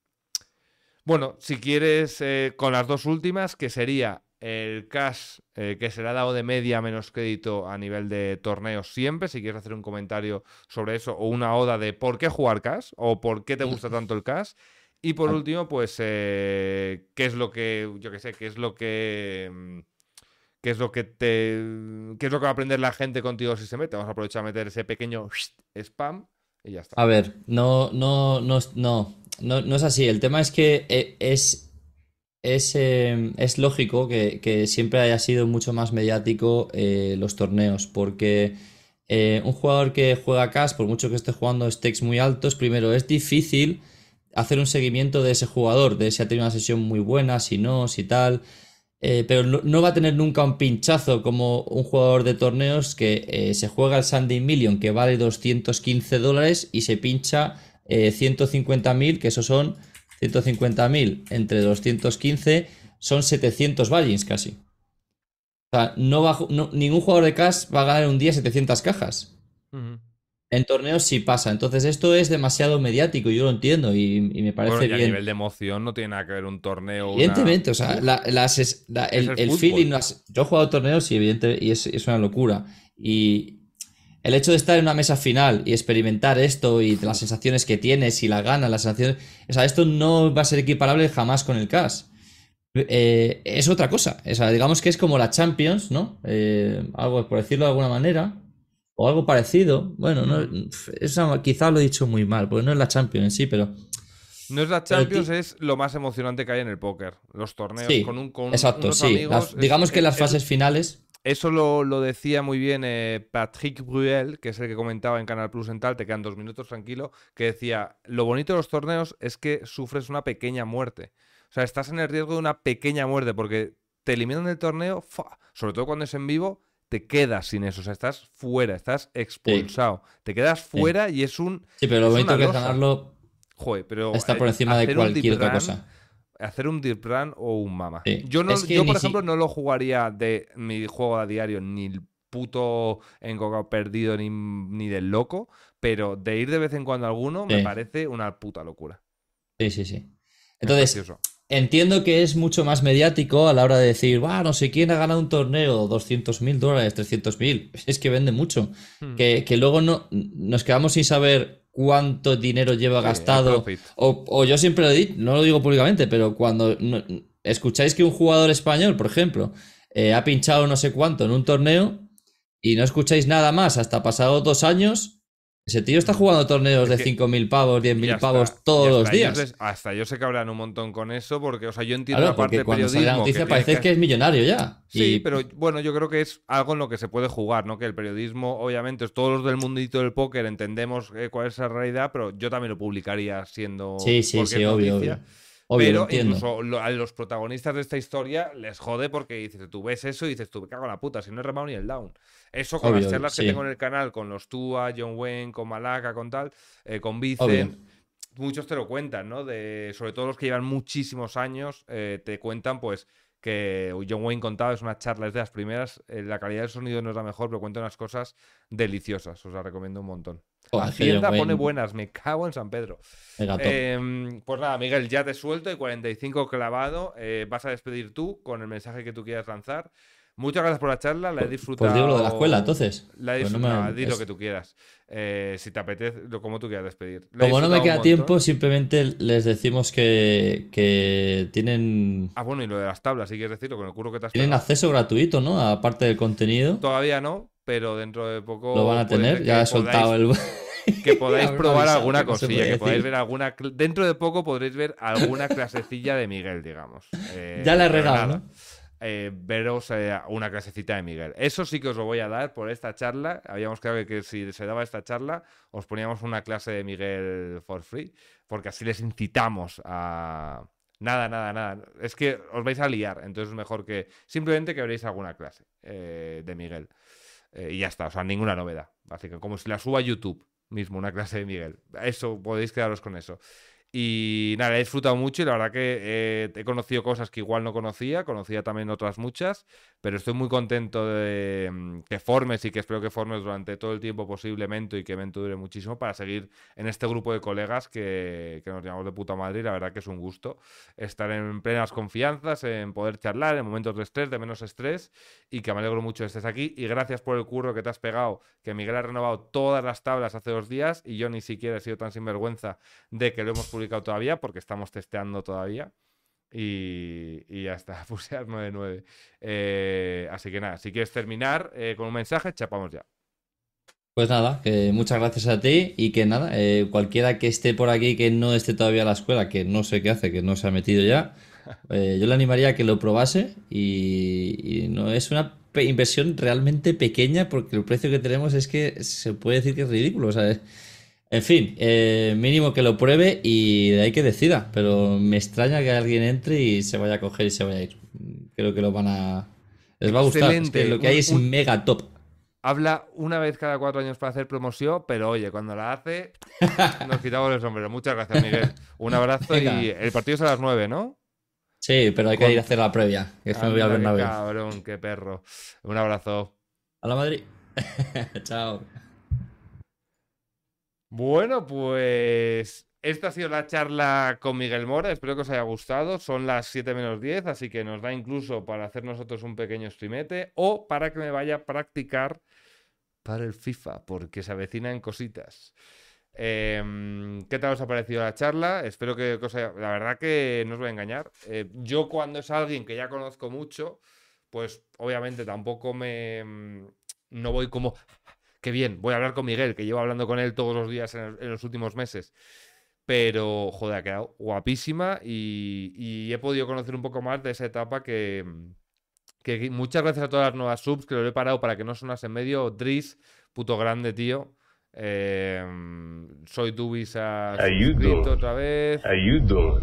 bueno, si quieres, eh, con las dos últimas, que sería el cash eh, que se le ha dado de media menos crédito a nivel de torneos siempre, si quieres hacer un comentario sobre eso, o una oda de por qué jugar cash, o por qué te gusta tanto el cash. Y por Vale. último, pues, eh, ¿qué es lo que, yo qué sé, qué es lo que, mm, qué es lo que te, qué es lo que va a aprender la gente contigo si se mete? Vamos a aprovechar a meter ese pequeño spam y ya está. A ver, no, no, no, no, no, no es así. El tema es que eh, es, es, eh, es lógico que, que siempre haya sido mucho más mediático eh, los torneos, porque eh, un jugador que juega cash, por mucho que esté jugando stakes muy altos, primero es difícil hacer un seguimiento de ese jugador, de si ha tenido una sesión muy buena, si no, si tal. Eh, pero no, no va a tener nunca un pinchazo como un jugador de torneos que eh, se juega el Sunday Million que vale doscientos quince dólares y se pincha eh, ciento cincuenta mil, que eso son ciento cincuenta mil entre doscientos quince, son setecientos buy-ins casi. O sea, no va, a ju- no- ningún jugador de cash va a ganar en un día setecientas cajas. Ujú. En torneos sí pasa. Entonces esto es demasiado mediático, yo lo entiendo y, y me Bueno, parece y a bien. nivel de emoción no tiene nada que ver un torneo, una... Evidentemente, o sea, Uf, la- las es- la- es el, el el feeling, fútbol. las- yo he jugado torneos y evidente, y es, es una locura. Y el hecho de estar en una mesa final y experimentar esto y las Uf. sensaciones que tienes y la gana, las sensaciones, o sea, esto no va a ser equiparable jamás con el Cash. Eh, es otra cosa, o sea, digamos que es como la Champions, ¿no? Eh, algo por decirlo de alguna manera, o algo parecido. Bueno, no, Hmm. esa, quizá lo he dicho muy mal, porque no es la Champions en sí, pero, No es la pero Champions, ti- es lo más emocionante que hay en el póker. Los torneos con, sí, un, con exacto, unos sí. amigos. Las- Es, digamos que es- las es- fases finales. eso lo, lo decía muy bien eh, Patrick Bruel, que es el que comentaba en Canal Plus en tal, te quedan dos minutos tranquilo, que decía, lo bonito de los torneos es que sufres una pequeña muerte. O sea, estás en el riesgo de una pequeña muerte porque te eliminan del torneo, ¡fua! Sobre todo cuando es en vivo, te quedas sin eso. O sea, estás fuera, estás Sí, expulsado. Te quedas sí. fuera y es un Sí, pero lo es una bonito que es losa. ganarlo Joder, pero está por eh, encima de hacer un deep cualquier otra run, cosa. hacer un deep run o un mama. Sí. Yo no, Es que yo ni por ejemplo si. no lo jugaría de mi juego a diario ni el puto encocado perdido ni, ni del loco, pero de ir de vez en cuando a alguno me Sí, parece una puta locura. sí, sí, sí. Es Entonces, precioso. entiendo que es mucho más mediático a la hora de decir, va, no sé quién ha ganado un torneo, doscientos mil dólares, trescientos mil. Es que vende mucho. Hmm. Que, que luego no, nos quedamos sin saber cuánto dinero lleva Sí, el gastado. profit. O, o yo siempre lo digo, no lo digo públicamente, pero cuando no- escucháis que un jugador español, por ejemplo, eh, ha pinchado no sé cuánto en un torneo y no escucháis nada más hasta pasados dos años, ese tío está Hmm. jugando torneos Es de que cinco mil pavos, diez y mil hasta, pavos y todos los hasta ellos días. les- hasta ellos se cabrean un montón con eso, porque, o sea, yo entiendo Claro, la parte porque de cuando sale la periodismo que noticia tienes parece que... que es millonario ya. Sí, Y pero bueno, yo creo que es algo en lo que se puede jugar, ¿no? Que el periodismo, obviamente, es todos los del mundito del póker entendemos eh, cuál es la realidad, pero yo también lo publicaría siendo sí, sí, porque es sí, obvio, noticia. obvio. Obvio, lo Pero entiendo. incluso lo- a los protagonistas de esta historia les jode porque dices, tú ves eso y dices, tú me cago en la puta, si no es remado ni el down. Eso con las Obvio, obvio, charlas que tengo en sí. el canal, con los Tua, John Wayne, con Malaka, con tal, eh, con Obvio. Vicent, muchos te lo cuentan, ¿no? De, sobre todo los que llevan muchísimos años, eh, te cuentan, pues, que John Wayne contaba, es una charla, es de las primeras, eh, la calidad del sonido no es la mejor, pero cuenta unas cosas deliciosas, os la recomiendo un montón. Joder, que John Hacienda pone Wayne, buenas, me cago en San Pedro. mega top. Eh, pues nada, Miguel, ya te suelto y cuarenta y cinco clavado. Eh, vas a despedir tú con el mensaje que tú quieras lanzar. Muchas gracias por la charla, la he Pues, pues digo lo de la escuela, disfrutado. entonces. La he Pues no disfrutado. No, me, di lo que es- tú quieras. Eh, si te apetece, lo como tú quieras despedir. La he como no me disfrutado un queda tiempo, montón. simplemente les decimos que, que tienen, Ah, bueno, y lo de las tablas, si quieres decirlo, con el curro que te has tienen pegado. acceso gratuito, ¿no? Aparte del contenido, Todavía no, pero dentro de lo van poco a puede tener. ser Ya que he soltado podáis el... que podáis Haberme probar avisado que alguna no se cosilla, podía que podáis decir. ver alguna... cl- Dentro de poco podréis ver alguna clasecilla de Miguel, digamos. Ya la Eh, he pero regado, nada, ¿no? eh, veros eh, una clasecita de Miguel. Eso sí que os lo voy a dar por esta charla. Habíamos quedado que, que si se daba esta charla, os poníamos una clase de Miguel for free, porque así les incitamos a... Nada, nada, nada. Es que os vais a liar, entonces es mejor que simplemente que veréis alguna clase eh, de Miguel. Eh, y ya está, o sea, ninguna novedad. Así que como si la suba a YouTube mismo, una clase de Miguel. Eso, podéis quedaros con eso. Y nada, he disfrutado mucho y la verdad que eh, he conocido cosas que igual no conocía, conocía también otras muchas, pero estoy muy contento de mm, que formes y que espero que formes durante todo el tiempo posible Mento y que Mento dure muchísimo para seguir en este grupo de colegas que, que nos llamamos de puta madre y la verdad que es un gusto estar en plenas confianzas, en poder charlar en momentos de estrés, de menos estrés y que me alegro mucho que estés aquí y gracias por el curro que te has pegado, que Miguel ha renovado todas las tablas hace dos días y yo ni siquiera he sido tan sinvergüenza de que lo hemos publicado todavía porque estamos testeando todavía. Y, y ya está, puse a nueve nueve. Eh, así que nada, si quieres terminar eh, con un mensaje, chapamos ya. Pues nada, que muchas gracias a ti y que nada, eh, cualquiera que esté por aquí que no esté todavía a la escuela, que no sé qué hace, que no se ha metido ya, eh, yo le animaría a que lo probase y, y no es una pe- inversión realmente pequeña porque el precio que tenemos es que se puede decir que es ridículo, o sea, es- en fin, eh, mínimo que lo pruebe y de ahí que decida, pero me extraña que alguien entre y se vaya a coger y se vaya a ir. Creo que lo van a... Les va a gustar, es que Excelente. lo que hay Un, es un- mega top. habla una vez cada cuatro años para hacer promoción, pero oye, cuando la hace, nos quitamos el sombrero. Muchas gracias, Miguel. Un abrazo y Venga. el partido es a las nueve, ¿no? Sí, pero hay que ir a Con... hacer la previa, que es que me voy al Anda, qué Bernabéu. cabrón, qué perro. Un abrazo. A la Madrid. Chao. Bueno, pues esta ha sido la charla con Miguel Mora. Espero que os haya gustado. Son las siete menos diez, así que nos da incluso para hacer nosotros un pequeño streamete o para que me vaya a practicar para el FIFA, porque se avecinan cositas. Eh, ¿Qué tal os ha parecido la charla? Espero que, que os haya... La verdad que no os voy a engañar. Eh, yo cuando es alguien que ya conozco mucho, pues obviamente tampoco me... No voy como... Qué bien, voy a hablar con Miguel, que llevo hablando con él todos los días en, en los últimos meses. Pero, joder, ha quedado guapísima y, y he podido conocer un poco más de esa etapa que, que muchas gracias a todas las nuevas subs que lo he parado para que no sonase en medio. Driz, puto grande, tío. Eh, soy Dubis a suscrito otra vez. Ayudo.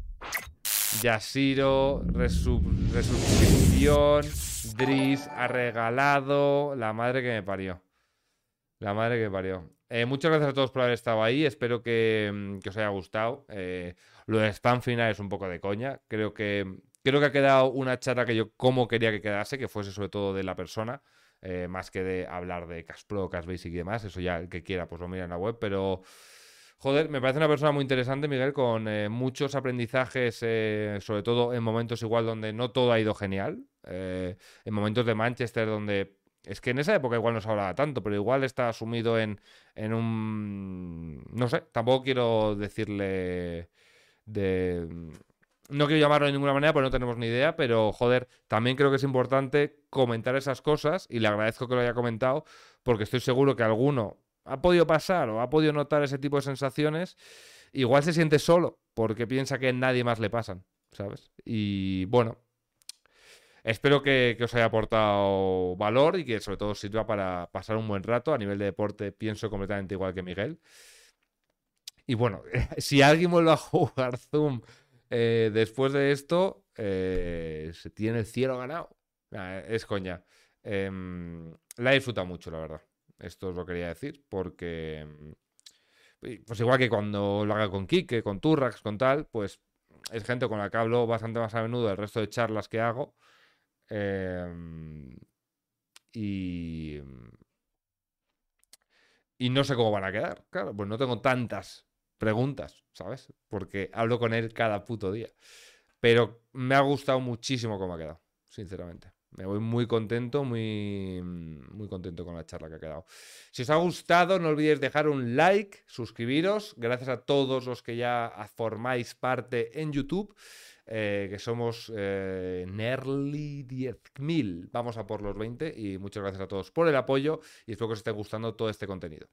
Yashiro, resu resuscripción. Driz ha regalado. La madre que me parió. La madre que me parió. Eh, muchas gracias a todos por haber estado ahí. Espero que, que os haya gustado. Eh, lo de spam final es un poco de coña. Creo que, creo que ha quedado una charla que yo como quería que quedase, que fuese sobre todo de la persona, eh, más que de hablar de Cash Pro, Cash Basic y demás. Eso ya el que quiera pues lo mira en la web. Pero, joder, me parece una persona muy interesante, Miguel, con eh, muchos aprendizajes, eh, sobre todo en momentos igual donde no todo ha ido genial. Eh, en momentos de Manchester donde... Es que en esa época igual no se hablaba tanto, pero igual está sumido en, en un... No sé, tampoco quiero decirle de... No quiero llamarlo de ninguna manera porque no tenemos ni idea, pero joder, también creo que es importante comentar esas cosas y le agradezco que lo haya comentado porque estoy seguro que alguno ha podido pasar o ha podido notar ese tipo de sensaciones. Igual se siente solo porque piensa que a nadie más le pasan, ¿sabes? Y bueno... Espero que, que os haya aportado valor y que sobre todo sirva para pasar un buen rato. A nivel de deporte pienso completamente igual que Miguel. Y bueno, si alguien vuelve a jugar Zoom eh, después de esto, eh, se tiene el cielo ganado. Nah, es coña. Eh, la he disfrutado mucho, la verdad. Esto os lo quería decir porque... Pues igual que cuando lo haga con Kike, con Turrax, con tal, pues es gente con la que hablo bastante más a menudo del resto de charlas que hago. Eh, y, y no sé cómo van a quedar. Claro, pues no tengo tantas preguntas, ¿sabes? Porque hablo con él cada puto día. Pero me ha gustado muchísimo cómo ha quedado, sinceramente. Me voy muy contento, muy, muy contento con la charla que ha quedado. Si os ha gustado, no olvidéis dejar un like, suscribiros. Gracias a todos los que ya formáis parte en YouTube. Eh, que somos eh, nearly diez mil. Vamos a por los veinte y muchas gracias a todos por el apoyo y espero que os esté gustando todo este contenido.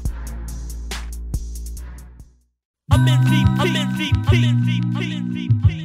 I'm in V P. I'm in V P. I'm in V P.